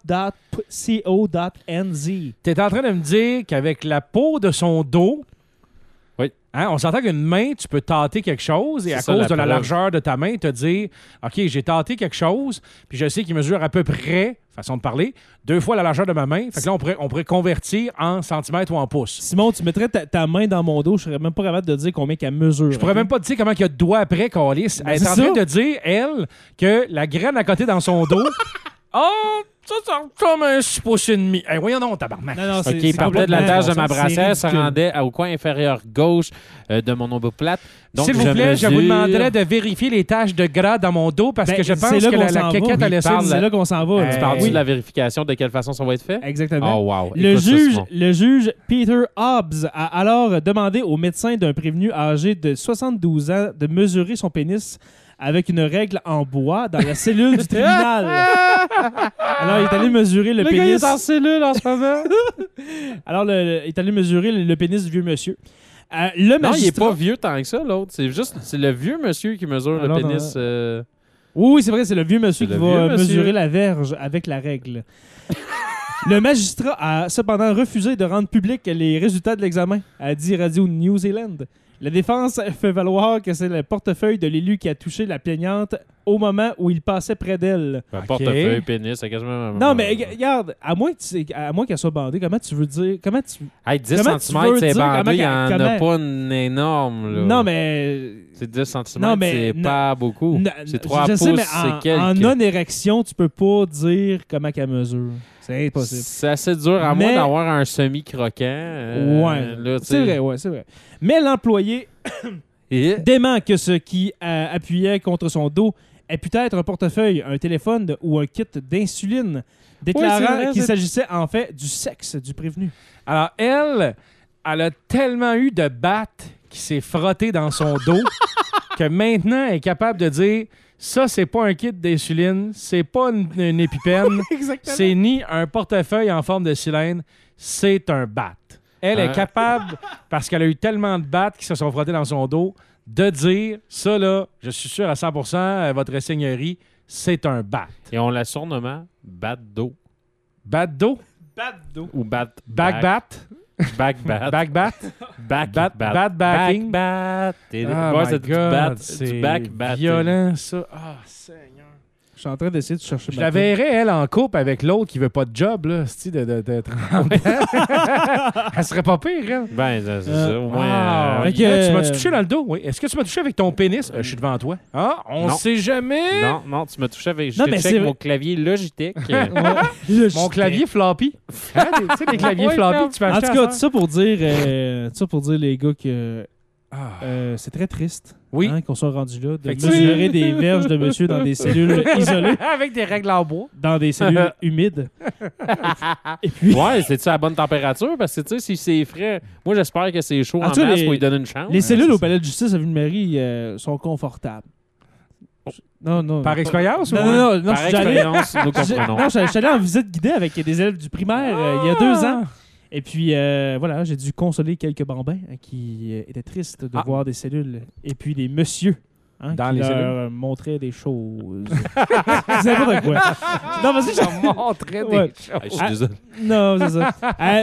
staff.co.nz. T'es en train de me dire qu'avec la peau de son dos, oui. Hein, on s'entend qu'une main, tu peux tâter quelque chose et à C'est ça, cause la de la preuve. largeur de ta main, te dire OK, j'ai tâté quelque chose, puis je sais qu'il mesure à peu près, façon de parler, 2 fois la largeur de ma main. Fait que là, on pourrait convertir en centimètres ou en pouces. Simon, tu mettrais ta main dans mon dos, je serais même pas capable de dire combien qu'elle mesure. Je pourrais même pas te dire comment il y a de doigts après, Calice. Ben, Elle est c'est en train ça. de dire, elle, que la graine à côté dans son dos. Oh, ça comme un 6 pouces et demi. Hey, voyons donc, tabarnak. Non, OK, il partait de la tâche de ma brassière, ça ridicule. rendait au coin inférieur gauche de mon omoplate. Donc, S'il vous plaît, je vous mesure- demanderais de vérifier les taches de gras dans mon dos parce Ben, que je c'est pense là que qu'on la s'en caquette va. a laissé... C'est là qu'on s'en va. Tu parles-tu Oui. de la vérification de quelle façon ça va être fait? Exactement. Oh, wow. Le Écoute ça, juge, Simon. le juge Peter Hobbs a alors demandé au médecin d'un prévenu âgé de 72 ans de mesurer son pénis avec une règle en bois dans la cellule du tribunal. Alors, il est allé mesurer le Le pénis. gars il est en cellule en ce moment. Alors, il est allé mesurer le pénis du vieux monsieur. Le Non, il est magistrat... pas vieux tant que ça, l'autre. C'est le vieux monsieur qui mesure Alors, le pénis. Oui, c'est vrai, c'est le vieux monsieur C'est qui le va vieux monsieur. mesurer la verge avec la règle. Le magistrat a cependant refusé de rendre public les résultats de l'examen, a dit Radio New Zealand. La défense fait valoir que c'est le portefeuille de l'élu qui a touché la plaignante au moment où il passait près d'elle. Un portefeuille, pénis, c'est quasiment... Non, mais regarde, à moins qu'elle soit bandée, comment tu veux dire... Hey, 10 comment cm, tu veux c'est dire comment bandé, il n'y en a comment- pas une énorme. Là. Non, mais... C'est 10 cm, Non, mais c'est non- pas beaucoup. C'est 3 je pouces, sais, mais c'est quelques. en non-érection, tu peux pas dire comment qu'elle mesure. C'est impossible. C'est assez dur, à Mais- moins d'avoir un semi-croquant. Ouais, là, tu c'est sais. vrai, ouais, c'est vrai. Mais l'employé Et- dément que ce qui appuyait contre son dos ait pu être un portefeuille, un téléphone ou un kit d'insuline, déclarant Ouais, c'est vrai, qu'il c'est- s'agissait en fait du sexe du prévenu. Alors, elle a tellement eu de batte qui s'est frotté dans son dos que maintenant, elle est capable de dire ça, c'est pas un kit d'insuline, c'est pas une épipène, c'est ni un portefeuille en forme de cylindre, c'est un bat. Elle est capable, parce qu'elle a eu tellement de battes qui se sont frottés dans son dos, de dire ça, là, je suis sûr à 100%, votre seigneurie, c'est un bat. Et on la surnommait bat d'eau. Bat d'eau? Ou bat. Back bat? Back bat. Back bat? Back Bat- bat. bat backing. Back bat. Oh Ouais, my c'est du God, bat. c'est Du back bat. violent, ça. Ah, Seigneur. Je suis en train d'essayer de chercher Je ma la verrais, elle, en couple avec l'autre qui veut pas de job, là, c'ti, de 30 ans. Elle serait pas pire, elle. Ben, c'est ça. Au moins. Ah, Fait que, tu m'as touché dans le dos, oui. Est-ce que tu m'as touché avec ton pénis? Je suis devant toi. Ah, on Non. sait jamais. Non, tu m'as touché avec. Je Non, t'ai mais touché c'est avec vrai. mon clavier Logitech. Mon clavier floppy. Hein, tu sais, des claviers Ouais, floppy que tu peux En acheter tout à cas, ça. tout ça pour dire les gars que c'est très triste Oui. qu'on soit rendu là, de Effectivement. mesurer des verges de monsieur dans des cellules isolées, Avec des règles en bois. dans des cellules humides. Et puis, Ouais, c'est-tu à la bonne température? Parce que, tu sais, si c'est frais, moi, j'espère que c'est chaud En en tout cas, masse les- pour lui donner une chance. les cellules au palais de justice à Ville-Marie sont confortables. Non. Par expérience ou Non, Par je suis allé- expérience, nous comprenons. Non, je suis allé en visite guidée avec des élèves du primaire il y a 2 ans. Et puis, voilà, j'ai dû consoler quelques bambins qui étaient tristes de voir des cellules. Et puis, des messieurs Dans qui les leur cellules? montraient des choses. C'est n'importe quoi. Non, vas-y, Ça montrait des Ouais. choses. Hey, je suis désolé. Non, c'est ça.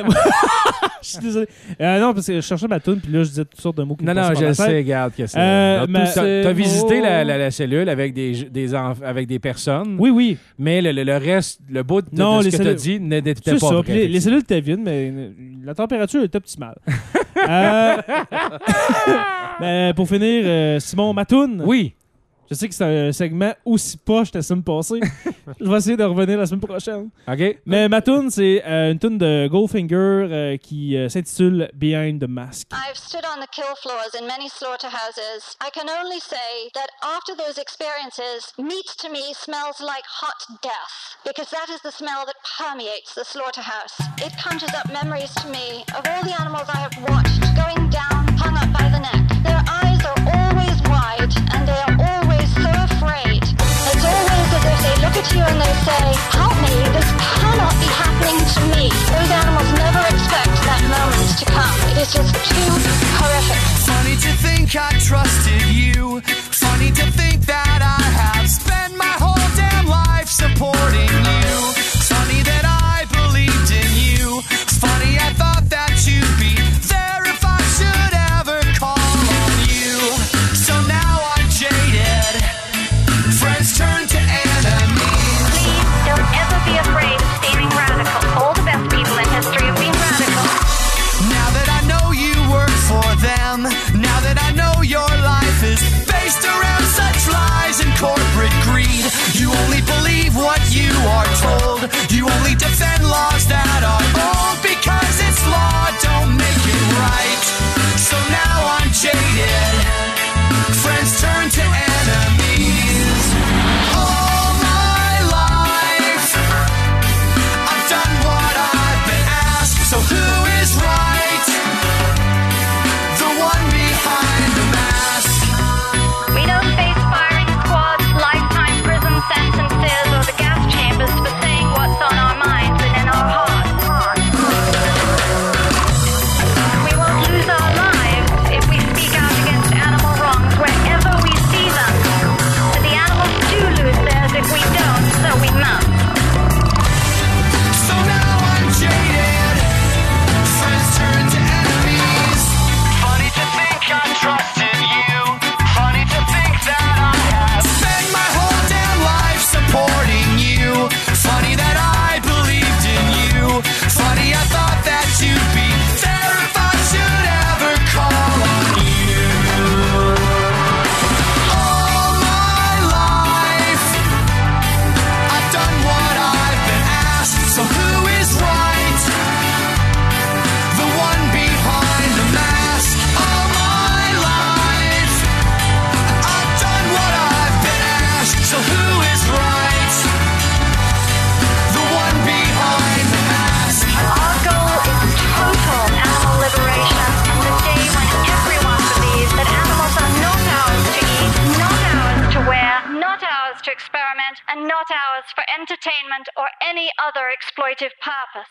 Je suis désolé. Non, parce que je cherchais ma toune, puis là, je disais toutes sortes de mots qui me Non, passaient je par la sais, tête. regarde que c'est. mais- T'as visité la cellule avec avec des personnes, Oui. mais le reste, le bout de Non, ce les que t'as cellules- dit n'était C'est pas ça. vrai. Puis les cellules étaient vides, mais la température était optimale. Mais pour finir, Simon, ma toune. Oui. Je sais que c'est un segment aussi poche la semaine passée. Je vais essayer de revenir la semaine prochaine. OK. Mais ma tune, c'est une tune de Goldfinger qui s'intitule Behind the Mask. I've stood on the kill floors in many slaughterhouses. I can only say that after those experiences, meat to me smells like hot death, because that is the smell that permeates the slaughterhouse. It conjures up memories to me of all the animals I have watched going down, hung up by the neck. Their eyes are always wide, and they are always so afraid. It's always as if they look at you and they say, help me, this cannot be happening to me. Those animals never expect that moment to come. It is just too horrific. Funny to think I trusted you. Funny to think that I have spent my whole damn life supporting you. Funny that I believed in you. Funny I thought that you'd be there if I should ever call on you. So now I'm jaded. Friends turn to enemies. Please don't ever be afraid of seeming radical. All the best people in history have been radical. Now that I know you work for them, now that I know your life is based around such lies and corporate greed, you only believe what you are told. You only defend laws that are old because it's law, don't make it right. So now I'm jaded. Friends turn to enemies. All my life I've done what I've been asked. So who is right? The one behind the mask. We don't face firing squads, lifetime prison sentences, or the gas chambers for saying what's on our minds and in our hearts. We won't lose our lives if we speak out against animal wrongs wherever we see them. But the animals do lose theirs if we don't, so we must. So now I'm jaded. Friends turn to enemies. Funny to think I trusted you. Funny to think that I have spent my whole damn life supporting you. Funny that I believed in you. Funny I thought that you'd be there if I should ever call on you. All my life I've done what I've been asked. So who is right? The one behind the mask. All my life I've done what I've been asked. So who is right? The one behind the mask. Our goal is total animal liberation, and the day when everyone believes that animals are not ours to eat, not ours to wear, not ours to experiment, and not ours for entertainment or any other exploitive purpose.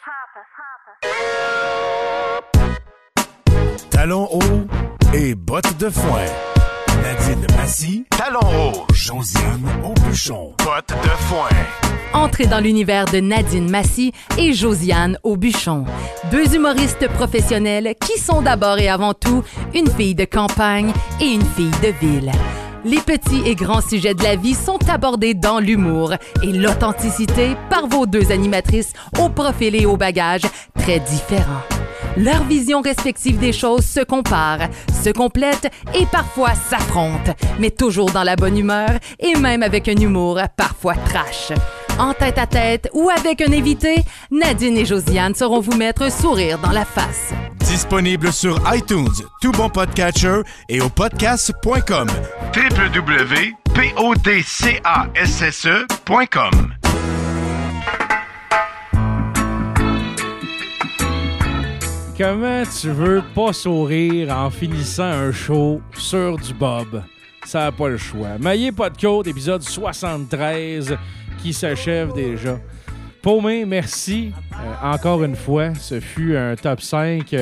Talons hauts et bottes de foin. Nadine Massy. Talons hauts. Josiane Aubuchon. Bottes de foin. Entrez dans l'univers de Nadine Massy et Josiane Aubuchon, deux humoristes professionnels qui sont d'abord et avant tout une fille de campagne et une fille de ville. Les petits et grands sujets de la vie sont abordés dans l'humour et l'authenticité par vos deux animatrices au profil et au bagage très différents. Leurs visions respectives des choses se comparent, se complètent et parfois s'affrontent, mais toujours dans la bonne humeur et même avec un humour parfois trash. En tête-à-tête ou avec un invité, Nadine et Josiane sauront vous mettre un sourire dans la face. Disponible sur iTunes, tout bon podcatcher et au podcast.com. www.podcasse.com. Comment tu veux pas sourire en finissant un show sur du Bob? Ça n'a pas le choix. Maillé pas de côte, épisode 73 qui s'achève déjà. Paumé, merci encore une fois. Ce fut un top 5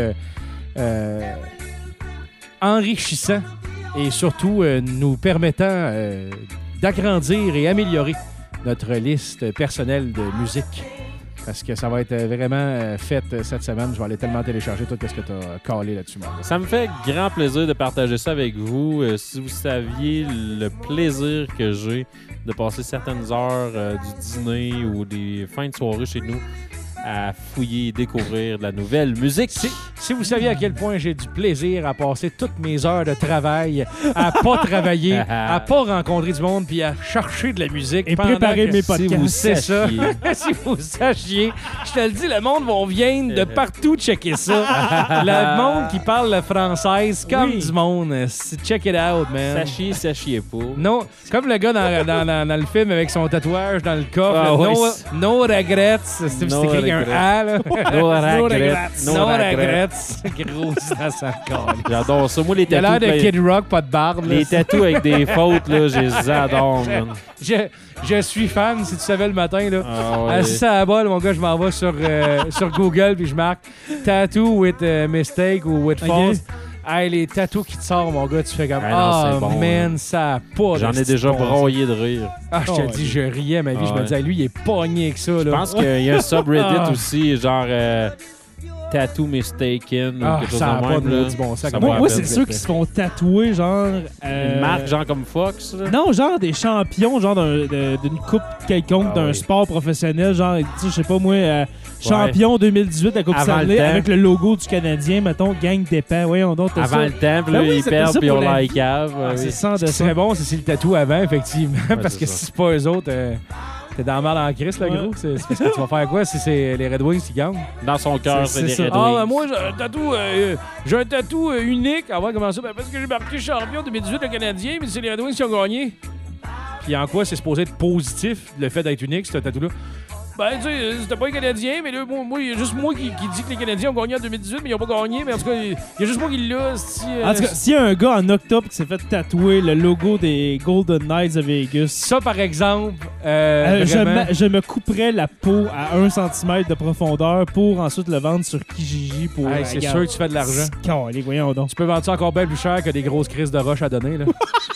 enrichissant et surtout nous permettant d'agrandir et améliorer notre liste personnelle de musique. Parce que ça va être vraiment fait cette semaine. Je vais aller tellement télécharger tout ce que tu as calé là-dessus. Ça me fait grand plaisir de partager ça avec vous. Si vous saviez le plaisir que j'ai de passer certaines heures du dîner ou des fins de soirée chez nous à fouiller et découvrir de la nouvelle musique. Si vous saviez à quel point j'ai du plaisir à passer toutes mes heures de travail à pas travailler, à pas rencontrer du monde, puis à chercher de la musique Et pendant préparer que mes podcasts. c'est ça. Si vous sachiez, je te le dis, le monde va venir de partout checker ça. Le monde qui parle le français, c'est comme du monde. Check it out, man. Sachiez pas. Non, comme le gars dans le film avec son tatouage dans le coffre. Ah, là, oui. no regrets. C'est No écrit un regrets. A, là. No regrets. No regrets. Gros, ça sent le J'adore ça. Moi, les Il a l'air tatous... de Kid Rock, pas de barbe. là. Les tatous avec des fautes, là, je les adore, man. Je suis fan, si tu savais le matin. Là. Ah ouais. Assis à la balle, mon gars, je m'en vais sur Google puis je marque tattoo with mistake ou with false. Hey, les tatous qui te sortent, mon gars, tu fais comme Ah non, c'est bon, man, hein. ça a pas J'en ai déjà broyé de rire. Ah, je te dis, je riais ma vie. Je me disais, lui, il est pogné avec ça. Là. Je pense qu'il y a un subreddit Ah. aussi, genre Tattoo Mistaken ou Ah, quelque chose ça a de pas même. de là. maudit bon sens. Ça Moi, me c'est rappelle. ceux qui se font tatouer, genre... Une marque, genre comme Fox. Là. Non, genre des champions, genre d'une coupe quelconque, d'un sport professionnel, genre, tu sais, je sais pas moi, champion 2018 à Coupe Avant le Stanley, temps. avec le logo du Canadien, mettons, gang d'épais. Voyons donc, t'as Avant ça. le temps, puis Ben là, oui, ils c'est perdent, ça puis ils pour ont la l'air vie. cave. Ah, c'est sans Ce de qui ça. serait bon, c'est le tatou avant, effectivement. parce c'est que ça. si c'est pas eux autres, t'es dans le mal en crise, là, Ouais. gros. C'est parce que tu vas faire quoi si c'est les Red Wings qui gagnent? Dans son cœur, C'est c'est des ça. Red Ah, Wings. ben moi, j'ai un tatou unique. Ah ouais, comment ça? Ben parce que j'ai marqué champion 2018 le Canadien, mais c'est les Red Wings qui ont gagné. Puis en quoi c'est supposé être positif, le fait d'être unique, ce tatou-là? Ben, tu sais, c'était pas les Canadiens, mais là, moi, il y a juste moi qui dit que les Canadiens ont gagné en 2018, mais ils ont pas gagné. Mais en tout cas, il y a juste moi qui l'a. En tout cas, s'il y a un gars en octobre qui s'est fait tatouer le logo des Golden Knights de Vegas, ça, par exemple, vraiment... je me couperais la peau à 1 cm de profondeur pour ensuite le vendre sur Kijiji pour... Hey, c'est sûr que tu fais de l'argent. Calé, voyons donc. Tu peux vendre ça encore bien plus cher que des grosses crises de roche à donner, là.